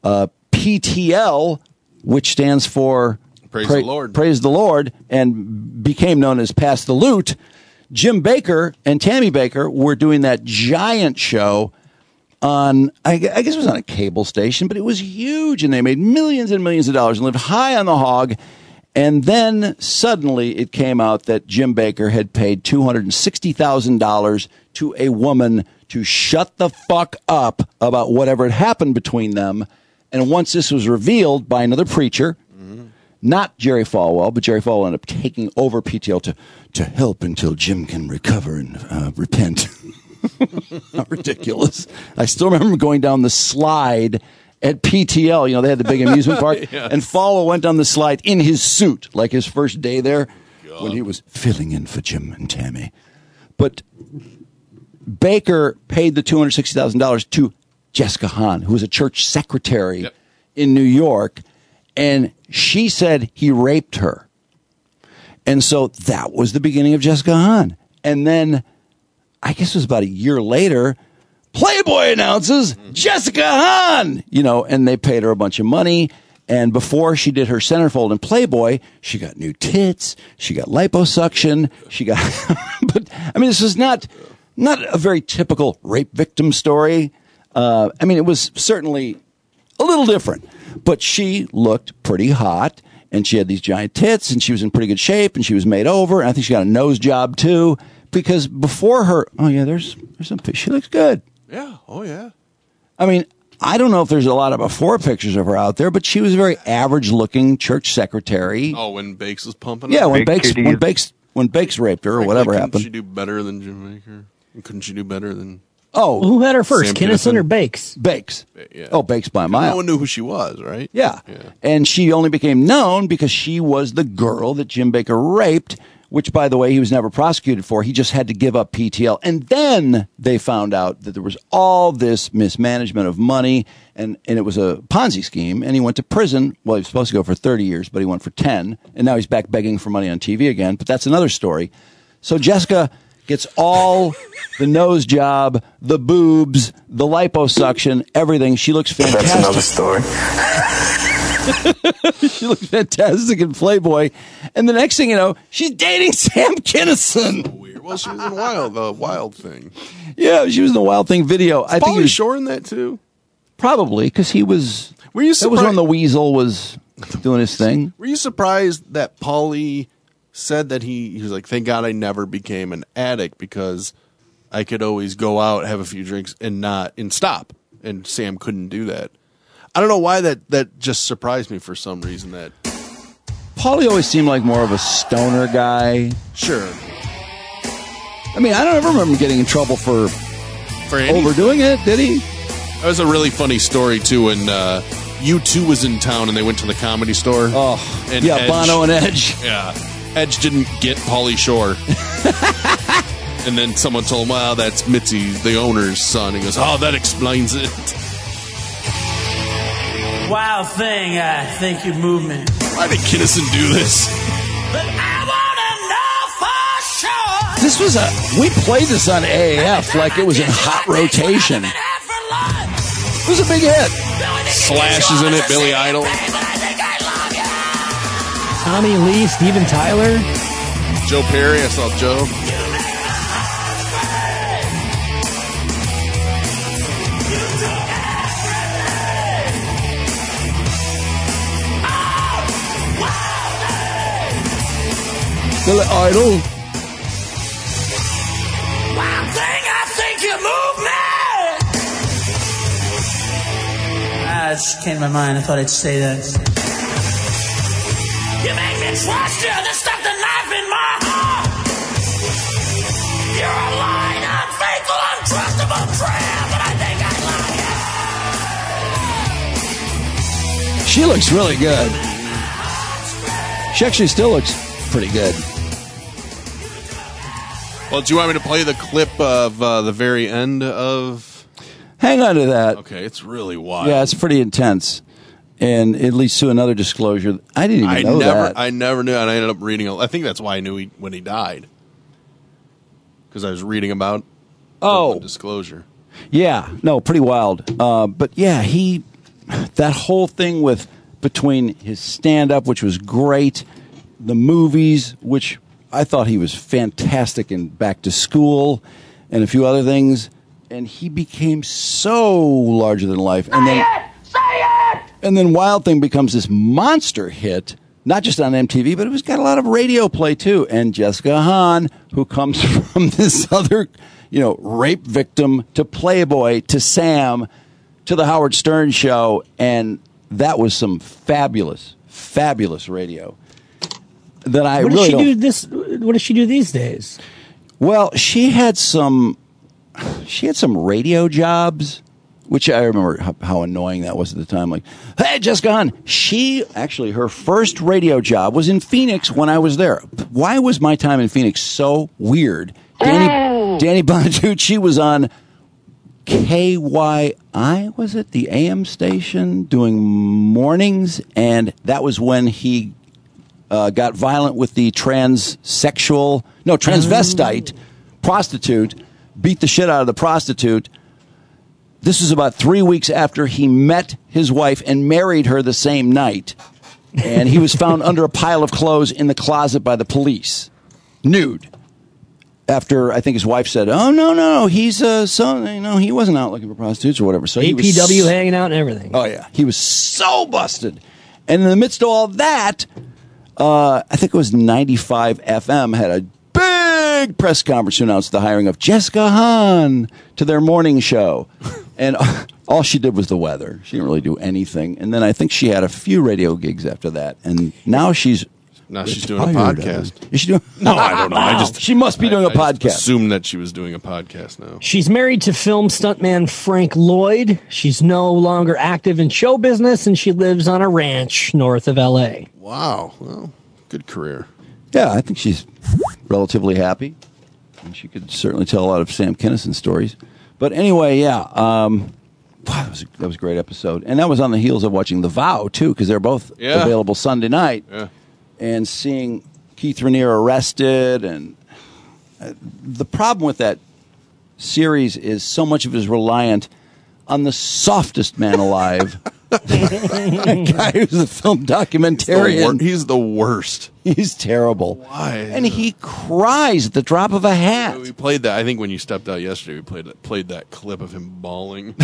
PTL, which stands for Praise the Lord. Praise the Lord, and became known as Pass the Loot. Jim Baker and Tammy Baker were doing that giant show on, I guess it was on a cable station, but it was huge, and they made millions and millions of dollars and lived high on the hog. And then suddenly it came out that Jim Baker had paid $260,000 to a woman to shut the fuck up about whatever had happened between them. And once this was revealed by another preacher, not Jerry Falwell, but Jerry Falwell ended up taking over PTL to help until Jim can recover and repent. How ridiculous. I still remember going down the slide at PTL. You know, they had the big amusement park. Yes. And Falwell went down the slide in his suit, like his first day there, when he was filling in for Jim and Tammy. But Baker paid the $260,000 to Jessica Hahn, who was a church secretary in New York, and she said he raped her. And so that was the beginning of Jessica Hahn. And then, I guess it was about a year later, Playboy announces Jessica Hahn, you know, and they paid her a bunch of money. And before she did her centerfold in Playboy, she got new tits, she got liposuction, she got, but I mean, this is not a very typical rape victim story. I mean, it was certainly a little different, but she looked pretty hot, and she had these giant tits, and she was in pretty good shape, and she was made over, and I think she got a nose job too, because before her, oh yeah, there's some, she looks good. Yeah, oh yeah. I mean, I don't know if there's a lot of before pictures of her out there, but she was a very average-looking church secretary. Oh, when Bakes was pumping Yeah, her? when Bakes raped her or whatever Couldn't happened. she do better than Jim Baker? Couldn't she do better than... Oh, who had her first, Sam Kinison or Bakes? Bakes. Yeah. Oh, Bakes by a mile. No one knew who she was, right? Yeah. And she only became known because she was the girl that Jim Baker raped, which, by the way, he was never prosecuted for. He just had to give up PTL. And then they found out that there was all this mismanagement of money, and it was a Ponzi scheme, and he went to prison. Well, he was supposed to go for 30 years, but he went for 10, and now he's back begging for money on TV again, but that's another story. So Jessica gets all the nose job, the boobs, the liposuction, everything. She looks fantastic. That's another story. She looks fantastic in Playboy. And the next thing you know, she's dating Sam Kinison. Weird. Well, she was in the Wild Thing. Yeah, she was in the Wild Thing video. I think he Pauly was Shore in that too? Probably, because he was... Were you that was when the Weasel was doing his thing. Were you surprised that Pauly said that he was like, thank God I never became an addict because I could always go out, have a few drinks, and stop. And Sam couldn't do that. I don't know why that just surprised me for some reason. That Pauly always seemed like more of a stoner guy. Sure. I mean, I don't ever remember him getting in trouble for anything. Overdoing it, did he? That was a really funny story, too, when U2 was in town and they went to the Comedy Store. Oh, and yeah, Bono and Edge. Yeah. Edge didn't get Pauly Shore. And then someone told him, well, that's Mitzi, the owner's son. He goes, oh, that explains it. Wild Thing, I think you move me. Why did Kinison do this? But I wanna know for sure. This was we played this on AAF like it was in hot rotation. It was a big hit. Slash is in it, Billy Idol. Tommy Lee, Steven Tyler. Joe Perry, I saw Joe. Billy Idol. Wild Thing, I think you move me. It just came to my mind. I thought I'd say that. You make me trust you. They stuck the knife in my heart. You're a lying, unfaithful, untrustable tramp, but I think I love you. She looks really good. She actually still looks pretty good. Well, do you want me to play the clip of the very end of... Hang on to that. Okay, it's really wild. Yeah, it's pretty intense. And it leads to another disclosure. I didn't even know that. I never knew, and I ended up reading... I think that's why I knew when he died. Because I was reading about the disclosure. Yeah, no, pretty wild. But yeah, that whole thing with between his stand-up, which was great, the movies, which I thought he was fantastic in Back to School, and a few other things, and he became so larger than life. And then Wild Thing becomes this monster hit, not just on MTV, but it was got a lot of radio play too. And Jessica Hahn, who comes from this other, rape victim to Playboy to Sam to the Howard Stern show, and that was some fabulous, fabulous radio. That I what does really she don't... do this? What does she do these days? Well, she had some radio jobs, which I remember how annoying that was at the time. Like, hey, Jessica Hahn. Her first radio job was in Phoenix when I was there. Why was my time in Phoenix so weird? Danny Bonaducci was on KYI, was it? The AM station doing mornings. And that was when he got violent with the transvestite prostitute, beat the shit out of the prostitute. This was about 3 weeks after he met his wife and married her the same night. And he was found under a pile of clothes in the closet by the police, nude. After I think his wife said, "Oh no, he's he wasn't out looking for prostitutes or whatever." So APW hanging out and everything. Oh yeah, he was so busted. And in the midst of all that, I think it was 95 FM had a big press conference to announce the hiring of Jessica Hahn to their morning show. And all she did was the weather. She didn't really do anything. And then I think she had a few radio gigs after that. And now she's doing a podcast. Is she doing? No, I don't know. She must be doing a podcast. Assumed that she was doing a podcast now. She's married to film stuntman Frank Lloyd. She's no longer active in show business, and she lives on a ranch north of L.A. Wow. Well, good career. Yeah, I think she's relatively happy. And she could certainly tell a lot of Sam Kinison stories. But anyway, yeah. That was a great episode. And that was on the heels of watching The Vow, too, because they're both available Sunday night. Yeah. And seeing Keith Raniere arrested. And the problem with that series is so much of it is reliant on the softest man alive. A guy who's a film documentarian. He's the worst. He's terrible. Why? And he cries at the drop of a hat. We played that. I think when you stepped out yesterday, we played that clip of him bawling.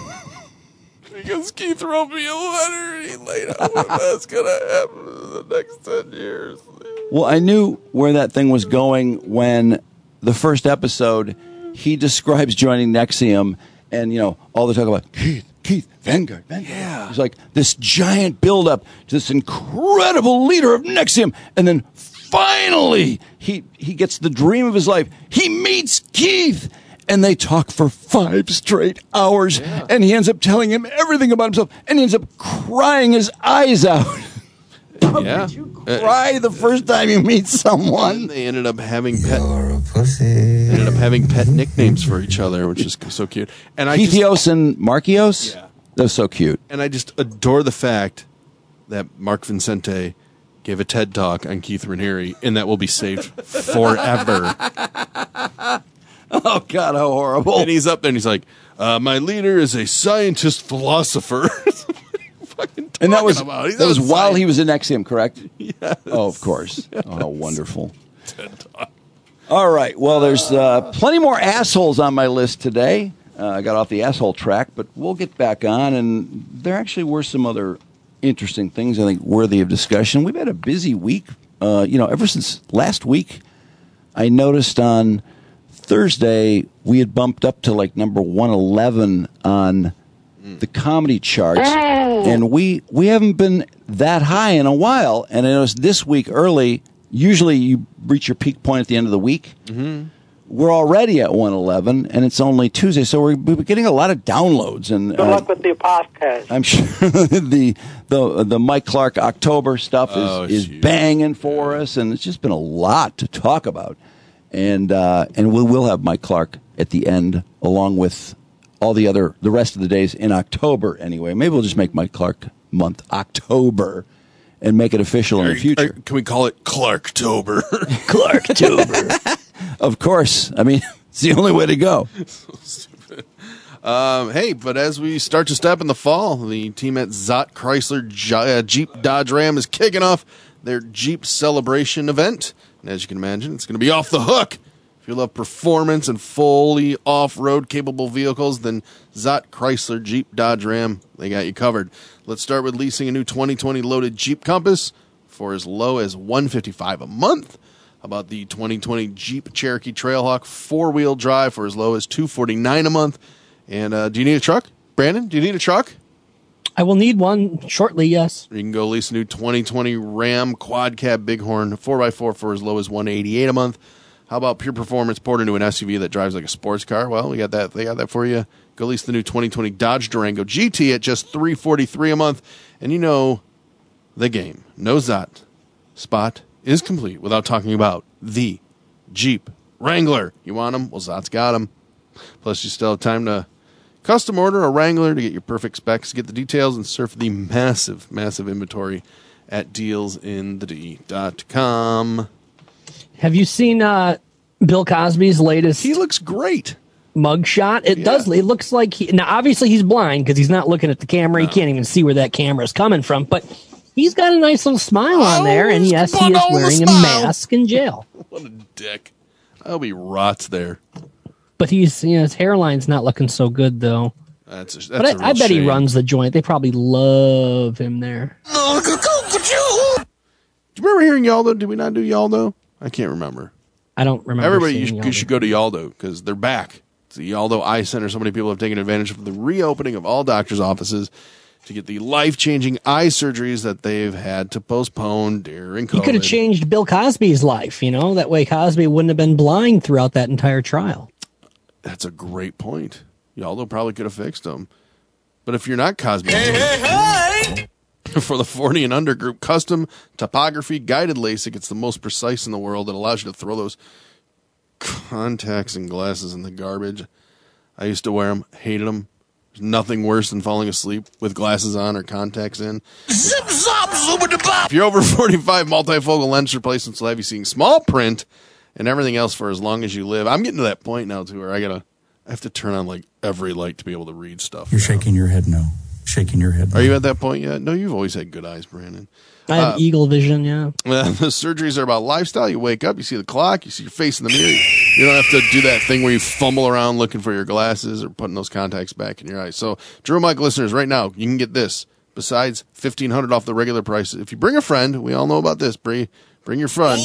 Because Keith wrote me a letter and he laid out what that's going to happen in the next 10 years. Well, I knew where that thing was going when the first episode, he describes joining NXIVM and, all the talk about Keith, Vanguard. Yeah. It's like this giant buildup to this incredible leader of NXIVM. And then finally, he gets the dream of his life. He meets Keith. And they talk for 5 straight hours. Yeah. And he ends up telling him everything about himself. And he ends up crying his eyes out. How could you cry the first time you meet someone? They ended up having pet nicknames for each other, which is so cute. And Keithios and Markios? Yeah. They're so cute. And I just adore the fact that Mark Vincente gave a TED Talk on Keith Raniere, and that will be saved forever. Oh, God, how horrible. And he's up there and he's like, my leader is a scientist philosopher. And that was while he was in NXIVM, correct? Yes. Oh, of course. Yes. Oh, how wonderful. All right. Well, there's plenty more assholes on my list today. I got off the asshole track, but we'll get back on. And there actually were some other interesting things I think worthy of discussion. We've had a busy week. Ever since last week, I noticed on Thursday, we had bumped up to like number 111 on the comedy charts, and we haven't been that high in a while. And I noticed this week early, usually you reach your peak point at the end of the week. Mm-hmm. we're already at 111, and it's only Tuesday, so we're getting a lot of downloads. And good luck with the podcast. I'm sure the Mike Clark October stuff is banging for us, and it's just been a lot to talk about. And we will have Mike Clark at the end, along with all the rest of the days in October. Anyway, maybe we'll just make Mike Clark month October and make it official in the future. Can we call it Clarktober? Clarktober. Of course. I mean, it's the only way to go. So stupid. Hey, but as we start to step in the fall, the team at Zott Chrysler Jeep Dodge Ram is kicking off their Jeep Celebration event. And as you can imagine, it's going to be off the hook. If you love performance and fully off-road capable vehicles, then Zott Chrysler Jeep Dodge Ram, they got you covered. Let's start with leasing a new 2020 loaded Jeep Compass for as low as $155 a month. How about the 2020 Jeep Cherokee Trailhawk 4-wheel drive for as low as $249 a month? And do you need a truck? Brandon, do you need a truck? I will need one shortly, yes. You can go lease a new 2020 Ram Quad Cab Bighorn 4x4 for as low as $188 a month. How about pure performance poured into an SUV that drives like a sports car? Well, we got that. They got that for you. Go lease the new 2020 Dodge Durango GT at just $343 a month. And you know the game. No Zott spot is complete without talking about the Jeep Wrangler. You want them? Well, Zott's got them. Plus, you still have time to custom order a Wrangler to get your perfect specs. Get the details and surf the massive, massive inventory at dealsinded.com. Have you seen Bill Cosby's latest? He looks great. Mugshot. It does. It looks like now. Obviously, he's blind because he's not looking at the camera. He can't even see where that camera is coming from. But he's got a nice little smile on there, and yes, he is wearing a mask in jail. What a dick! I hope he rots there. But his hairline's not looking so good though. That's but I bet he runs the joint. They probably love him there. Do you remember hearing Yaldo? Did we not do Yaldo? I can't remember. I don't remember. Everybody, you should go to Yaldo because they're back. It's the Yaldo Eye Center. So many people have taken advantage of the reopening of all doctors' offices to get the life-changing eye surgeries that they've had to postpone during COVID. He could have changed Bill Cosby's life, That way Cosby wouldn't have been blind throughout that entire trial. That's a great point. Yaldo probably could have fixed him. But if you're not Cosby... Hey! For the 40 and under group, custom topography guided LASIK. It's the most precise in the world. It allows you to throw those contacts and glasses in the garbage. I used to wear them, hated them. There's nothing worse than falling asleep with glasses on or contacts in. Zip, zop, if you're over 45, multifocal lens replacements will have you seeing small print and everything else for as long as you live. I'm getting to that point now, too, where I have to turn on like every light to be able to read stuff. You're shaking your head no. Shaking your head. Are you at that point yet? No, you've always had good eyes, Brandon. I have eagle vision, yeah. The surgeries are about lifestyle. You wake up, you see the clock, you see your face in the mirror. You don't have to do that thing where you fumble around looking for your glasses or putting those contacts back in your eyes. So, Drew Mike listeners, right now, you can get this. Besides $1,500 off the regular price. If you bring a friend, we all know about this, bring your friend.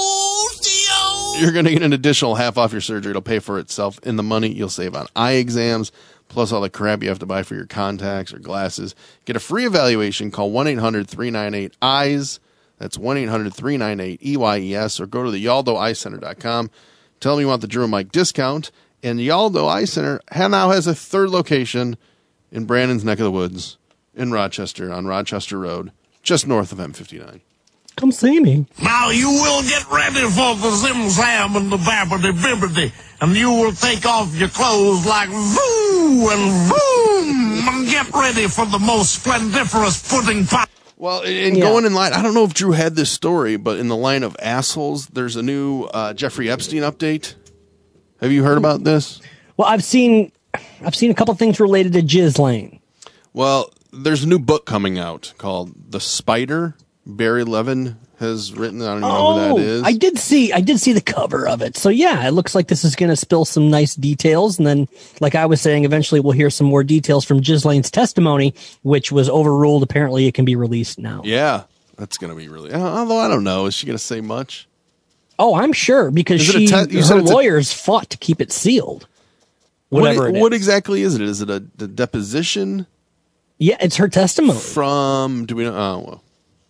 You're going to get an additional half off your surgery. It'll pay for itself in the money you'll save on eye exams, plus all the crap you have to buy for your contacts or glasses. Get a free evaluation. Call 1-800-398-EYES. That's 1-800-398-EYES. Or go to the YaldoEyeCenter.com. Tell them you want the Drew and Mike discount. And Yaldo Eye Center now has a third location in Brandon's neck of the woods in Rochester on Rochester Road, just north of M59. Come see me. Now you will get ready for the Zim Zam and the Babbity Bibbity, and you will take off your clothes like voo and boom, and get ready for the most splendiferous pudding pie. Well, going in line, I don't know if Drew had this story, but in the line of assholes, there's a new Jeffrey Epstein update. Have you heard about this? Well, I've seen a couple things related to Ghislaine. Well, there's a new book coming out called The Spider. Barry Levin has written. I don't even know who that is. I did see the cover of it. So yeah, it looks like this is going to spill some nice details. And then, like I was saying, eventually we'll hear some more details from Ghislaine's testimony, which was overruled. Apparently it can be released now. Yeah, that's going to be really, although I don't know. Is she going to say much? Oh, I'm sure, because her lawyers fought to keep it sealed. What exactly is it? Is it a deposition? Yeah, it's her testimony. Do we know? Oh, well.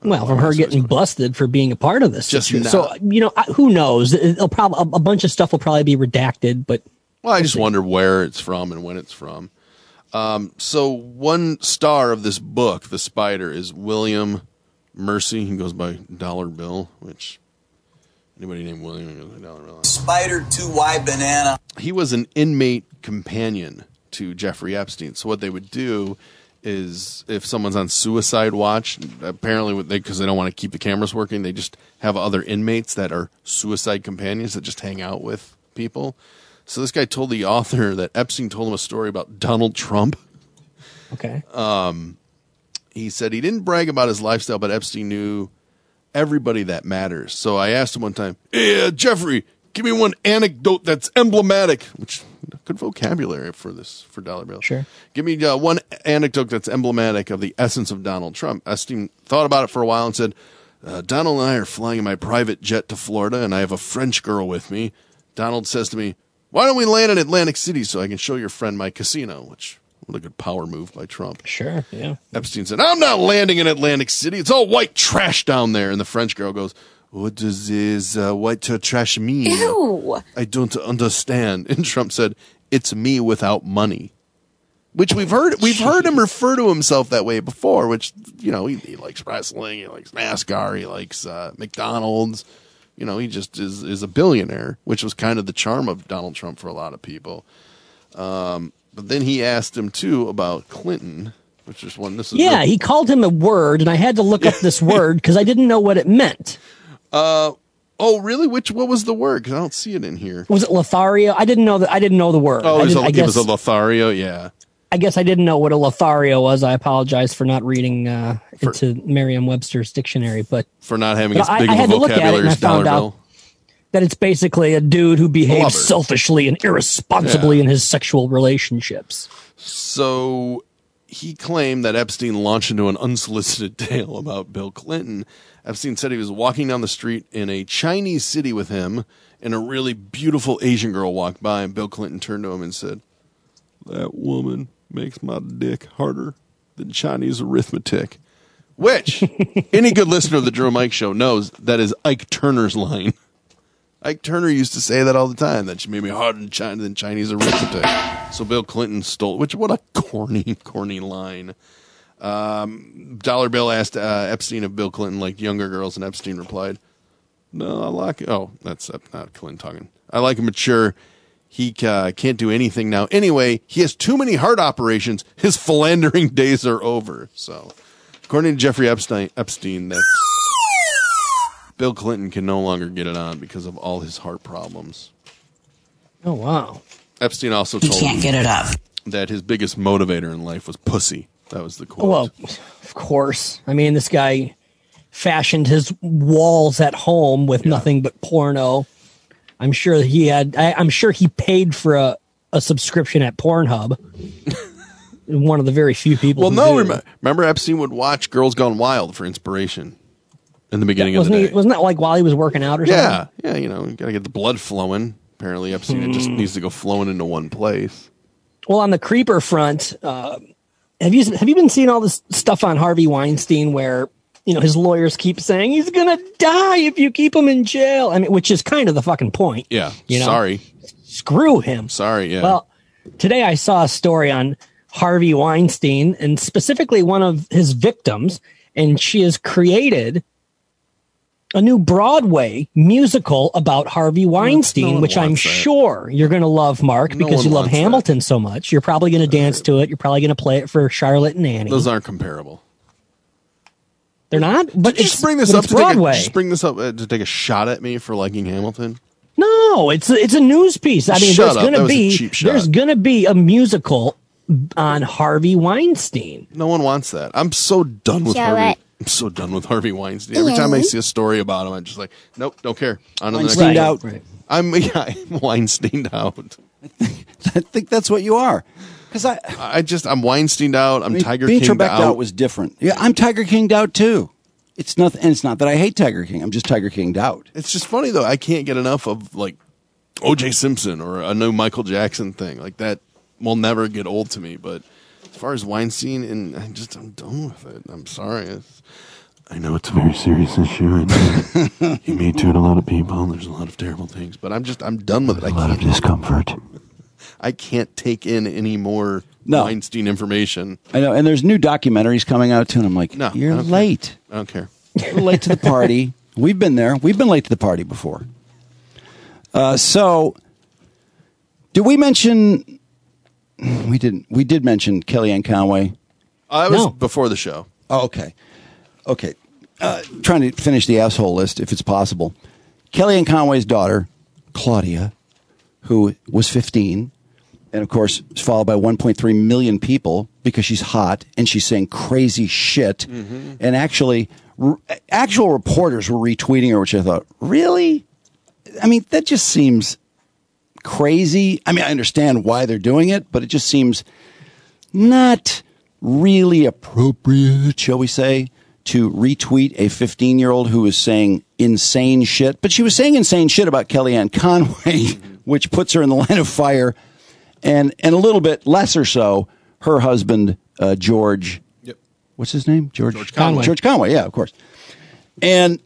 Well, from her getting busted for being a part of this. Just situation. So, who knows? It'll probably a bunch of stuff will probably be redacted, but. Well, I just wonder where it's from and when it's from. So one star of this book, The Spider, is William Mercy. He goes by Dollar Bill, which anybody named William goes by Dollar Bill. Spider 2Y banana. He was an inmate companion to Jeffrey Epstein. So what they would do is if someone's on suicide watch, apparently because they don't want to keep the cameras working, they just have other inmates that are suicide companions that just hang out with people. So this guy told the author that Epstein told him a story about Donald Trump. Okay. He said he didn't brag about his lifestyle, but Epstein knew everybody that matters. So I asked him one time, "Hey, Jeffrey, give me one anecdote that's emblematic," which good vocabulary for Dollar Bill. Sure. Give me one anecdote that's emblematic of the essence of Donald Trump. Epstein thought about it for a while and said, Donald and I are flying in my private jet to Florida, and I have a French girl with me. Donald says to me, "Why don't we land in Atlantic City so I can show your friend my casino?" Which, what a good power move by Trump. Sure, yeah. Epstein said, "I'm not landing in Atlantic City. It's all white trash down there." And the French girl goes, "What does this white trash mean?" Ew. "I don't understand." And Trump said, "It's me without money." Which we've heard him refer to himself that way before, which, he likes wrestling, he likes NASCAR, he likes McDonald's. He just is a billionaire, which was kind of the charm of Donald Trump for a lot of people. But then he asked him, too, about Clinton, which is one. He called him a word, and I had to look up this word because I didn't know what it meant. Oh, really? What was the word? Because I don't see it in here. Was it Lothario? I didn't know the word. Oh, it was a Lothario, yeah. I guess I didn't know what a Lothario was. I apologize for not reading into Merriam-Webster's dictionary, but for not having as big of a vocabulary as Dollar Bill. That it's basically a dude who behaves selfishly and irresponsibly in his sexual relationships. So he claimed that Epstein launched into an unsolicited tale about Bill Clinton. Epstein said he was walking down the street in a Chinese city with him, and a really beautiful Asian girl walked by, and Bill Clinton turned to him and said, "That woman makes my dick harder than Chinese arithmetic." Which, any good listener of the Drew and Mike Show knows that is Ike Turner's line. Ike Turner used to say that all the time, that she made me harder than Chinese arithmetic. So Bill Clinton stole, what a corny line. Dollar Bill asked Epstein if Bill Clinton liked younger girls, and Epstein replied, "No, I like it." Oh, that's not Clinton talking. "I like him mature. He can't do anything now. Anyway, he has too many heart operations. His philandering days are over." So, according to Jeffrey Epstein, that Bill Clinton can no longer get it on because of all his heart problems. Oh, wow. Epstein also told can't get it up. that his biggest motivator in life was pussy. That was the quote. Well, of course. I mean, this guy fashioned his walls at home with nothing but porno. I'm sure I'm sure he paid for a subscription at Pornhub. One of the very few people. Well, no, remember Epstein would watch Girls Gone Wild for inspiration in the beginning of the day. Wasn't that like while he was working out or something? Yeah, you got to get the blood flowing. Apparently, Epstein it just needs to go flowing into one place. Well, on the creeper front, have you been seeing all this stuff on Harvey Weinstein where his lawyers keep saying he's gonna die if you keep him in jail? I mean, which is kind of the fucking point. Yeah. Sorry. Screw him. Sorry. Yeah. Well, today I saw a story on Harvey Weinstein and specifically one of his victims, and she has created a new Broadway musical about Harvey Weinstein, which I'm sure you're going to love, Mark, because you love Hamilton so much. You're probably going to dance to it. You're probably going to play it for Charlotte and Annie. Those aren't comparable. They're not? But just bring this up to Broadway. Just bring this up to take a shot at me for liking Hamilton. No, it's a news piece. I mean, there's going to be a musical on Harvey Weinstein. No one wants that. I'm so done with Harvey. I'm so done with Harvey Weinstein. Every time I see a story about him, I'm just like, nope, don't care. On to the next Weinsteined out. Right. I'm Weinsteined out. I think that's what you are. Because I'm Weinsteined out. I'm Tiger Kinged out. Being Trebek out was different. Yeah, I'm Tiger Kinged out too. It's not that I hate Tiger King. I'm just Tiger Kinged out. It's just funny though. I can't get enough of like O.J. Simpson or a new Michael Jackson thing. Like that will never get old to me. But as far as Weinstein, I'm done with it. I'm sorry. I know it's a very serious issue. I know you Me Too'd a lot of people. And there's a lot of terrible things, but I'm done with it. A lot of discomfort. I can't take in any more Weinstein information. I know, and there's new documentaries coming out too, and I'm like, No, you're I don't care. late. I don't care. You're late to the party. We've been there. We've been late to the party before. So, did we mention? We didn't. We did mention Kellyanne Conway. That was before the show. Oh, okay. Okay. Trying to finish the asshole list, if it's possible. Kellyanne Conway's daughter, Claudia, who was 15, and of course is followed by 1.3 million people because she's hot and she's saying crazy shit. Mm-hmm. And actually, actual reporters were retweeting her, which I thought, really? I mean, that just seems crazy. I mean, I understand why they're doing it, but it just seems not really appropriate, shall we say, to retweet a 15-year-old who is saying insane shit. But she was saying insane shit about Kellyanne Conway, which puts her in the line of fire. And a little bit lesser so, her husband, George. Yep. What's his name? George Conway. George Conway, yeah, of course. And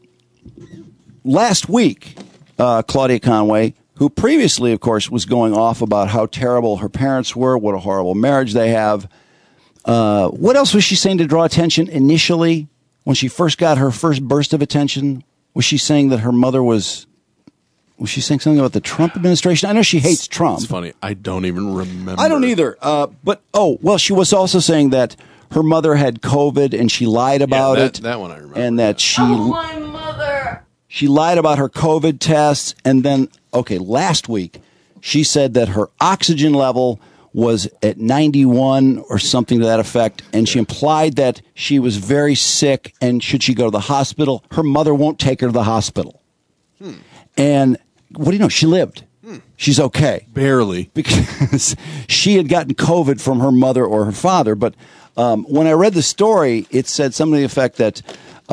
last week, Claudia Conway, who previously, of course, was going off about how terrible her parents were, what a horrible marriage they have. What else was she saying to draw attention initially? When she first got her first burst of attention, was she saying that her mother was she saying something about the Trump administration? I know she hates Trump. It's funny. I don't even remember. I don't either. But she was also saying that her mother had COVID and she lied about it. That one I remember. And that my mother. She lied about her COVID tests. And then, last week, she said that her oxygen level was at 91 or something to that effect, and she implied that she was very sick, and should she go to the hospital, her mother won't take her to the hospital. And what do you know? She lived. She's okay. Barely. Because she had gotten COVID from her mother or her father. But when I read the story, it said something to the effect that,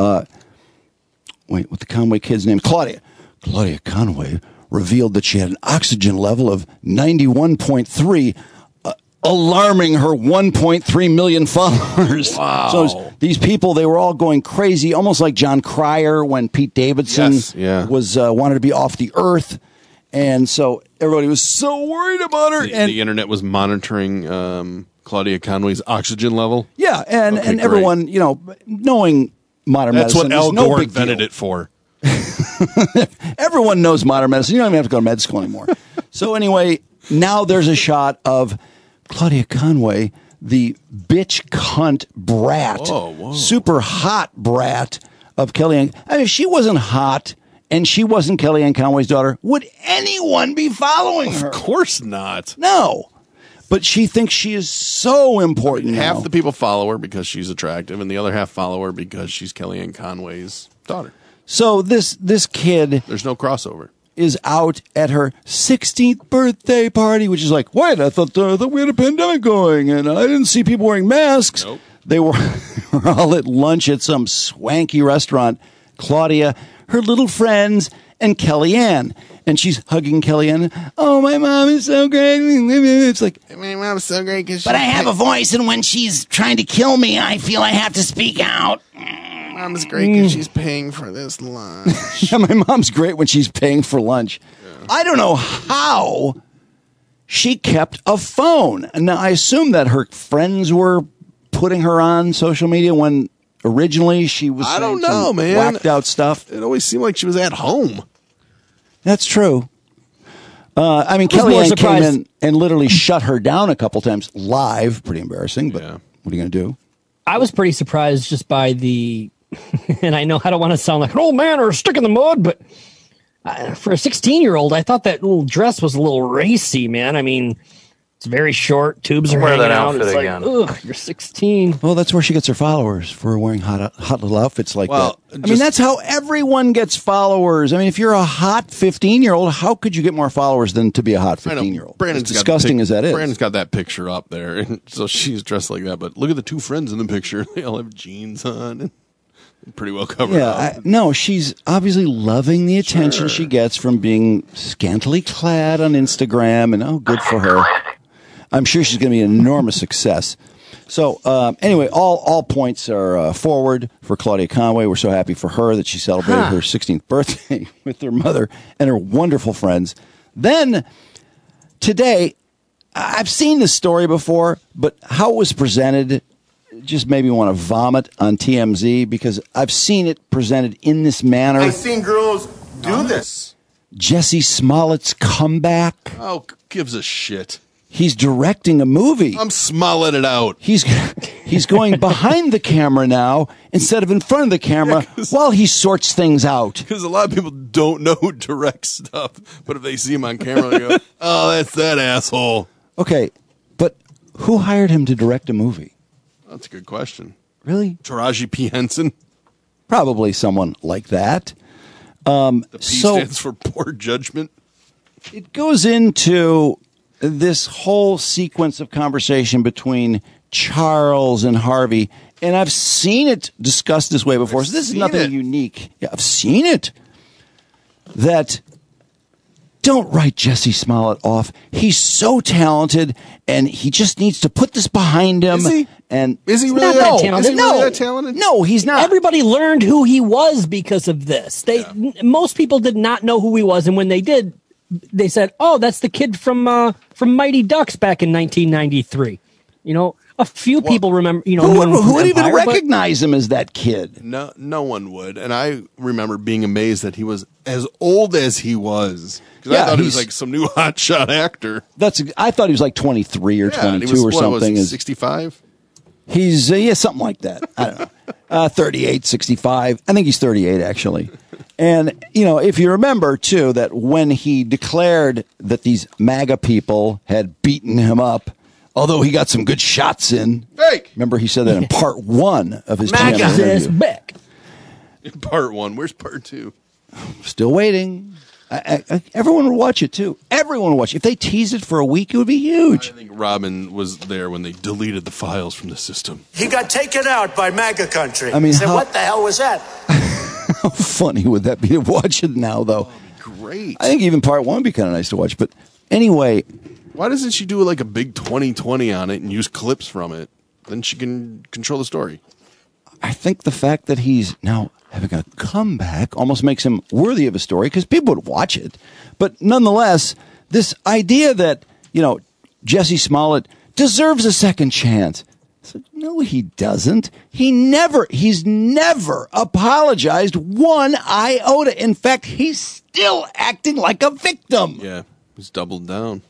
what the Conway kid's name? Claudia Conway revealed that she had an oxygen level of 91.3, alarming her 1.3 million followers. Wow. So these people, they were all going crazy, almost like John Cryer when Pete Davidson was wanted to be off the earth. And so everybody was so worried about her. The internet was monitoring Claudia Conway's oxygen level. Yeah, and everyone, knowing modern medicine. That's what Al Gore invented it for. Everyone knows modern medicine. You don't even have to go to med school anymore. So anyway, now there's a shot of Claudia Conway, the bitch cunt brat, super hot brat of Kellyanne. I mean, if she wasn't hot and she wasn't Kellyanne Conway's daughter, would anyone be following her? Of course not. No. But she thinks she is so important now. Half the people follow her because she's attractive, and the other half follow her because she's Kellyanne Conway's daughter. So this kid... There's no crossover. ...is out at her 16th birthday party, which is like, wait, I thought we had a pandemic going, and I didn't see people wearing masks. Nope. They were all at lunch at some swanky restaurant. Claudia, her little friends, and Kellyanne. And she's hugging Kellyanne. Oh, my mom is so great. It's like, my mom's so great because but I have a voice, and when she's trying to kill me, I feel I have to speak out. Mom's great because she's paying for this lunch. Yeah, my mom's great when she's paying for lunch. Yeah. I don't know how she kept a phone. Now, I assume that her friends were putting her on social media when originally she was saying some whacked out stuff. It always seemed like she was at home. That's true. I mean, Kellyanne came in and literally shut her down a couple times live. Pretty embarrassing, but what are you going to do? I was pretty surprised just by the... and I know I don't want to sound like an old man or a stick in the mud, but for a 16-year-old, I thought that little dress was a little racy, man. I mean, it's very short. Tubes are hanging out. It's like, ugh, you're 16. Well, that's where she gets her followers, for wearing hot little outfits like that. I mean, that's how everyone gets followers. I mean, if you're a hot 15-year-old, how could you get more followers than to be a hot 15-year-old? As disgusting as that is. Brandon's got that picture up there, and so she's dressed like that. But look at the two friends in the picture. They all have jeans on and pretty well covered up. No, she's obviously loving the attention she gets from being scantily clad on Instagram, and good for her. I'm sure she's going to be an enormous success. So anyway, all points are forward for Claudia Conway. We're so happy for her that she celebrated her 16th birthday with her mother and her wonderful friends. Then today, I've seen this story before, but how it was presented just made me want to vomit on TMZ because I've seen it presented in this manner. I've seen girls do this. Jesse Smollett's comeback. Oh, gives a shit. He's directing a movie. I'm Smollett it out. He's going behind the camera now instead of in front of the camera while he sorts things out. Because a lot of people don't know who directs stuff, but if they see him on camera, they go, "Oh, that's that asshole." Okay, but who hired him to direct a movie? That's a good question. Really? Taraji P. Henson? Probably someone like that. The P stands for poor judgment. It goes into this whole sequence of conversation between Charles and Harvey, and I've seen it discussed this way before, so this is nothing unique. Yeah, I've seen it. That don't write Jesse Smollett off. He's so talented, and he just needs to put this behind him. Is he? And is he He's really not that talented. Is he really that talented? No, he's not. Everybody learned who he was because of this. Most people did not know who he was, and when they did, they said, "Oh, that's the kid from Mighty Ducks back in 1993." You know, a few people remember. You know, who would even recognize him as that kid? No one would. And I remember being amazed that he was as old as he was. Because I thought he was like some new hotshot actor. I thought he was like 23 or 22 or something. 65? He's something like that. I don't know. 38, 65. I think he's 38 actually. And if you remember too, that when he declared that these MAGA people had beaten him up, although he got some good shots in. Fake. Remember, he said that in part 1 of his MAGA channel is interview. back. In part 1. Where's part 2? Still waiting. Everyone will watch it too. Everyone will watch it. If they tease it for a week, it would be huge. I think Robin was there when they deleted the files from the system. He got taken out by MAGA country. I mean, He said, what the hell was that? How funny would that be to watch it now, though? Great. I think even part 1 would be kind of nice to watch. But anyway, why doesn't she do like a big 2020 on it and use clips from it? Then she can control the story. I think the fact that he's now having a comeback almost makes him worthy of a story because people would watch it. But nonetheless, this idea that, Jesse Smollett deserves a second chance. So, no, he doesn't. He's never apologized one iota. In fact, he's still acting like a victim. Yeah, he's doubled down.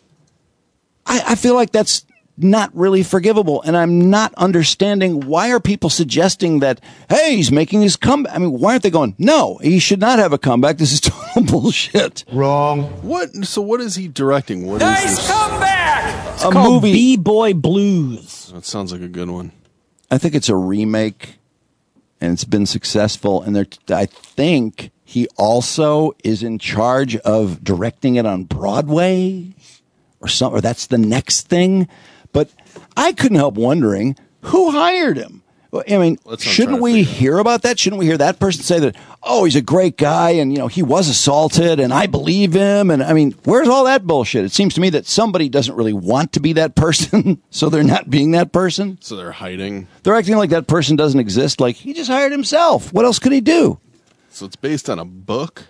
I feel like that's not really forgivable, and I'm not understanding why are people suggesting that, hey, he's making his comeback. I mean, why aren't they going, no, he should not have a comeback. This is total bullshit. Wrong. So what is he directing? What is Nice this? comeback! It's called B-Boy Blues. That sounds like a good one. I think it's a remake, and it's been successful, and I think he also is in charge of directing it on Broadway or that's the next thing. But I couldn't help wondering who hired him. I mean, shouldn't we hear about that? Shouldn't we hear that person say that, oh, he's a great guy and, he was assaulted and I believe him? And I mean, where's all that bullshit? It seems to me that somebody doesn't really want to be that person, so they're not being that person. So they're hiding. They're acting like that person doesn't exist. Like, he just hired himself. What else could he do? So it's based on a book?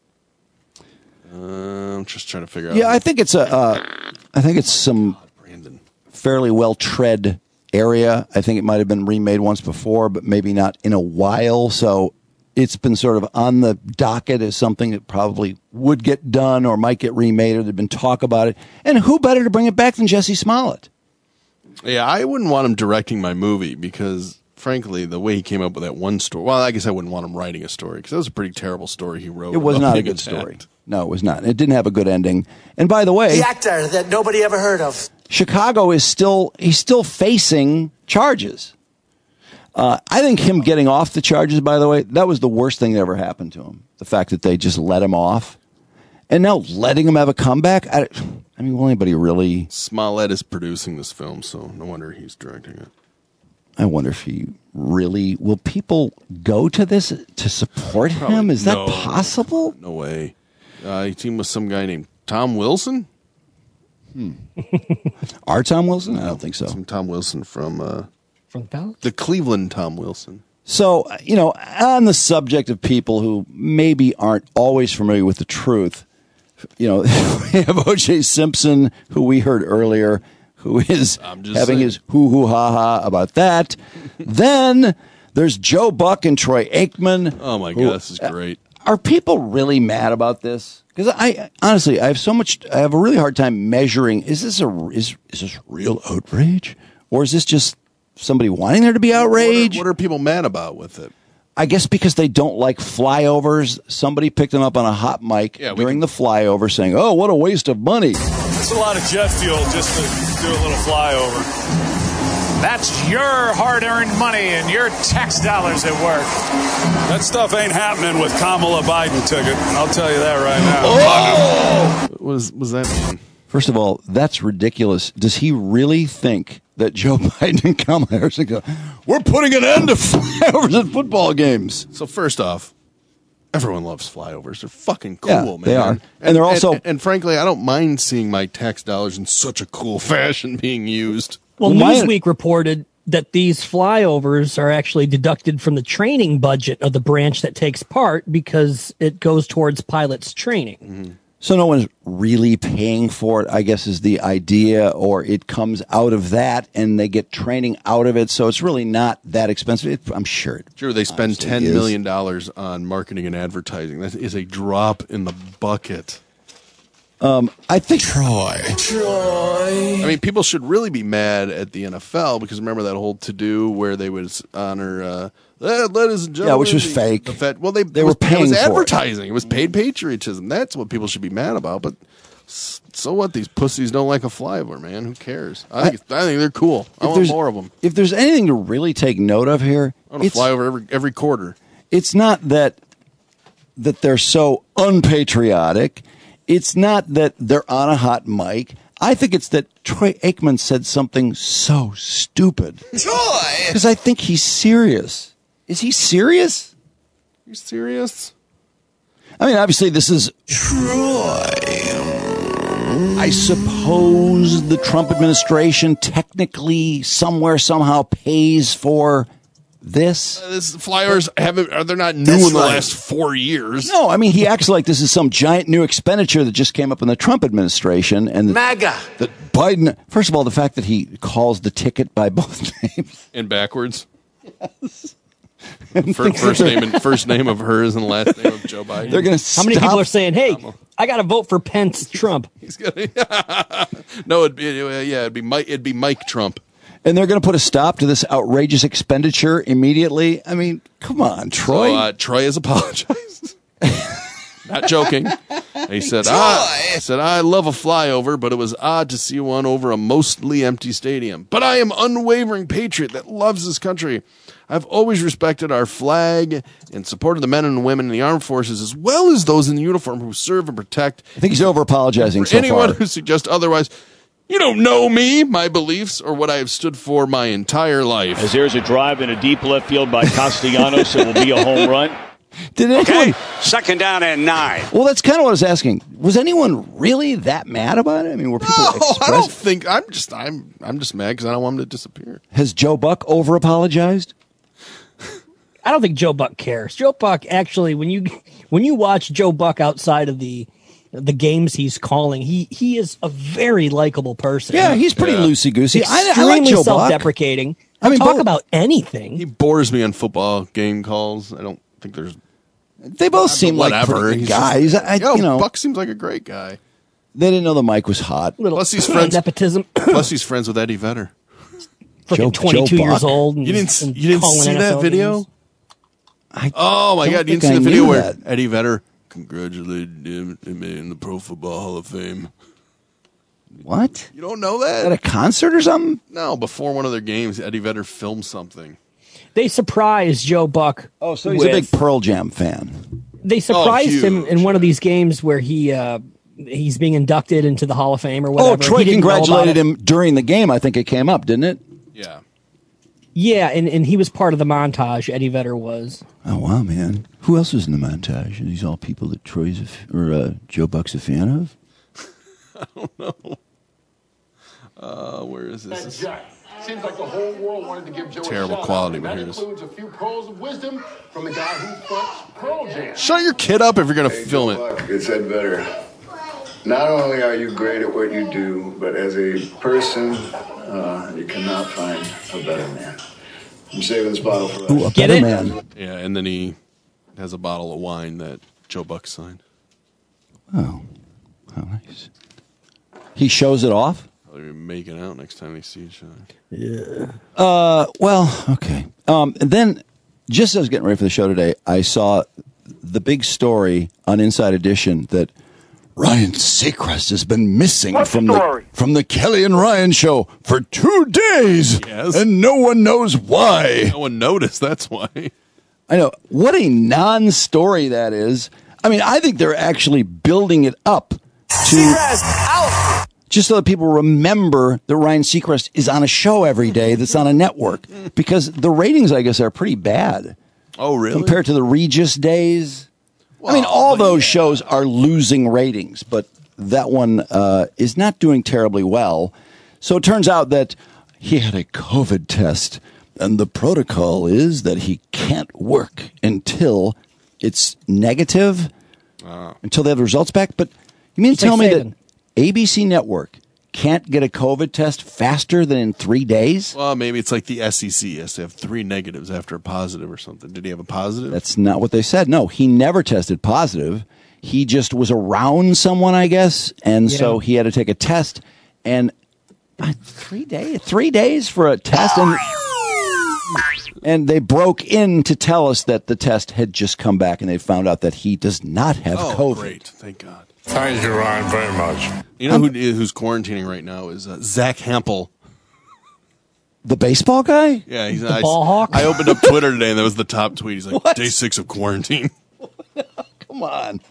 I'm just trying to figure out. Yeah, I think it's some fairly well-tread area. I think it might have been remade once before, but maybe not in a while. So it's been sort of on the docket as something that probably would get done or might get remade, or there'd been talk about it. And who better to bring it back than Jesse Smollett? Yeah, I wouldn't want him directing my movie because, frankly, the way he came up with that one story. Well, I guess I wouldn't want him writing a story because that was a pretty terrible story he wrote. It was not a good story. No, it was not. It didn't have a good ending. And by the way, The actor that nobody ever heard of. Chicago is still facing charges. I think him getting off the charges, by the way, that was the worst thing that ever happened to him. The fact that they just let him off. And now letting him have a comeback? I mean, will anybody really... Smollett is producing this film, so no wonder he's directing it. I wonder if he really... Will people go to this to support him? Is that possible? No way. He teamed with some guy named Tom Wilson? Our Tom Wilson? I don't think so. Some Tom Wilson from From the Palace? The Cleveland Tom Wilson. So, on the subject of people who maybe aren't always familiar with the truth, we have O.J. Simpson, who we heard earlier, who is having his hoo-hoo-ha-ha about that. Then there's Joe Buck and Troy Aikman. Oh, my God, this is great. Are people really mad about this? Because I have a really hard time measuring, is this real outrage? Or is this just somebody wanting there to be outrage? What are people mad about with it? I guess because they don't like flyovers. Somebody picked them up on a hot mic during the flyover saying, oh, what a waste of money. It's a lot of jet fuel just to do a little flyover. That's your hard-earned money and your tax dollars at work. That stuff ain't happening with Kamala Biden ticket. I'll tell you that right now. What was that mean? First of all, that's ridiculous. Does he really think that Joe Biden and Kamala Harris go, we're putting an end to flyovers at football games? So first off, everyone loves flyovers. They're fucking cool, Yeah, man. they are. And they're also... And frankly, I don't mind seeing my tax dollars in such a cool fashion being used. Well, Newsweek reported that these flyovers are actually deducted from the training budget of the branch that takes part because it goes towards pilots' training. Mm-hmm. So no one's really paying for it, I guess, is the idea, or it comes out of that and they get training out of it. So it's really not that expensive. I'm sure. Sure, they spend $10 million on marketing and advertising. That is a drop in the bucket. I think Troy. I mean, people should really be mad at the NFL because remember that whole to-do where they would honor ladies and gentlemen. Yeah, which was fake. Well, they were paying it was for advertising. It was paid patriotism. That's what people should be mad about. But so what? These pussies don't like a flyover, man. Who cares? I think they're cool. I want more of them. If there's anything to really take note of here, I want a flyover every quarter. It's not that they're so unpatriotic. It's not that they're on a hot mic. I think it's that Troy Aikman said something so stupid. Troy! Because I think he's serious. Is he serious? You serious? I mean, obviously, this is Troy. I suppose the Trump administration technically somewhere somehow pays for this. This flyers they're not new in the last 4 years. No, I mean, he acts like this is some giant new expenditure that just came up in the Trump administration. And MAGA. That Biden, first of all, the fact that he calls the ticket by both names. And backwards. Yes. First name of hers and last name of Joe Biden. They're going to How many people are saying, hey, I got to vote for Pence Trump? He's gonna, no, it'd be Mike Trump. And they're going to put a stop to this outrageous expenditure immediately. I mean, come on, Troy. So, Troy has apologized. Not joking. He said, I love a flyover, but it was odd to see one over a mostly empty stadium. But I am unwavering patriot that loves this country. I've always respected our flag and supported the men and women in the armed forces as well as those in uniform who serve and protect. I think he's over-apologizing so far. Anyone who suggests otherwise, you don't know me, my beliefs, or what I have stood for my entire life. As there's a drive in a deep left field by Castellanos, it will be a home run. Did anyone? Second down and 9. Well, that's kind of what I was asking. Was anyone really that mad about it? I mean, were people? I don't think. I'm just mad because I don't want him to disappear. Has Joe Buck over-apologized? I don't think Joe Buck cares. Joe Buck actually, when you watch Joe Buck outside of the games he's calling, he is a very likable person. Yeah, he's pretty loosey-goosey. I like Extremely Joe Buck. self-deprecating. I mean, talk about anything. He bores me on football game calls. I don't think there's. They both seem like pretty guys. Buck seems like a great guy. They didn't know the mic was hot. Plus, he's friends. Nepotism. Plus, he's friends with Eddie Vedder. Freaking 22 years old. And, you didn't see that NFL video? games. Oh my God! You didn't see the video where Eddie Vedder congratulated him in the Pro Football Hall of Fame. What? You don't know that? At a concert or something? No, before one of their games, Eddie Vedder filmed something. They surprised Joe Buck. Oh, so he's a big Pearl Jam fan. They surprised him in one of these games where he's being inducted into the Hall of Fame or whatever. Oh, Troy congratulated him during the game. I think it came up, didn't it? Yeah. Yeah, and he was part of the montage. Eddie Vedder was. Oh wow, man! Who else was in the montage? Are these all people that Joe Buck's a fan of? I don't know. Where is this? Seems like the whole world wanted to give Joe Terrible a shout quality, out. but That here it is. includes a few pearls of wisdom from the guy who fronts Pearl Jam. Shut your kid up if you're going to film it. It said better. Not only are you great at what you do, but as a person, you cannot find a better man. I'm saving this bottle for us. Ooh, a better man. Yeah, and then he has a bottle of wine that Joe Buck signed. Oh, how nice. He shows it off? They'll be making out next time they see each other. Yeah. Well, okay. And then, just as I was getting ready for the show today, I saw the big story on Inside Edition that Ryan Seacrest has been missing from the Kelly and Ryan show for 2 days. Yes. And no one knows why. No one noticed, that's why. I know. What a non-story that is. I mean, I think they're actually building it up to just so that people remember that Ryan Seacrest is on a show every day that's on a network. Because the ratings, I guess, are pretty bad. Oh, really? Compared to the Regis days. I mean, all those shows are losing ratings, but that one is not doing terribly well. So it turns out that he had a COVID test, and the protocol is that he can't work until it's negative, until they have the results back. But you mean to tell me that ABC Network can't get a COVID test faster than in 3 days? Well, maybe it's like the SEC has to have 3 negatives after a positive or something. Did he have a positive? That's not what they said. No, he never tested positive. He just was around someone, I guess, and so he had to take a test. And 3 days for a test, and they broke in to tell us that the test had just come back, and they found out that he does not have COVID. Great. Thank God. Thank you, Ryan, very much. You know who's quarantining right now is Zach Hampel. The baseball guy? Yeah, he's the ball hawk. I opened up Twitter today, and that was the top tweet. He's like, What? Day 6 of quarantine. Come on.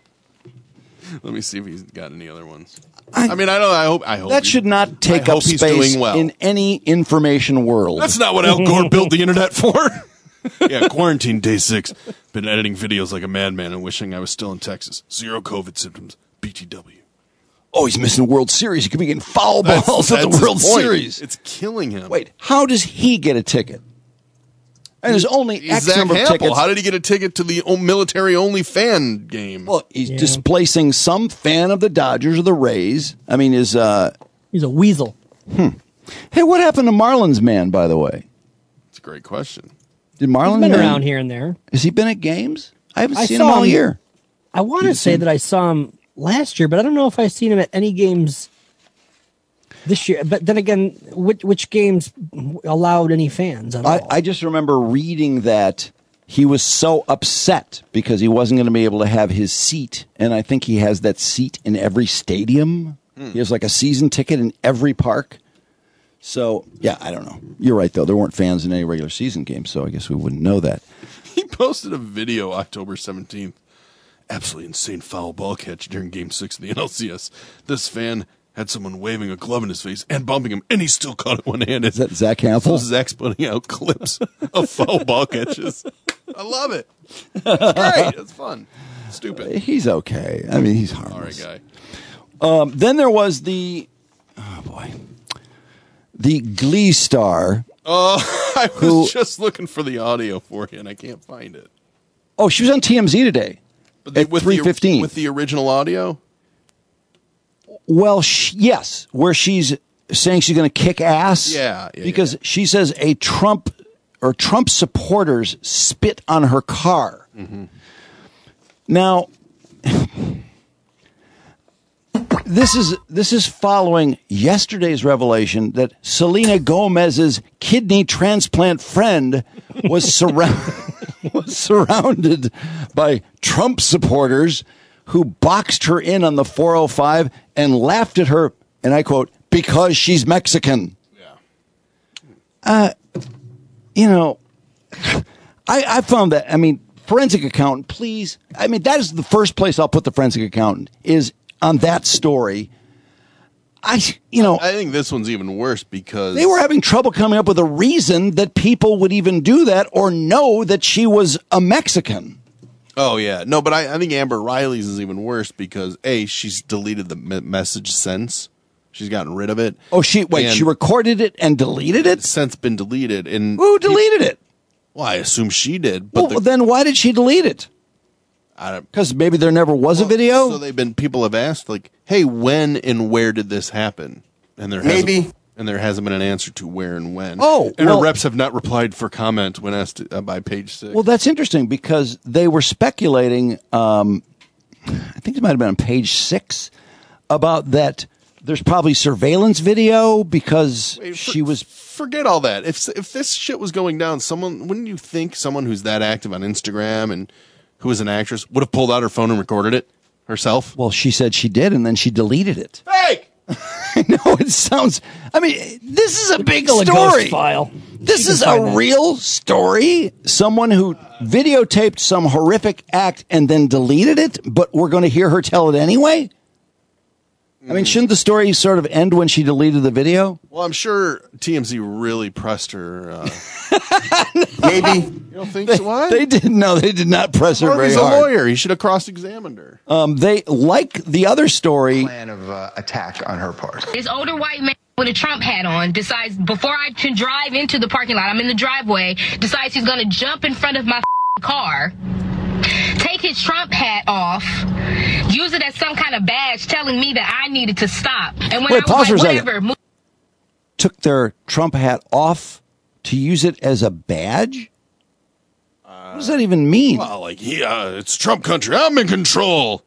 Let me see if he's got any other ones. I hope that should not take up he's space doing well. in any information world. That's not what Al Gore built the internet for. Yeah, quarantine day 6. Been editing videos like a madman and wishing I was still in Texas. 0 COVID symptoms. BTW. Oh, he's missing the World Series. He could be getting foul balls at the That's World his point. Series. It's killing him. Wait, how does he get a ticket? And there's only X Zach number of Hampel. tickets. How did he get a ticket to the military-only fan game? Well, he's displacing some fan of the Dodgers or the Rays. I mean, he's a weasel. Hey, what happened to Marlins man, by the way? It's a great question. Did Marlins He's been man around here and there. Has he been at games? I haven't seen saw him all year. I want to say that I saw him last year, but I don't know if I've seen him at any games this year. But then again, which games allowed any fans at all? I just remember reading that he was so upset because he wasn't going to be able to have his seat. And I think he has that seat in every stadium. He has like a season ticket in every park. So, yeah, I don't know. You're right, though. There weren't fans in any regular season games, so I guess we wouldn't know that. He posted a video October 17th. Absolutely insane foul ball catch during Game 6 of the NLCS. This fan had someone waving a glove in his face and bumping him, and he still caught it one-handed. Is that Zach Hampel? So Zach's putting out clips of foul ball catches. I love it. It's great. It's fun. Stupid. He's okay. I mean, he's harmless. All right, guy. Then there was the Glee star. Oh, I was just looking for the audio for you, and I can't find it. Oh, she was on TMZ today at 3:15. With the original audio? Well, yes, where she's saying she's going to kick ass. Yeah. Because she says Trump supporters spit on her car. Mm-hmm. Now, this is following yesterday's revelation that Selena Gomez's kidney transplant friend was surrounded by Trump supporters who boxed her in on the 405 and laughed at her, and I quote, because she's Mexican. Yeah. I found that, forensic accountant, please. That is the first place I'll put the forensic accountant, is on that story. I think this one's even worse because they were having trouble coming up with a reason that people would even do that or know that she was a Mexican. Oh, yeah. No, but I think Amber Riley's is even worse because, A, she's deleted the message since. She's gotten rid of it. Oh, she recorded it and deleted it? It's since been deleted. And who deleted it? Well, I assume she did. But then why did she delete it? Because maybe there never was a video? So people have asked, like, hey, when and where did this happen? And there hasn't been an answer to where and when. Oh, and her reps have not replied for comment when asked by Page 6. Well, that's interesting because they were speculating, I think it might have been on Page 6, about that there's probably surveillance video because she was... Forget all that. If this shit was going down, wouldn't you think someone who's that active on Instagram and who is an actress would have pulled out her phone and recorded it herself? Well, she said she did, and then she deleted it. Fake! I know, it sounds... I mean, this is a big story. Ghost file. This is a real story. Someone who videotaped some horrific act and then deleted it, but we're going to hear her tell it anyway? I mean, shouldn't the story sort of end when she deleted the video? Well, I'm sure TMZ really pressed her. Maybe. You don't think so? What? They didn't know. They did not press her very he's hard. a lawyer. He should have cross-examined her. They, like the other story... Plan of attack on her part. This older white man with a Trump hat on decides, before I can drive into the parking lot, I'm in the driveway, decides he's going to jump in front of my car, take his Trump hat off, use it as some kind of badge telling me that I needed to stop. And when pause I was for a like, second. whatever, Took their Trump hat off to use it as a badge? What does that even mean? Well, like, it's Trump country. I'm in control.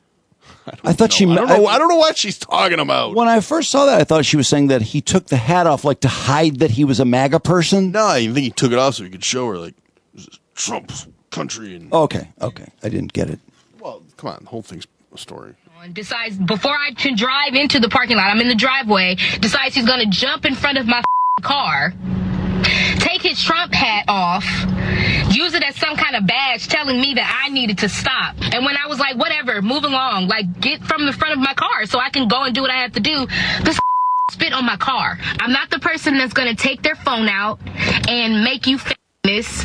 I thought she... I don't know what she's talking about. When I first saw that, I thought she was saying that he took the hat off, like, to hide that he was a MAGA person. No, I think he took it off so he could show her, like, this is Trump's country. And Okay. I didn't get it. Well, come on. The whole thing's a story. decides, before I can drive into the parking lot, I'm in the driveway, decides he's going to jump in front of my car, take his Trump hat off, use it as some kind of badge telling me that I needed to stop. And when I was like, whatever, move along, like, get from the front of my car so I can go and do what I have to do, this spit on my car. I'm not the person that's going to take their phone out and make you famous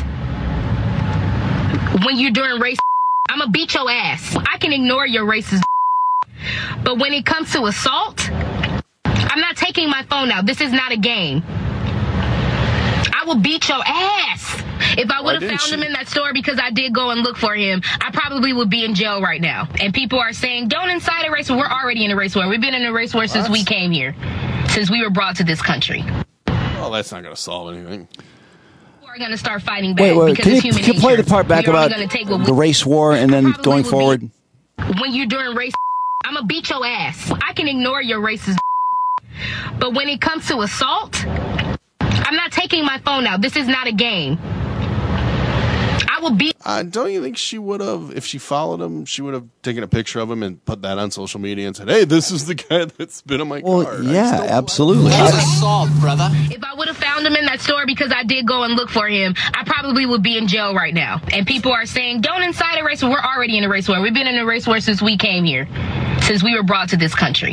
when you're doing race. I'm going to beat your ass. I can ignore your racist, but when it comes to assault, I'm not taking my phone out. This is not a game. I will beat your ass. If I would have found him in that store, because I did go and look for him, I probably would be in jail right now. And people are saying, don't incite a race war. We're already in a race war. We've been in a race war since we came here, since we were brought to this country. Well, that's not going to solve anything. We're going to start fighting back. Wait, because it's human can you play nature. the part back We're only about gonna take what the race war and then going would forward? When you're doing race, I'm going to beat your ass. I can ignore your racist, but when it comes to assault, I'm not taking my phone out. This is not a game. I will beat. Don't you think she would have, if she followed him, she would have taken a picture of him and put that on social media and said, hey, this is the guy that's been on my car. Yeah, absolutely. assault, brother. If I would have found him in that store, because I did go and look for him, I probably would be in jail right now. And people are saying, don't incite a race war. We're already in a race war. We've been in a race war since we came here, since we were brought to this country.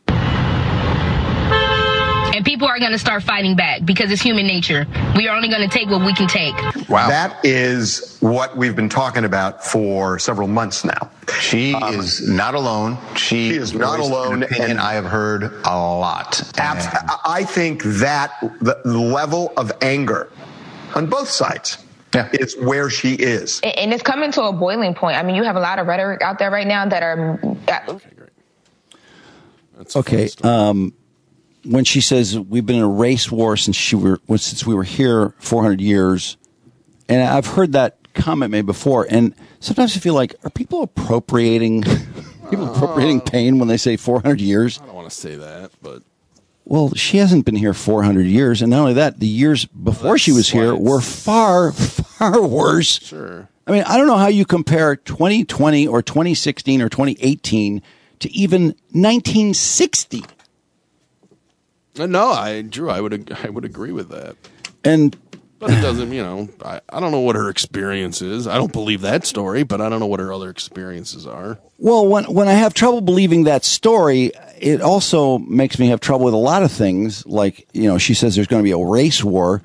And people are going to start fighting back because it's human nature. We are only going to take what we can take. Wow. That is what we've been talking about for several months now. She is not alone. She is not alone. And I have heard a lot. I think that the level of anger on both sides is where she is. And it's coming to a boiling point. I mean, you have a lot of rhetoric out there right now that are... Okay, great. Okay. When she says we've been in a race war since we were here 400 years, and I've heard that comment made before, and sometimes I feel like, are people appropriating pain when they say 400 years? I don't want to say that, but well, she hasn't been here 400 years, and not only that, the years before she was here were far, far worse. Sure. I mean, I don't know how you compare 2020 or 2016 or 2018 to even 1960. No, Drew, I would agree with that. But it doesn't, I don't know what her experience is. I don't believe that story, but I don't know what her other experiences are. Well, when I have trouble believing that story, it also makes me have trouble with a lot of things. Like, she says there's going to be a race war.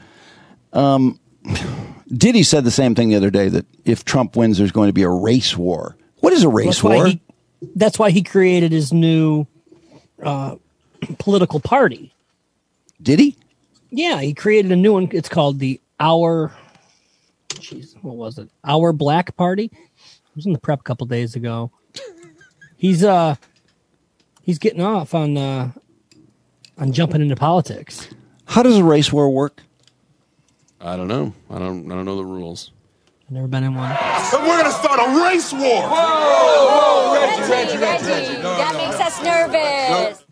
Diddy said the same thing the other day, that if Trump wins, there's going to be a race war. What is a race war? That's why he created his new political party. Did he? Yeah, he created a new one. It's called the Our. Jeez, what was it? Our Black Party. I was in the prep a couple days ago. He's getting off on jumping into politics. How does a race war work? I don't know. I don't know the rules. I've never been in one. And we're gonna start a race war. Whoa, Reggie. That makes us nervous.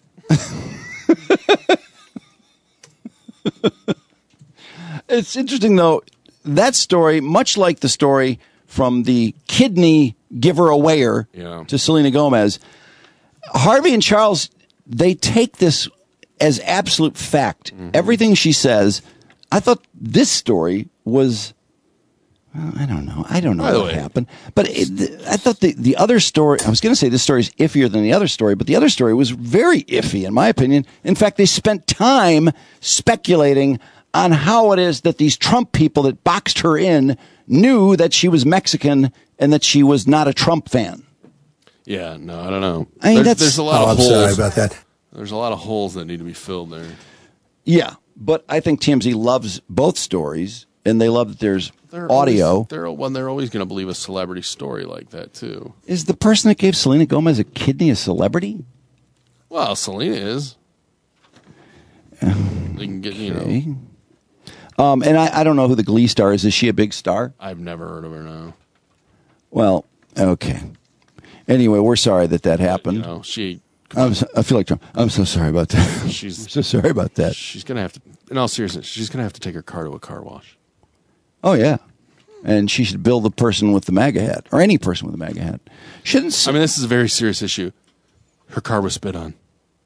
It's interesting, though, that story, much like the story from the kidney giver-awayer to Selena Gomez, Harvey and Charles, they take this as absolute fact. Everything she says, I thought this story was... Well, I don't know what happened. But I thought the other story, I was going to say this story is iffier than the other story, but the other story was very iffy, in my opinion. In fact, they spent time speculating on how it is that these Trump people that boxed her in knew that she was Mexican and that she was not a Trump fan. Yeah, no, I don't know. I mean, there's a lot of I'm holes. sorry about that. There's a lot of holes that need to be filled there. Yeah, but I think TMZ loves both stories, and they love that there's audio. They're always going to believe a celebrity story like that, too. Is the person that gave Selena Gomez a kidney a celebrity? Well, Selena is. They can get, And I don't know who the Glee star is. Is she a big star? I've never heard of her, no. Well, okay. Anyway, we're sorry that happened. I feel like Trump. I'm so sorry about that. I'm so sorry about that. She's going to have to, in all seriousness, she's going to have to take her car to a car wash. Oh, yeah. And she should bill the person with the MAGA hat, or any person with a MAGA hat. I mean, this is a very serious issue. Her car was spit on.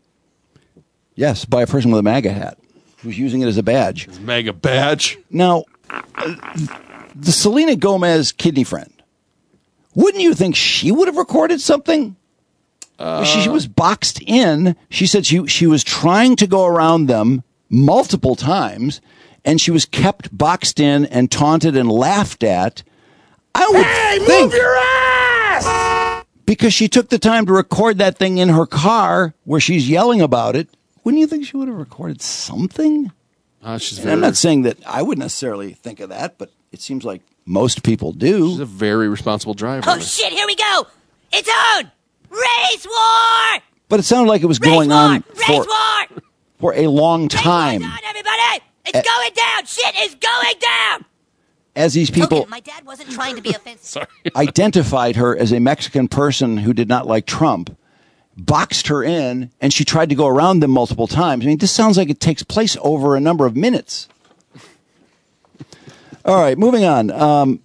Yes, by a person with a MAGA hat who's using it as a badge. His MAGA badge. Now, the Selena Gomez kidney friend, wouldn't you think she would have recorded something? She was boxed in. She said she was trying to go around them multiple times, and she was kept boxed in and taunted and laughed at. I would think, move your ass! Because she took the time to record that thing in her car where she's yelling about it. Wouldn't you think she would have recorded something? I'm not saying that I would necessarily think of that, but it seems like most people do. She's a very responsible driver. Oh, shit, here we go. It's on. Race war! But it sounded like it was going on Race war! for a long time. Everybody, it's going down. Shit is going down. As these people My dad wasn't trying to be offensive. identified her as a Mexican person who did not like Trump, boxed her in, and she tried to go around them multiple times. I mean, this sounds like it takes place over a number of minutes. All right, moving on.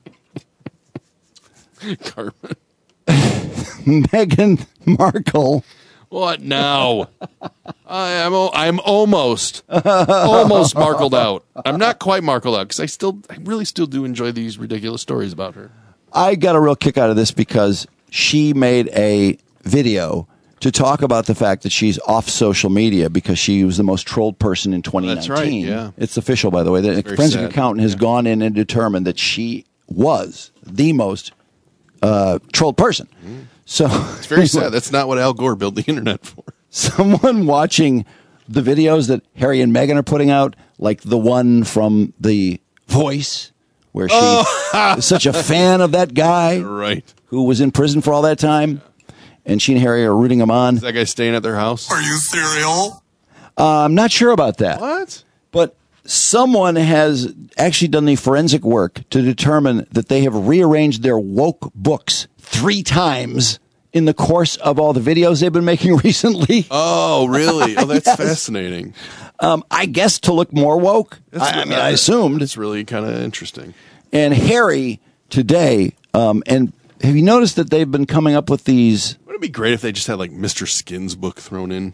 Carmen. Meghan Markle. What now? I'm almost markled out. I'm not quite markled out because I really still do enjoy these ridiculous stories about her. I got a real kick out of this because she made a video to talk about the fact that she's off social media because she was the most trolled person in 2019. That's right, yeah. It's official, by the way. The forensic accountant has gone in and determined that she was the most trolled person. So it's very sad. That's not what Al Gore built the internet for. Someone watching the videos that Harry and Meghan are putting out, like the one from The Voice, where she is such a fan of that guy, right, who was in prison for all that time, and she and Harry are rooting him on. Is that guy staying at their house? Are you cereal? I'm not sure about that. What? But someone has actually done the forensic work to determine that they have rearranged their woke books 3 times in the course of all the videos they've been making recently. Oh, really? Oh, that's fascinating. I guess to look more woke. I assumed. It's really kind of interesting. And Harry today, and have you noticed that they've been coming up with these? Wouldn't it be great if they just had like Mr. Skin's book thrown in?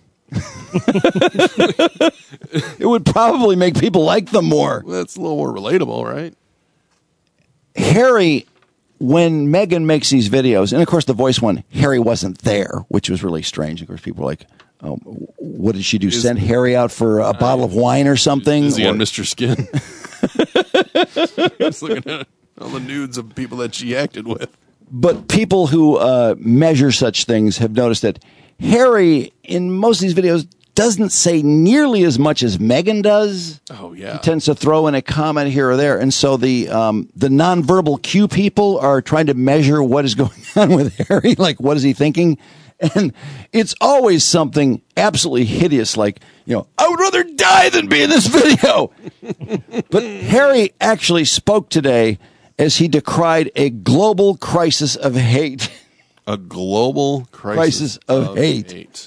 It would probably make people like them more. Well, that's a little more relatable, right? Harry, when Meghan makes these videos, and of course the Voice one, Harry wasn't there, which was really strange. Of course, people were like, oh, what did she do? Send Harry out for a bottle of wine or something? Is he on Mr. Skin? I was looking at all the nudes of people that she acted with. But people who measure such things have noticed that Harry, in most of these videos, doesn't say nearly as much as Megyn does. Oh, yeah. He tends to throw in a comment here or there. And so the nonverbal cue people are trying to measure what is going on with Harry. Like, what is he thinking? And it's always something absolutely hideous, like, I would rather die than be in this video. But Harry actually spoke today as he decried a global crisis of hate. A global crisis of hate.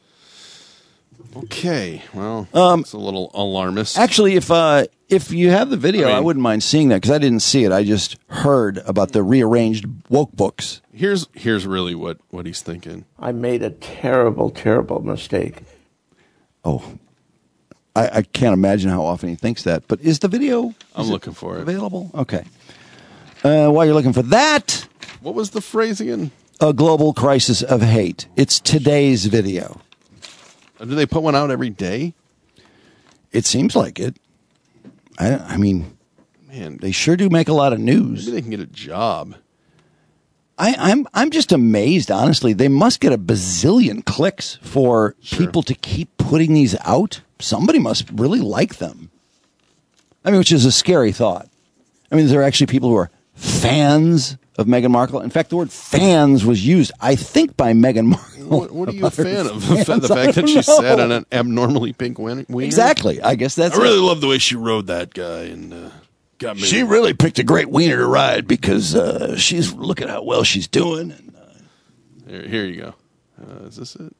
Okay, well, it's a little alarmist. Actually, if you have the video, I wouldn't mind seeing that because I didn't see it. I just heard about the rearranged woke books. Here's really what he's thinking. I made a terrible, terrible mistake. Oh, I can't imagine how often he thinks that. But is the video? I'm looking for it. Available? Okay. While you're looking for that, what was the phrase again? A global crisis of hate. It's today's video. Do they put one out every day? It seems like it. I mean, man, they sure do make a lot of news. Maybe they can get a job. I'm just amazed, honestly. They must get a bazillion clicks for people to keep putting these out. Somebody must really like them. I mean, which is a scary thought. I mean, there are actually people who are fans of Meghan Markle. In fact, the word fans was used, I think, by Meghan Markle. What are you a fan of? The fact that she sat on an abnormally pink wiener? Exactly. I guess that's I really love the way she rode that guy and got me. She really picked a great wiener to ride because look at how well she's doing. And, here you go. Is this it?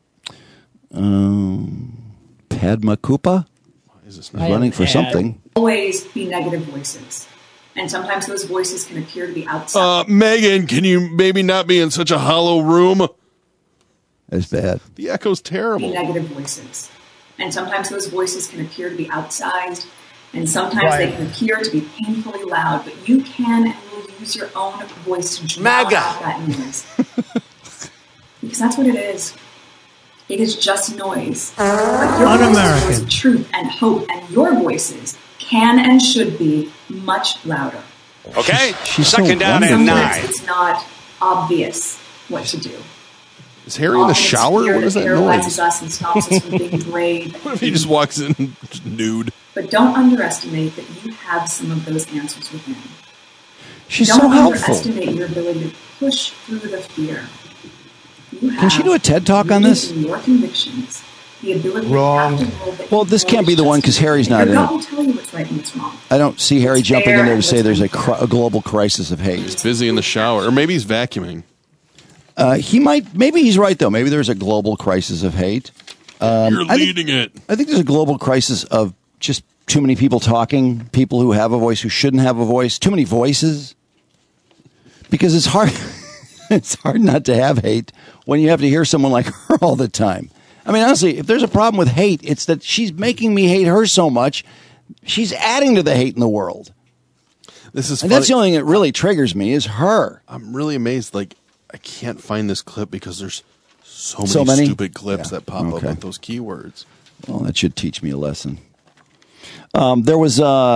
Padma Kupa is running for something. Always be negative voices. And sometimes those voices can appear to be outside. Megyn, can you maybe not be in such a hollow room? That's bad. The echo's terrible. Be negative voices. And sometimes those voices can appear to be outsized. And sometimes they can appear to be painfully loud. But you can and will use your own voice to drown out that noise. Because that's what it is. It is just noise. But your voice is truth and hope. And your voices can and should be much louder. Okay, she's second down and 9. It's not obvious what to do. Is Harry in the shower? What is that noise? Us and stops us from being brave. What if he just walks in nude? But don't underestimate that you have some of those answers within. She's don't so helpful. underestimate your ability to push through the fear. Can she do a TED Talk on this? Your convictions. The ability Wrong. To have to Well, this can't be the one because Harry's not in Your it. gut will tell you what's right and what's wrong. I don't see Harry jumping in there to and say there's a global crisis of hate. He's busy in the shower, or maybe he's vacuuming. Maybe he's right, though. Maybe there's a global crisis of hate. You're leading it. I think there's a global crisis of just too many people talking, people who have a voice who shouldn't have a voice, too many voices. Because it's hard, it's hard not to have hate when you have to hear someone like her all the time. I mean, honestly, if there's a problem with hate, it's that she's making me hate her so much, she's adding to the hate in the world. This is and that's the only thing that really triggers me is her. I'm really amazed. Like, I can't find this clip because there's so many stupid clips that pop up with those keywords. Well, that should teach me a lesson. There was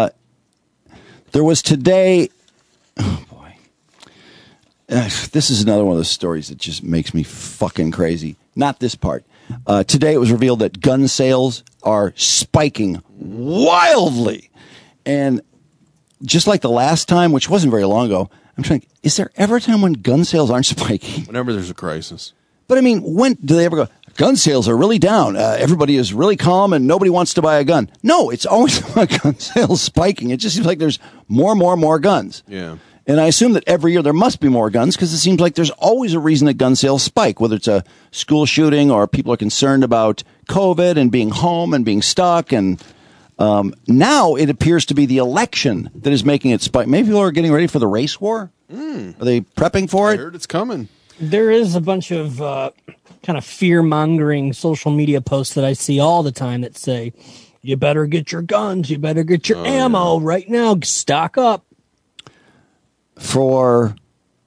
today. Oh boy, this is another one of those stories that just makes me fucking crazy. Not this part. Today it was revealed that gun sales are spiking wildly, and just like the last time, which wasn't very long ago, I'm trying. Is there ever a time when gun sales aren't spiking? Whenever there's a crisis. But I mean, when do they ever go? Gun sales are really down. Everybody is really calm and nobody wants to buy a gun. No, it's always about gun sales spiking. It just seems like there's more guns. Yeah. And I assume that every year there must be more guns because it seems like there's always a reason that gun sales spike, whether it's a school shooting or people are concerned about COVID and being home and being stuck. And now it appears to be the election that is making it spike. Maybe people are getting ready for the race war. Are they prepping for it? I heard it's coming. There is a bunch of kind of fear-mongering social media posts that I see all the time that say, you better get your guns, you better get your ammo right now, stock up. For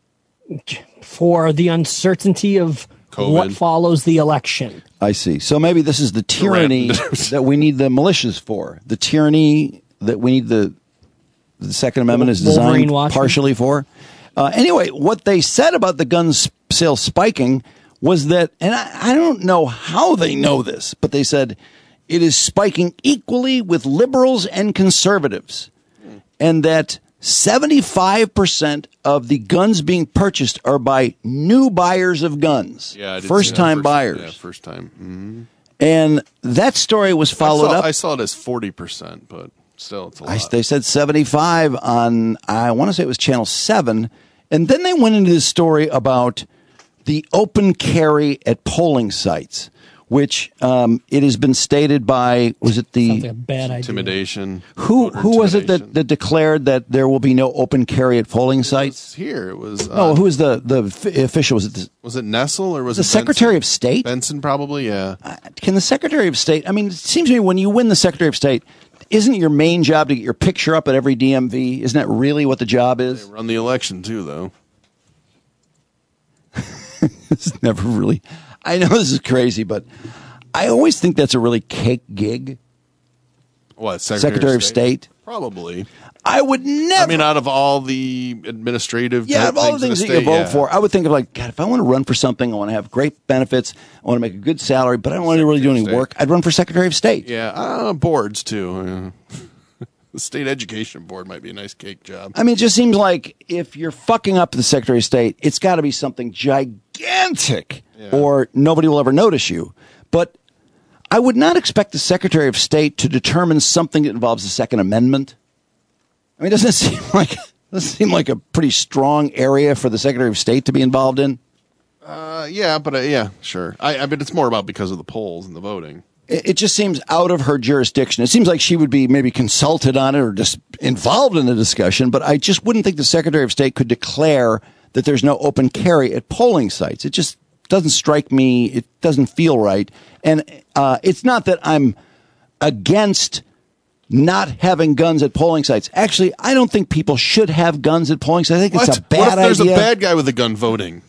the uncertainty of COVID. What follows the election. I see. So maybe this is the tyranny that we need the militias for. The tyranny that we need the Second Amendment is designed partially for. Anyway, what they said about the gun sales spiking was that, and I don't know how they know this, but they said it is spiking equally with liberals and conservatives, and that 75% of the guns being purchased are by new buyers of guns, first-time buyers. Yeah, first time. Mm-hmm. And that story was followed up. I saw it as 40%, but still, it's a lot. They said 75 on, I want to say it was Channel 7, and then they went into this story about the open carry at polling sites, which it has been stated by, was it the Sounds like a bad idea. Intimidation. Who was it that declared that there will be no open carry at polling sites? Here it was. No, who was the official? Was it Nessel or was the it Secretary of State? Benson, probably. Yeah. Can the Secretary of State? I mean, it seems to me when you win the Secretary of State, isn't it your main job to get your picture up at every DMV? Isn't that really what the job is? They run the election too, though. It's never really. I know this is crazy, but I always think that's a really cake gig. What, Secretary of State? Probably. I would never. I mean, out of all the administrative out of all the things in that you vote for, I would think of like, God, if I want to run for something, I want to have great benefits, I want to make a good salary, but I don't want to really do any work, I'd run for Secretary of State. Yeah, boards too. The State Education Board might be a nice cake job. I mean, it just seems like if you're fucking up the Secretary of State, it's got to be something gigantic or nobody will ever notice you. But I would not expect the Secretary of State to determine something that involves the Second Amendment. I mean, doesn't it seem like a pretty strong area for the Secretary of State to be involved in? Yeah, sure. I mean, it's more about because of the polls and the voting. It just seems out of her jurisdiction. It seems like she would be maybe consulted on it or just involved in the discussion, but I just wouldn't think the Secretary of State could declare that there's no open carry at polling sites. It just doesn't strike me. It doesn't feel right. And it's not that I'm against not having guns at polling sites. Actually, I don't think people should have guns at polling sites. I think it's a bad idea. What if there's a bad guy with a gun voting?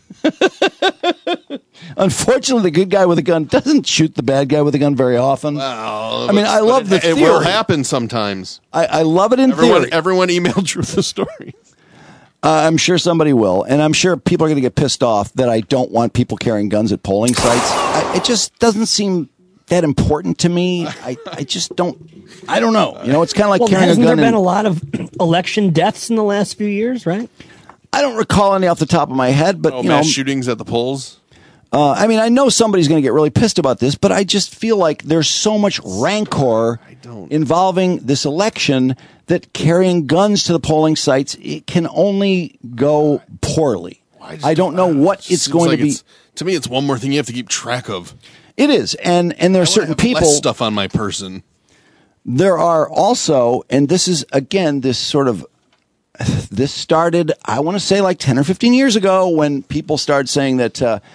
Unfortunately, the good guy with a gun doesn't shoot the bad guy with a gun very often. Well, I mean, I love the theory. It will happen sometimes. I love it in theory. Everyone emailed Truth the Story. I'm sure somebody will, and I'm sure people are going to get pissed off that I don't want people carrying guns at polling sites. It just doesn't seem that important to me. I just don't. I don't know. You know, it's kind of like carrying a gun. Hasn't there been a lot of election deaths in the last few years, right? I don't recall any off the top of my head, but mass shootings at the polls. I mean, I know somebody's going to get really pissed about this, but I just feel like there's so much rancor involving this election that carrying guns to the polling sites, it can only go poorly. I don't know what it's going to be. To me, it's one more thing you have to keep track of. It is, and there are certain people. Less stuff on my person. There are also, and this is again this sort of. This started, I want to say, like 10 or 15 years ago when people started saying that,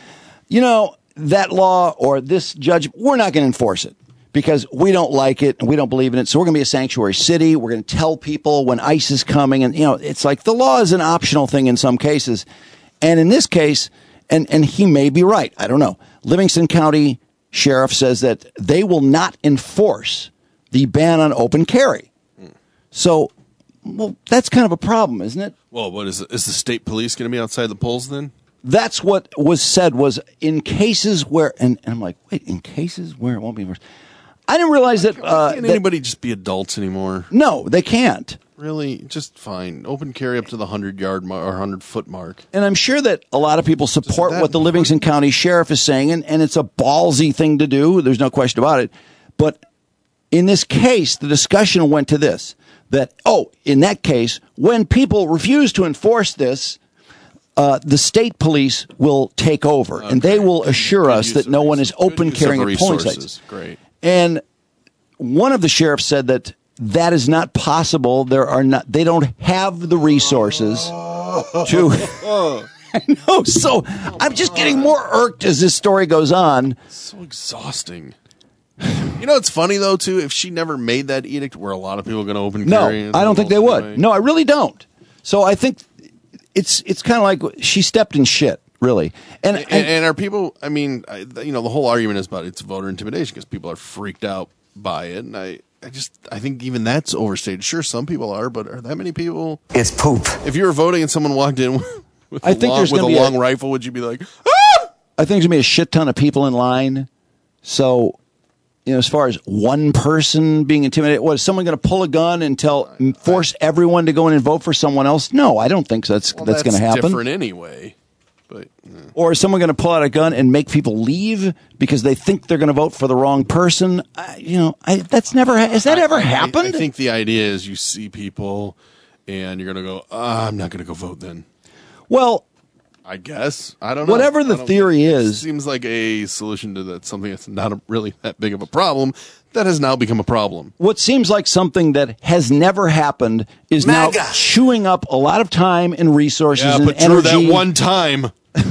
that law or this judge, we're not going to enforce it because we don't like it and we don't believe in it. So we're going to be a sanctuary city. We're going to tell people when ICE is coming. And, it's like the law is an optional thing in some cases. And in this case, and he may be right, I don't know. Livingston County Sheriff says that they will not enforce the ban on open carry. So, well, that's kind of a problem, isn't it? Well, what is it? Is the state police going to be outside the polls then? That's what was said was in cases where, and I'm like, wait, in cases where it won't be enforced. I didn't realize that. Can't anybody just be adults anymore? No, they can't. Really? Just fine. Open carry up to the 100-yard or 100-foot mark. And I'm sure that a lot of people support what the Livingston County Sheriff is saying, and it's a ballsy thing to do. There's no question about it. But in this case, the discussion went to this. That, in that case, when people refuse to enforce this, the state police will take over, and they will assure us that no one is open carrying at polling sites. Great. And one of the sheriffs said that is not possible. They don't have the resources to. I know. So I'm just getting more irked as this story goes on. It's so exhausting. It's funny, though, too, if she never made that edict, were a lot of people going to open carry? No, I don't think they would. Anyway? No, I really don't. So I think it's kind of like she stepped in shit, really. And are people, I mean, the whole argument is about it's voter intimidation because people are freaked out by it. And I think even that's overstated. Sure, some people are, but are that many people? It's poop. If you were voting and someone walked in with a long rifle, would you be like, ah! I think there's going to be a shit ton of people in line. So, as far as one person being intimidated, was someone going to pull a gun and force everyone to go in and vote for someone else? No, I don't think that's going to happen. That's different anyway. But, Or is someone going to pull out a gun and make people leave because they think they're going to vote for the wrong person? That's never. Has that ever happened? I think the idea is you see people and you're going to go, I'm not going to go vote then. Well, I guess. I don't know. Whatever the theory is. It seems like a solution to that, something that's not really that big of a problem that has now become a problem. What seems like something that has never happened is now chewing up a lot of time and resources and but energy. Drew, that one time.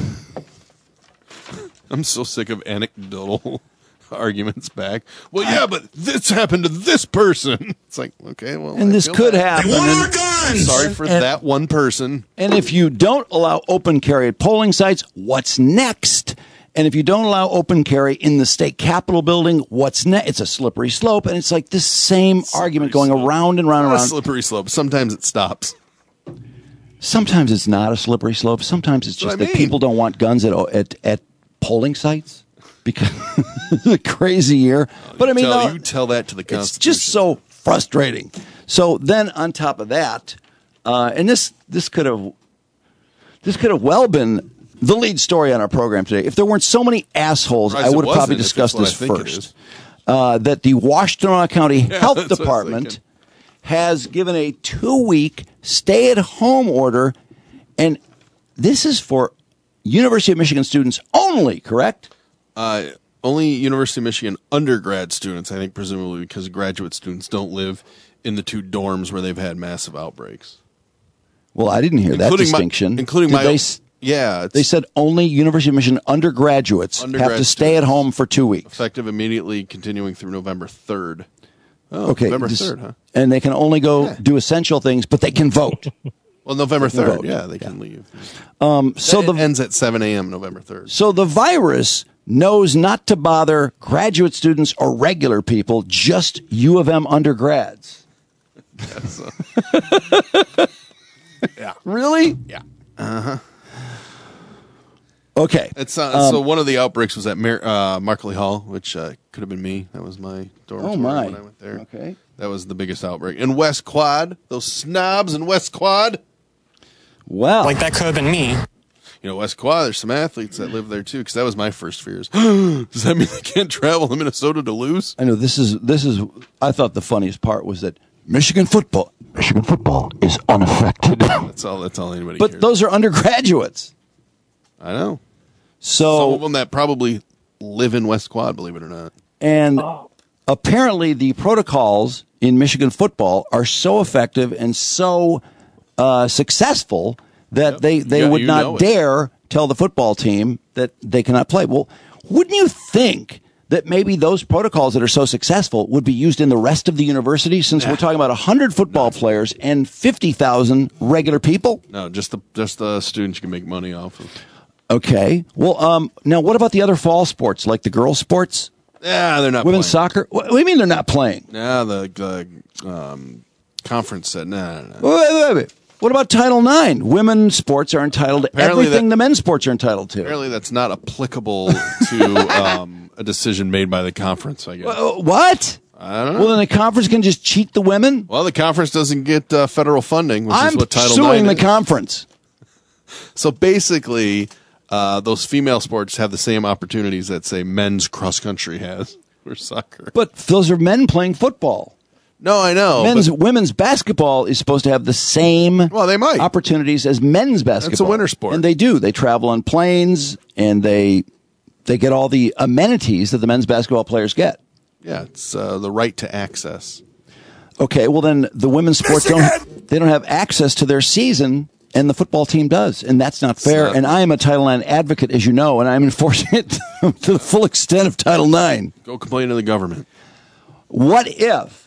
I'm so sick of anecdotal arguments back. Well, yeah, but this happened to this person. It's like, okay, well. And this could happen. They want our guns! Sorry for that one person. And if you don't allow open carry at polling sites, what's next? And if you don't allow open carry in the state capitol building, what's next? It's a slippery slope. And it's like this same argument going around and round and Not round. a slippery slope. Sometimes it stops. Sometimes it's not a slippery slope. Sometimes it's just that people don't want guns at polling sites because it's a crazy year. But I mean, you tell that to the Constitution. It's just so frustrating. So then, on top of that, and this could have well been the lead story on our program today. If there weren't so many assholes, I would have probably discussed this first. That the Washtenaw County Health Department has given a 2-week stay-at-home order, and this is for University of Michigan students only, correct? Only University of Michigan undergrad students, I think, presumably because graduate students don't live in the 2 dorms where they've had massive outbreaks. Well, I didn't hear that distinction. They said only University of Michigan undergraduates have to stay at home for 2 weeks. Effective immediately, continuing through November 3rd. Oh, okay, November 3rd, huh? And they can only go do essential things, but they can vote. Well, November 3rd, they can leave. So it ends at 7 a.m. November 3rd. So the virus knows not to bother graduate students or regular people, just U of M undergrads. Yeah. Really? Yeah. Uh-huh. Okay. It's so one of the outbreaks was at Markley Hall, which could have been me. That was my dormitory when I went there. Okay. That was the biggest outbreak. And West Quad, those snobs in West Quad. Wow. Like that could have been me. West Quad, there's some athletes that live there too, because that was my first fears. Does that mean they can't travel to Minnesota to lose? I know this is. I thought the funniest part was that Michigan football is unaffected. That's all anybody But cares. those are undergraduates. I know. So some of them that probably live in West Quad, believe it or not. And apparently the protocols in Michigan football are so effective and so successful that they would not dare tell the football team that they cannot play. Well, wouldn't you think that maybe those protocols that are so successful would be used in the rest of the university, since we're talking about 100 football players and 50,000 regular people? No, just the students you can make money off of. Okay. Well, now what about the other fall sports, like the girls' sports? Yeah, they're not Women's playing. soccer? What do you mean they're not playing? Yeah, the conference said, no. Wait. What about Title IX? Women's sports are entitled to everything the men's sports are entitled to. Apparently that's not applicable to a decision made by the conference, I guess. What? I don't know. Well, then the conference can just cheat the women? Well, the conference doesn't get federal funding, which is what Title IX is. I'm suing the conference. So basically, those female sports have the same opportunities that, say, men's cross country has, or soccer. But those are men playing football. No, I know. Women's basketball is supposed to have the same opportunities as men's basketball. It's a winter sport. And they do. They travel on planes, and they get all the amenities that the men's basketball players get. Yeah, it's the right to access. Okay, well then the women's sports don't have access to their season, and the football team does, and that's not fair. And I am a Title IX advocate, as you know, and I'm enforcing it to the full extent of Title IX. Go complain to the government. What if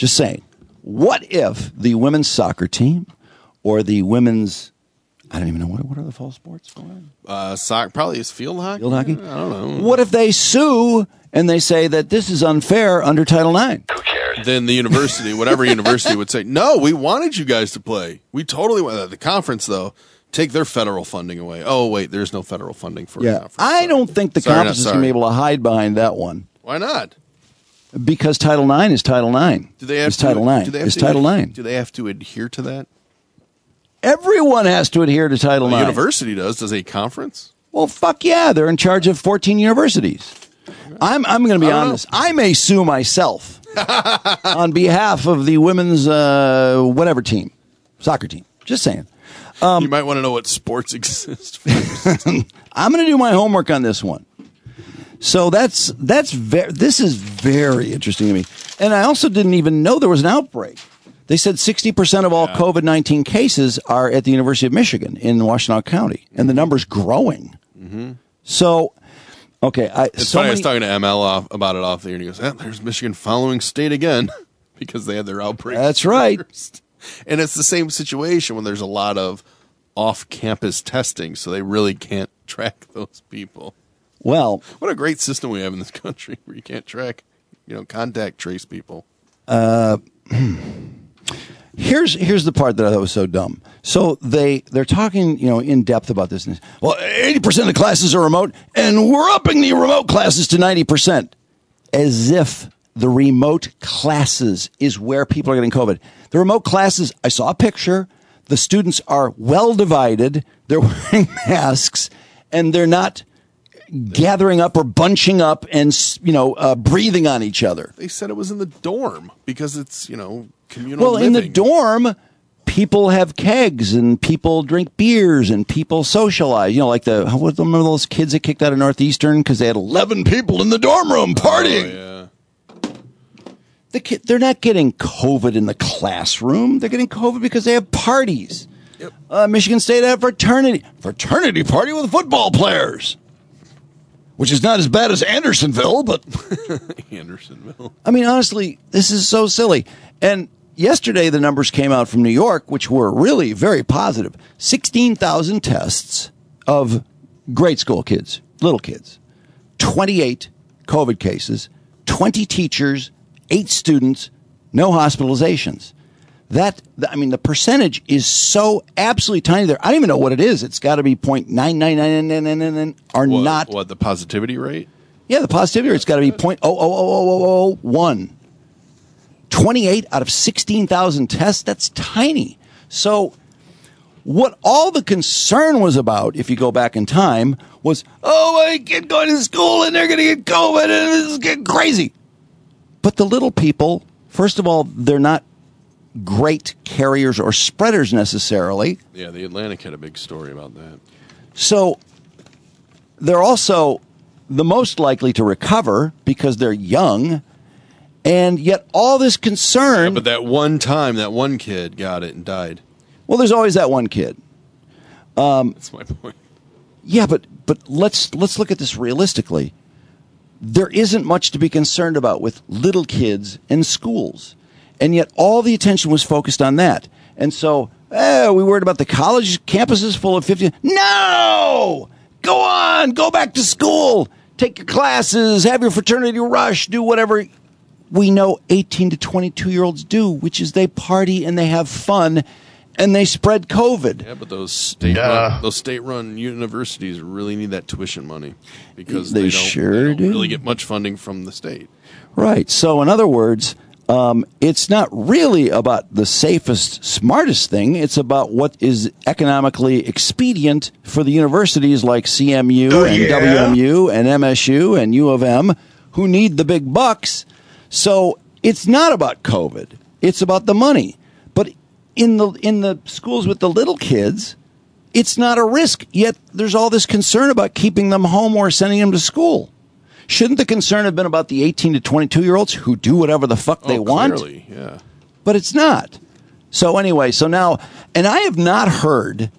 the women's soccer team or the women's, I don't even know, what are the fall sports for? Soccer, probably is field hockey. Field hockey? I don't know. What if they sue and they say that this is unfair under Title IX? Who cares? then the university, whatever university would say, no, we wanted you guys to play. We totally wanted. The conference, though, take their federal funding away. Oh, wait, there's no federal funding for a conference. I don't think the conference is going to be able to hide behind that one. Why not? Because Title IX is Title IX. Do they have to, Title IX. Title IX. Do they have to adhere to that? Everyone has to adhere to Title IX. The university does. Does a conference? Well, fuck yeah. They're in charge of 14 universities. I'm going to be honest. I may sue myself on behalf of the women's whatever team, soccer team. Just saying. You might want to know what sports exist first. I'm going to do my homework on this one. So this is very interesting to me. And I also didn't even know there was an outbreak. They said 60% of all COVID-19 cases are at the University of Michigan in Washtenaw County, and the number's growing. Mm-hmm. So, okay. It's funny, I was talking to ML about it off the air, and he goes, there's Michigan following state again because they had their outbreak. That's right. And it's the same situation when there's a lot of off-campus testing, so they really can't track those people. Well, what a great system we have in this country where you can't track, contact trace people. Here's the part that I thought was so dumb. So they're talking, in depth about this. Well, 80% of the classes are remote, and we're upping the remote classes to 90%, as if the remote classes is where people are getting COVID. The remote classes, I saw a picture. The students are well divided. They're wearing masks, and they're not gathering up or bunching up and breathing on each other. They said it was in the dorm because it's communal living. In the dorm, people have kegs and people drink beers and people socialize. Remember those kids that kicked out of Northeastern because they had 11 people in the dorm room partying. Oh, yeah. They're not getting COVID in the classroom. They're getting COVID because they have parties. Yep. Michigan State had a fraternity party with football players. Which is not as bad as Andersonville, but... Andersonville. I mean, honestly, this is so silly. And yesterday, the numbers came out from New York, which were really very positive. 16,000 tests of grade school kids, little kids. 28 COVID cases, 20 teachers, 8 students, no hospitalizations. The percentage is so absolutely tiny there. I don't even know what it is. It's got to be 0.99999 or not. What, the positivity rate? Yeah, the positivity rate's got to be 0.00001. 28 out of 16,000 tests, that's tiny. So what all the concern was about, if you go back in time, was, my kid going to school and they're going to get COVID and this is getting crazy. But the little people, first of all, they're not great carriers or spreaders necessarily. Yeah, the Atlantic had a big story about that. So they're also the most likely to recover because they're young, and yet all this concern... Yeah, but that one time, that one kid got it and died. Well, there's always that one kid. That's my point. Yeah, but let's look at this realistically. There isn't much to be concerned about with little kids in schools. And yet all the attention was focused on that. And so, we worried about the college campuses full of 50. No! Go on! Go back to school! Take your classes, have your fraternity rush, do whatever we know 18 to 22-year-olds do, which is they party and they have fun and they spread COVID. Yeah, but those state-run universities really need that tuition money because they don't really get much funding from the state. Right. So, in other words... it's not really about the safest, smartest thing. It's about what is economically expedient for the universities like CMU WMU and MSU and U of M who need the big bucks. So it's not about COVID. It's about the money. But in the schools with the little kids, it's not a risk. Yet there's all this concern about keeping them home or sending them to school. Shouldn't the concern have been about the 18 to 22-year-olds who do whatever the fuck they want? Clearly, yeah. But it's not. So anyway, now, and I have not heard,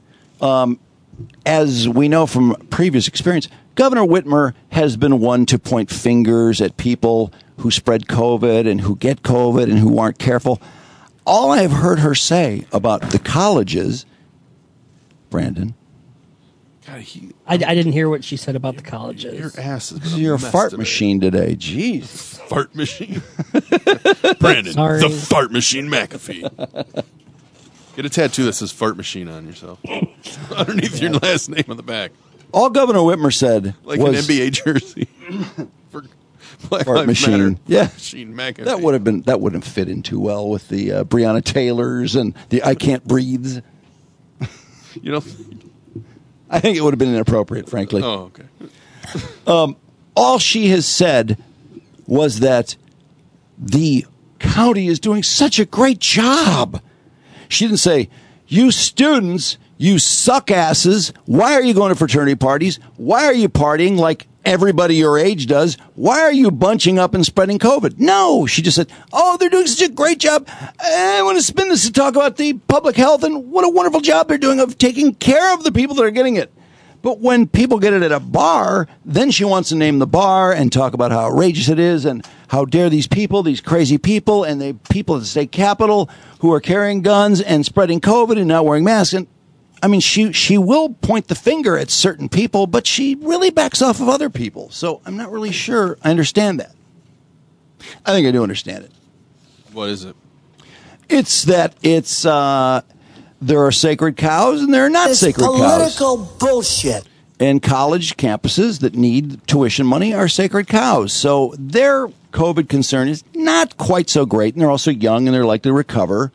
as we know from previous experience, Governor Whitmer has been one to point fingers at people who spread COVID and who get COVID and who aren't careful. All I have heard her say about the colleges, Brandon, God, I didn't hear what she said about the colleges. Your ass is You're a fart machine today. Jeez. Fart machine. Brandon, Sorry. the fart machine McAfee. Get a tattoo that says fart machine on yourself. Underneath your last name on the back. All Governor Whitmer said Like was an NBA jersey. For Black fart Lives machine. Matter. Yeah. Machine McAfee. That wouldn't fit in too well with the Breonna Taylors and the I Can't Breathe. You know? I think it would have been inappropriate, frankly. Oh, okay. All she has said was that the county is doing such a great job. She didn't say, you students, you suck asses. Why are you going to fraternity parties? Why are you partying like everybody your age does? Why are you bunching up and spreading COVID? No, she just said, oh, they're doing such a great job. I want to spin this to talk about the public health and what a wonderful job they're doing of taking care of the people that are getting it. But when people get it at a bar, then she wants to name the bar and talk about how outrageous it is and how dare these people, these crazy people, and the people at the state capitol who are carrying guns and spreading COVID and not wearing masks. And I mean, she will point the finger at certain people, but she really backs off of other people. So I'm not really sure I understand that. I think I do understand it. What is it? It's that there are sacred cows and there are not sacred cows. Political bullshit. And college campuses that need tuition money are sacred cows. So their COVID concern is not quite so great, and they're also young and they're likely to recover.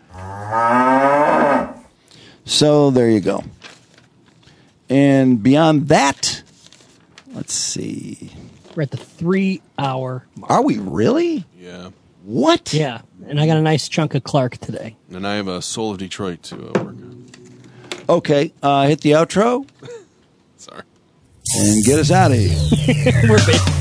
So there you go. And beyond that, let's see. We're at the 3-hour mark. Are we really? Yeah. What? Yeah, and I got a nice chunk of Clark today. And I have a Soul of Detroit to work on. Okay, hit the outro. Sorry. And get us out of here. We're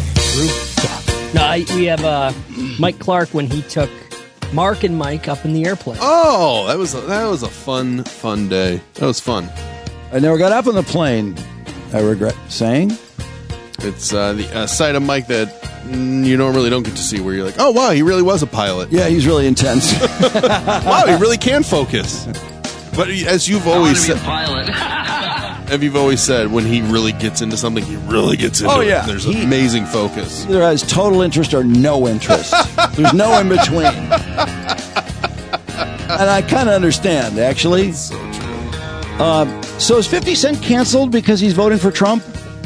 No, we have Mike Clark when he took Mark and Mike up in the airplane. Oh, that was a fun day. That was fun. I never got up on the plane, I regret saying. It's the side of Mike that you normally don't get to see, where you're like, oh, wow, he really was a pilot. Yeah, he's really intense. Wow, he really can focus. But as you've always said, you've always said, when he really gets into something, he really gets into it. Yeah. There's amazing focus. Either has total interest or no interest. There's no in between. And I kind of understand, actually. That's so true. So is 50 Cent canceled because he's voting for Trump?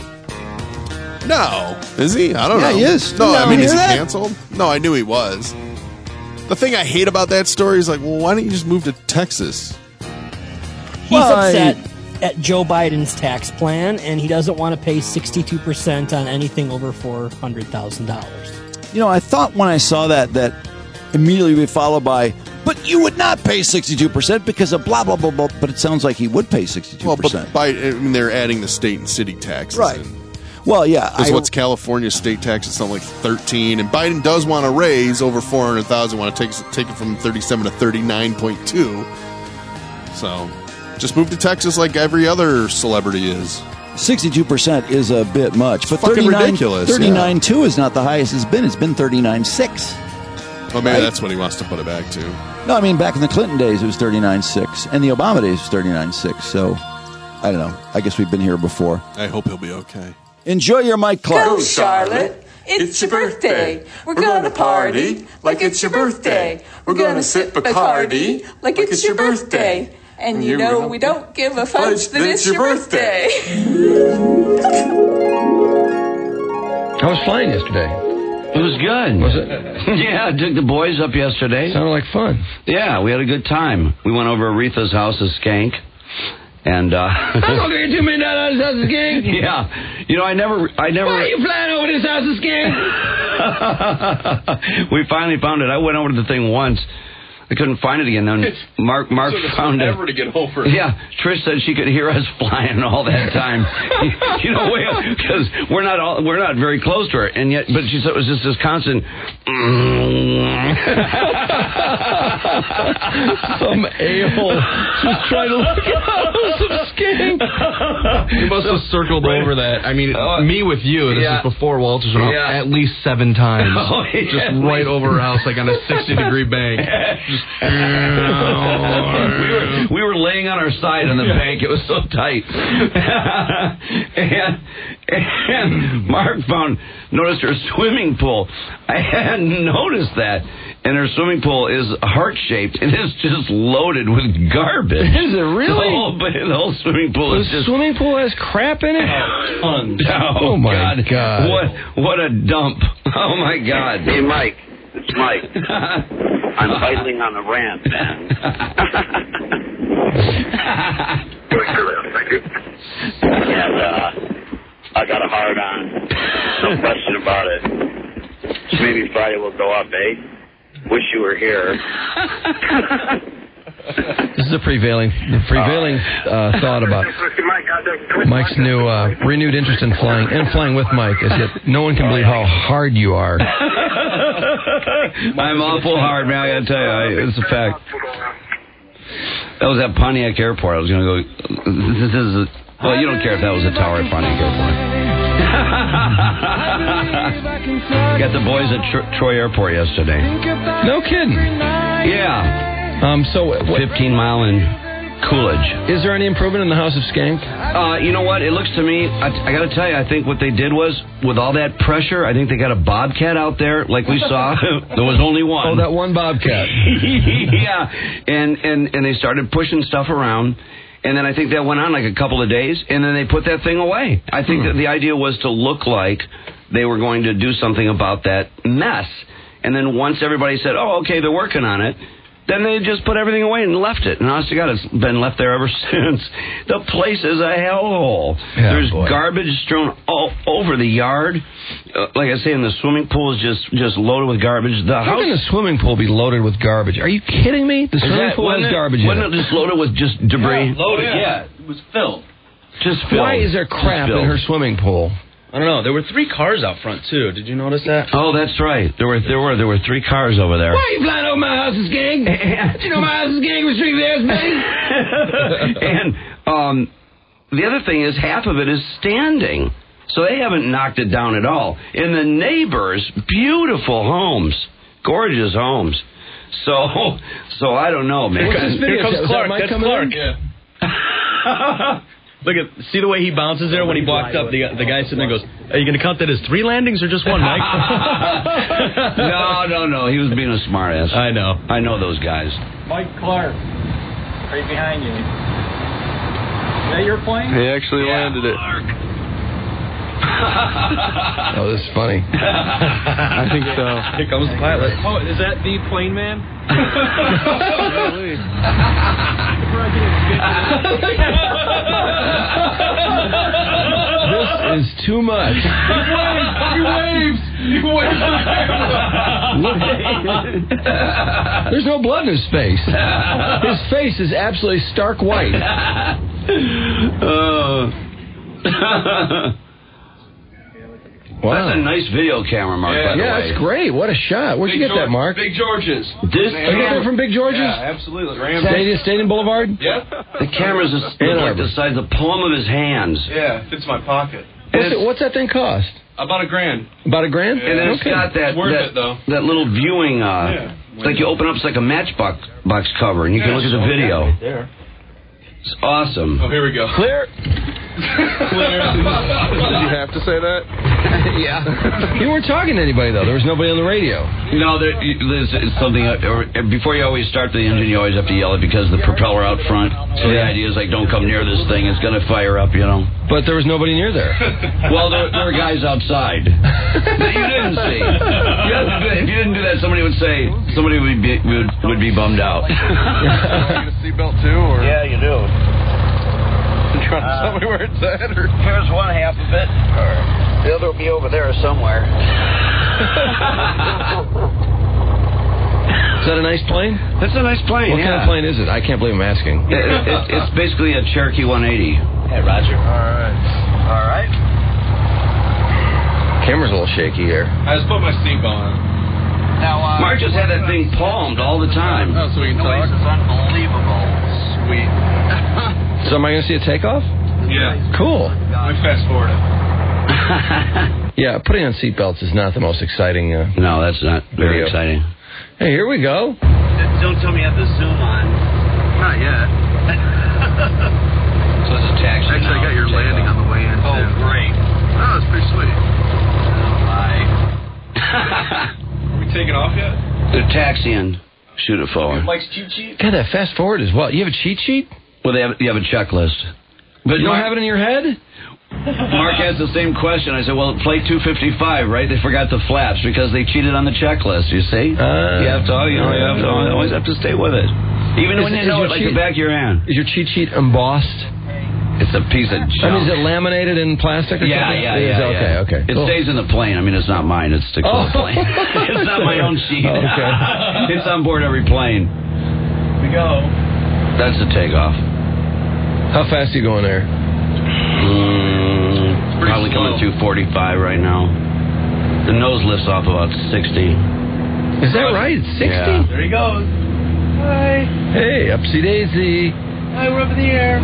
No. Is he? I don't know. Yeah, he is. No, I mean, is he that? canceled? No, I knew he was. The thing I hate about that story is like, well, why don't you just move to Texas? He's upset at Joe Biden's tax plan, and he doesn't want to pay 62% on anything over $400,000. You know, I thought when I saw that immediately would be followed by, but you would not pay 62% because of blah, blah, blah, blah. But it sounds like he would pay 62%. Well, but they're adding the state and city taxes. Right. in. Well, yeah. Because what's California's state tax is something like 13, and Biden does want to raise over 400,000. Want to take it from 37 to 39.2. So, just move to Texas like every other celebrity is. 62% is a bit much, but fucking ridiculous. 39.2 is not the highest it's been. It's been 39.6. Well, maybe that's what he wants to put it back to. No, I mean back in the Clinton days it was 39.6, and the Obama days was 39.6. So, I don't know. I guess we've been here before. I hope he'll be okay. Enjoy your Mike Clark. Go, Charlotte. It's your birthday. We're gonna party like it's your birthday. We're gonna sip Bacardi like it's your birthday. And you know we don't give a fudge that it's your birthday. I was flying yesterday. It was good. Was it? Yeah, I took the boys up yesterday. Sounded like fun. Yeah, we had a good time. We went over Aretha's house of Skank. And I'm gonna get $2 million out of this house of Skank. Yeah. You know, I never Why are you flying over this house of Skank? We finally found it. I went over to the thing once. I couldn't find it again. Then Mark found it. Never to get over. Yeah, Trish said she could hear us flying all that time. You know, because we're not very close to her, and yet, but she said it was just this constant. Some a-hole just trying to look at some Skank. You must have circled over that. I mean, me with you, this is before Walters went off, at least 7 times. Just right over our house, like on a 60-degree bank. we were laying on our side on the bank. It was so tight. and Mark noticed her swimming pool. I hadn't noticed that. And her swimming pool is heart-shaped, and it's just loaded with garbage. Is it really? The whole swimming pool is just... The swimming pool has crap in it? Tons. Oh, my God. What a dump. Oh, my God. Hey, Mike. It's Mike. I'm idling on the rant, man. And I got a hard on. No question about it. Maybe Friday will go up, eh? Wish you were here. This is a prevailing thought about Mike's new renewed interest in flying and flying with Mike. Is that no one can believe how hard you are. I'm awful hard, man. I gotta tell you, it's a fact. That was at Pontiac Airport. I was gonna go. Well, you don't care if that was a tower at Pontiac Airport. Got the boys at Troy Airport yesterday. No kidding. Yeah. So 15 Mile and Coolidge. Is there any improvement in the House of Skank? You know what? It looks to me, I got to tell you, I think what they did was, with all that pressure, I think they got a Bobcat out there, like we saw. There was only one. Oh, that one Bobcat. Yeah. And they started pushing stuff around. And then I think that went on like a couple of days, and then they put that thing away. I think that the idea was to look like they were going to do something about that mess. And then once everybody said, oh, okay, they're working on it, then they just put everything away and left it. And honest to God, it's been left there ever since. The place is a hellhole. Yeah, there's garbage strewn all over the yard. Like I say, and the swimming pool is just loaded with garbage. How can the swimming pool be loaded with garbage? Are you kidding me? The swimming pool has garbage in it. Wasn't it just loaded with just debris? Yeah, loaded, yeah. It was filled. Just filled. Why is there crap in her swimming pool? I don't know. There were 3 cars out front too. Did you notice that? Oh, that's right. There were 3 cars over there. Why are you flying over my house's gang? Did you know my house's gang was 3 bears, man? And the other thing is, half of it is standing. So they haven't knocked it down at all. And the neighbors, beautiful homes, gorgeous homes. So I don't know, man. Here comes Clark. That's Clark. Yeah. Look at, see the way he bounces there when he walked up. The guy sitting there goes, "Are you going to count that as 3 landings or just 1, Mike?" No. He was being a smartass. I know. I know those guys. Mike Clark, right behind you. Is that your plane? He actually landed it. Oh, this is funny. I think so. Here comes the pilot. Oh, is that the plane man? This is too much. He waves. There's no blood in his face. His face is absolutely stark white. Wow. That's a nice video camera, Mark, by the way. Yeah, that's great. What a shot. Where'd you get that, Mark? Big George's. You got that from Big George's? Yeah, absolutely. Stadium Boulevard? Yeah. The camera's like the size of the palm of his hands. Yeah, it fits my pocket. What's that thing cost? About $1,000. About $1,000? And then it's got that little viewing, like you open up, it's like a Matchbox cover, and you can look at the video. Right there. It's awesome. Oh, here we go. Clear. Clear. Did you have to say that? Yeah. You weren't talking to anybody, though. There was nobody on the radio. No, there's something. Before you always start the engine, you always have to yell it because the propeller out front. So the idea is, like, don't come near this thing. It's going to fire up, you know. But there was nobody near there. Well, there were guys outside that you didn't see. If you didn't do that, somebody would be bummed out. You get a seatbelt too, or? Yeah, you do. You trying to tell me where it's at, or? Here's one half of it. The other will be over there somewhere. Is that a nice plane? That's a nice plane. What kind of plane is it? I can't believe I'm asking. It's basically a Cherokee 180. Hey, Roger. All right. Camera's a little shaky here. I just put my seatbelt on. Now, Mark just had that thing palmed all the time. Oh, so we can talk? Noise is unbelievable. Sweet. So am I going to see a takeoff? Yeah, Yeah. Cool. Let me fast forward it. Yeah, putting on seatbelts is not the most exciting. No, that's not very exciting. Hey, here we go. Don't tell me you have the zoom on. Not yet. So it's a taxi. Actually, I got your landing on the way in. Oh, great. Oh, it's pretty sweet. Are we taking off yet? They're taxiing. Shoot it forward. Mike's cheat sheet? God, that fast forward is well. You have a cheat sheet? Well, you have a checklist. But You don't have it in your head? Mark asked the same question. I said, well, play 255, right? They forgot the flaps because they cheated on the checklist, you see? You have to always have to stay with it. Even when you know it like the back of your hand. Is your cheat sheet embossed? It's a piece of junk. I mean, is it laminated in plastic or something? Yeah. Okay. It stays in the plane. I mean, it's not mine. It sticks to the plane. It's not my own sheet. Okay. It's on board every plane. We go. That's the takeoff. How fast are you going there? Probably coming through 45 right now. The nose lifts off about 60. Is that right? It's 60? Yeah. There he goes. Hi. Hey, upsy daisy. Hi, we're up in the air.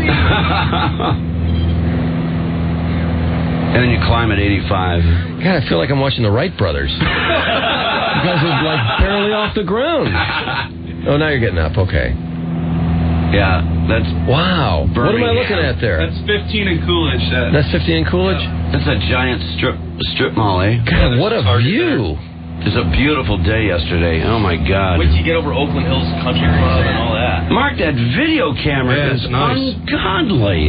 And then you climb at 85. God, I feel like I'm watching the Wright brothers. You guys are like barely off the ground. Oh, now you're getting up. Okay. Yeah, that's... Wow. What am I looking at there? That's 15 in Coolidge. That's 15 in Coolidge? That's a giant strip mall, eh? God, what a view. It's a beautiful day yesterday. Oh, my God. Wait till you get over Oakland Hills Country Club and all that. Mark, that video camera is nice. ungodly.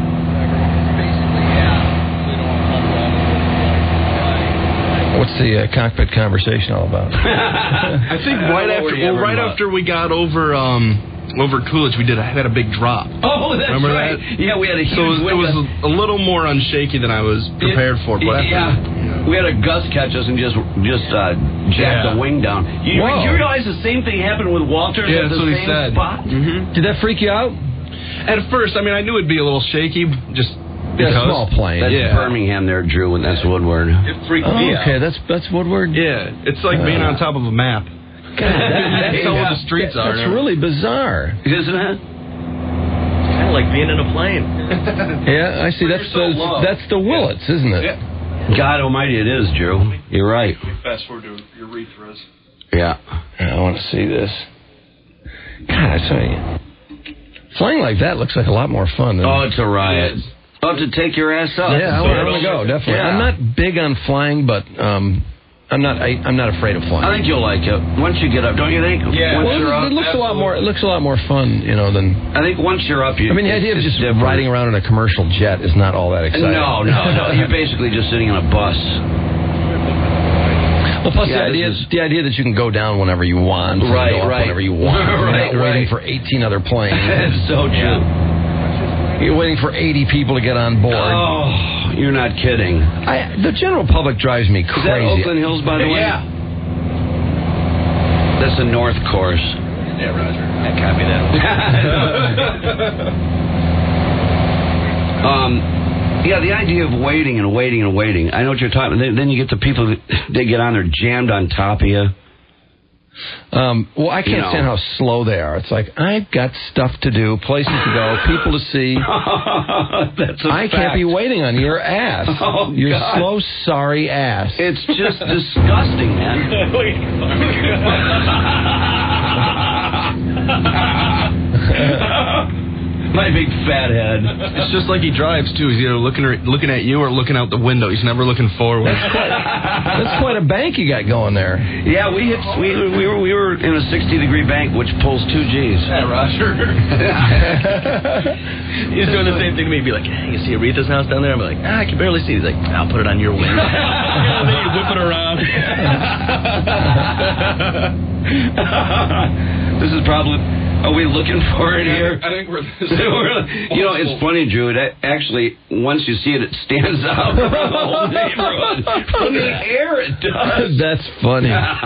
What's the cockpit conversation all about? I think right after we got over Coolidge, we had a big drop. Oh, that's Remember right. that? Yeah, we had a huge it was a little more unshaky than I was prepared for. But we had a gust catch us and just jacked the wing down. You realize the same thing happened with Walters at the same spot? Mm-hmm. Did that freak you out? At first, I mean, I knew it'd be a little shaky, just because. Yeah, small plane. That's Birmingham there, Drew, and that's Woodward. It freaked me out. Okay, that's Woodward? Yeah, it's like being on top of a map. God, that's how the streets are. That's really bizarre. Isn't it? Kind of like being in a plane. Yeah, I see. That's the Willits, isn't it? Yeah. God almighty, it is, Drew. You're right. Fast forward to urethras. Yeah. I want to see this. God, I tell you. Flying like that looks like a lot more fun. It's a riot. I'll have to take your ass up. Yeah, I want to go, definitely. Yeah. I'm not big on flying, but I'm not afraid of flying. I think you'll like it once you get up, don't you think? Yeah. Once you're up, it looks a lot more. It looks a lot more fun, than. I think once you're up, the idea of just riding around in a commercial jet is not all that exciting. No. You're basically just sitting in a bus. Well, plus the idea that you can go down whenever you want, right, go up whenever you want. You're not waiting for 18 other planes. That's so true. You're waiting for 80 people to get on board. Oh, you're not kidding. The general public drives me crazy. Is that Oakland Hills, by the way? Yeah. That's the north course. Yeah, Roger. I copy that. The idea of waiting and waiting and waiting. I know what you're talking about. Then you get the people that they get on there jammed on top of you. Well, I can't stand how slow they are. It's like, I've got stuff to do, places to go, people to see. That's a I can't be waiting on your ass. Oh, your God. slow, sorry ass. It's just disgusting, man. My big fat head. It's just like he drives too. He's either looking at you or looking out the window. He's never looking forward. That's quite a bank you got going there. Yeah, we were in a 60-degree bank which pulls 2 Gs. Yeah, Roger. He's doing the same thing to me. He'd be like, "Hey, you see Aretha's house down there?" I'm like, "I can barely see." He's like, "I'll put it on your wing." And then you whip it around. This is probably. Are we looking for it here? I think we're. It's funny, Drew. Actually, once you see it, it stands out from the whole neighborhood. From the air, it does. That's funny.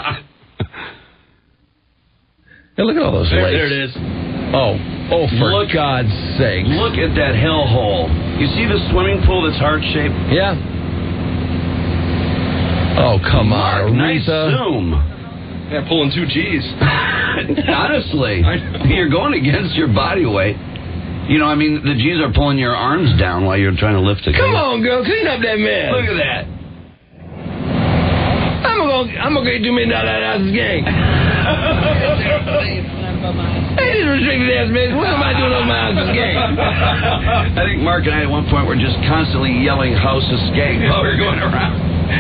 Hey, look at all those lakes. There it is. Oh, for God's sake. Look at that hellhole. You see the swimming pool that's heart-shaped? Yeah. Oh, come Mark, on, nice Aretha. zoom. Yeah, pulling 2 Gs. Honestly, you're going against your body weight. You know, I mean, the G's are pulling your arms down while you're trying to lift the Come on, girl, clean up that mess. Look at that. I'm gonna get $2 million out of this gang. Hey, this restricted ass bitch. What am I doing on my house gang? I think Mark and I at one point were just constantly yelling "House of Skank" while we were going around.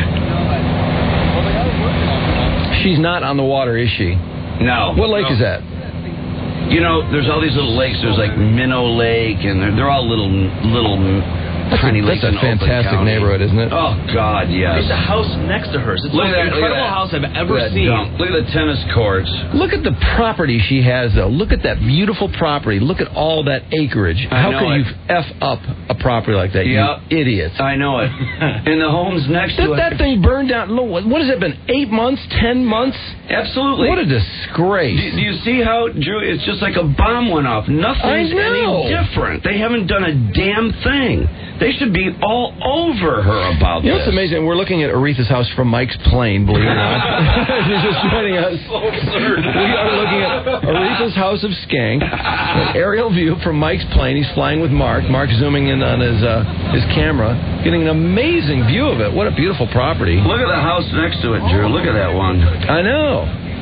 She's not on the water, is she? No. What lake is that? You know, there's all these little lakes. There's like Minnow Lake, and they're all little tiny lakes. That's a fantastic neighborhood, isn't it? Oh God, yes. There's a house next to hers. It's the most incredible house I've ever seen. Look at the tennis courts. Look at the property she has, though. Look at that beautiful property. Look at all that acreage. How can you F up a property like that, you idiot? I know it. And the homes next to it. That thing burned down. What has it been, 8 months, 10 months? Absolutely. What a disgrace. Do you see how, Drew, it's just like a bomb went off. Nothing's any different. They haven't done a damn thing. They should be all over her about this. You know what's amazing? We're looking at Aretha's house from Mike's plane, believe it or not. She's just joining us. So absurd. We are looking at Aretha's house of Skank. An aerial view from Mike's plane. He's flying with Mark. Mark zooming in on his camera, getting an amazing view of it. What a beautiful property. Look at the house next to it, Drew. Look at that one. I know.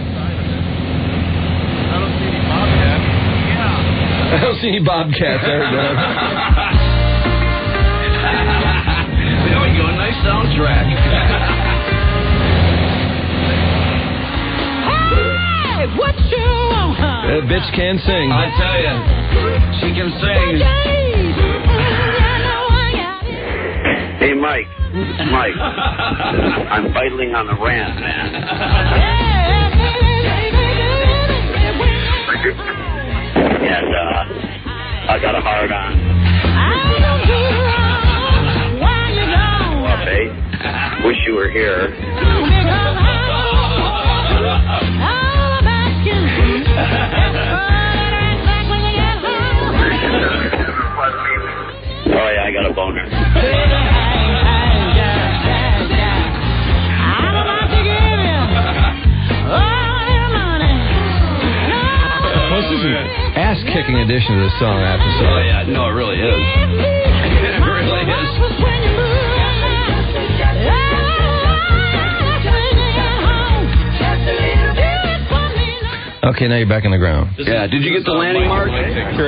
I don't see any bobcats there, Doug. There we go. Nice soundtrack. Hey, what you want? That bitch can sing. I tell you, she can sing. Hey, Mike. I'm idling on the rant, man. And I got a hard on. Well, babe, wish you were here. Oh yeah, I got a boner. Well, this is an ass-kicking addition to this song, I have to say. Oh, yeah. No, it really is. It really is. Okay, now you're back on the ground. Yeah, did you get the landing mark? To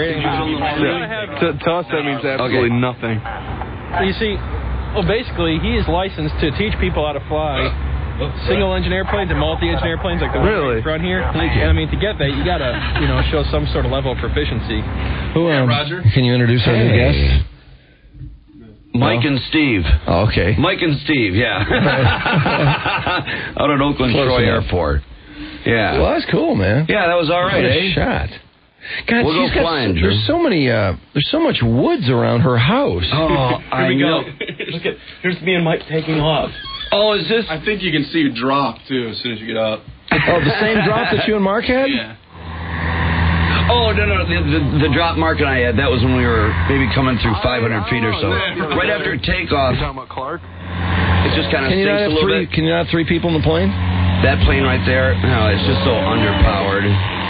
us, that means absolutely nothing. You see, basically, he is licensed to teach people how to fly single-engine airplanes and multi-engine airplanes like the one around here. Thank you. And I mean, to get that, you got to, show some sort of level of proficiency. Roger. Can you introduce our new guests? Mike and Steve. Oh, okay. Mike and Steve, yeah. Out at Oakland Troy Airport. Yeah. Well, that's cool, man. Yeah, that was all right, What a shot. God, We'll go flying, Drew. there's so many, there's so much woods around her house. Oh, Here we go. Look at, here's me and Mike taking off. Oh, is this? I think you can see you drop, too, as soon as you get up. Oh, the same drop that you and Mark had? Yeah. Oh, no. The drop Mark and I had, that was when we were maybe coming through 500 feet or so. Right after takeoff. You're talking about Clark? It just kind of sinks a little bit. Can you not have 3 people in the plane? That plane right there, no, it's just so underpowered.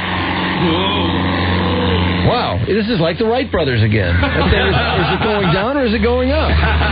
Wow, this is like the Wright brothers again. That thing is it going down or is it going up?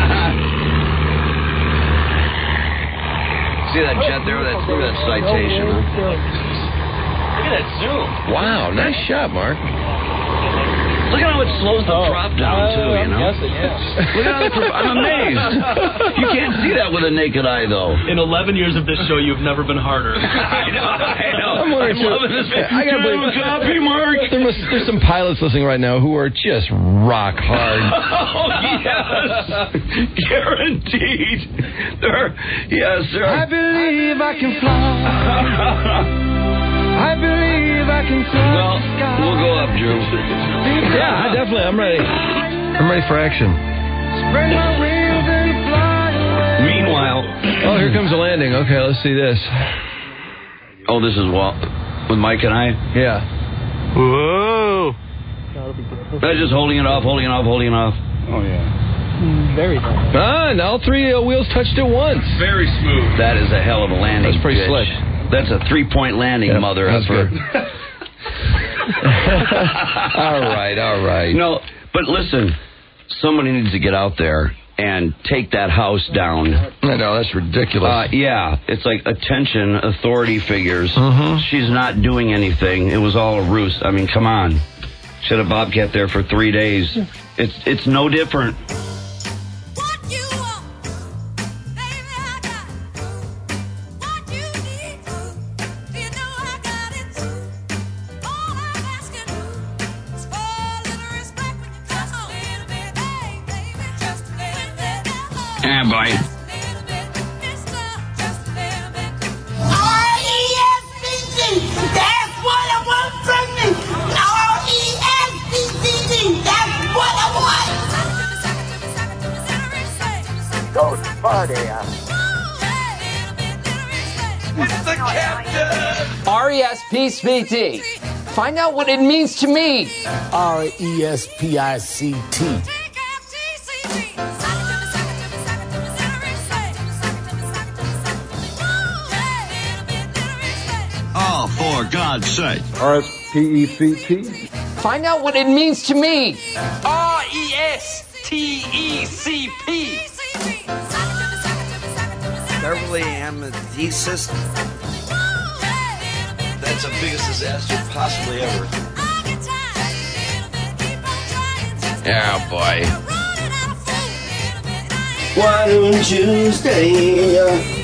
See that jet there? Look at that citation. Huh? Look at that zoom. Wow, nice shot, Mark. Look at how it slows the drop down, too, I'm guessing, yeah. Look at how I'm amazed. You can't see that with a naked eye, though. In 11 years of this show, you've never been harder. I know. I'm loving this. I gotta believe copy, Mark. There's some pilots listening right now who are just rock hard. Oh, yes. Guaranteed. Yes, sir. I believe I can fly. I believe I can fly. Well, we'll go up, Drew. Yeah, definitely. I'm ready. I'm ready for action. Spread my wings and fly away. Meanwhile. Oh, here comes the landing. Okay, let's see this. Oh, this is with Mike and I? Yeah. Whoa. They're just holding it off. Oh, yeah. Very nice. And all 3 wheels touched at once. Very smooth. That is a hell of a landing. That's pretty slick. That's a 3-point landing, mother. That's good. All right. No, But listen, somebody needs to get out there and take that house down. I know, that's ridiculous. Yeah, it's like attention, authority figures. She's not doing anything. It was all a ruse. I mean, come on. She had a bobcat there for 3 days. It's no different. Yeah, boy. R-E-S-P-C. That's what I want from me. R-E-S-P-C-D. That's what I want. Go party. It's the captain. R-E-S-P-C-T. Find out what it means to me. R-E-S-P-I-C-T. Oh, for God's sake. R-S-P-E-C-T. Find out what it means to me. R-E-S-T-E-C-P. Beverly Amethyst. That's the biggest disaster possibly ever. Yeah, boy. Why don't you stay?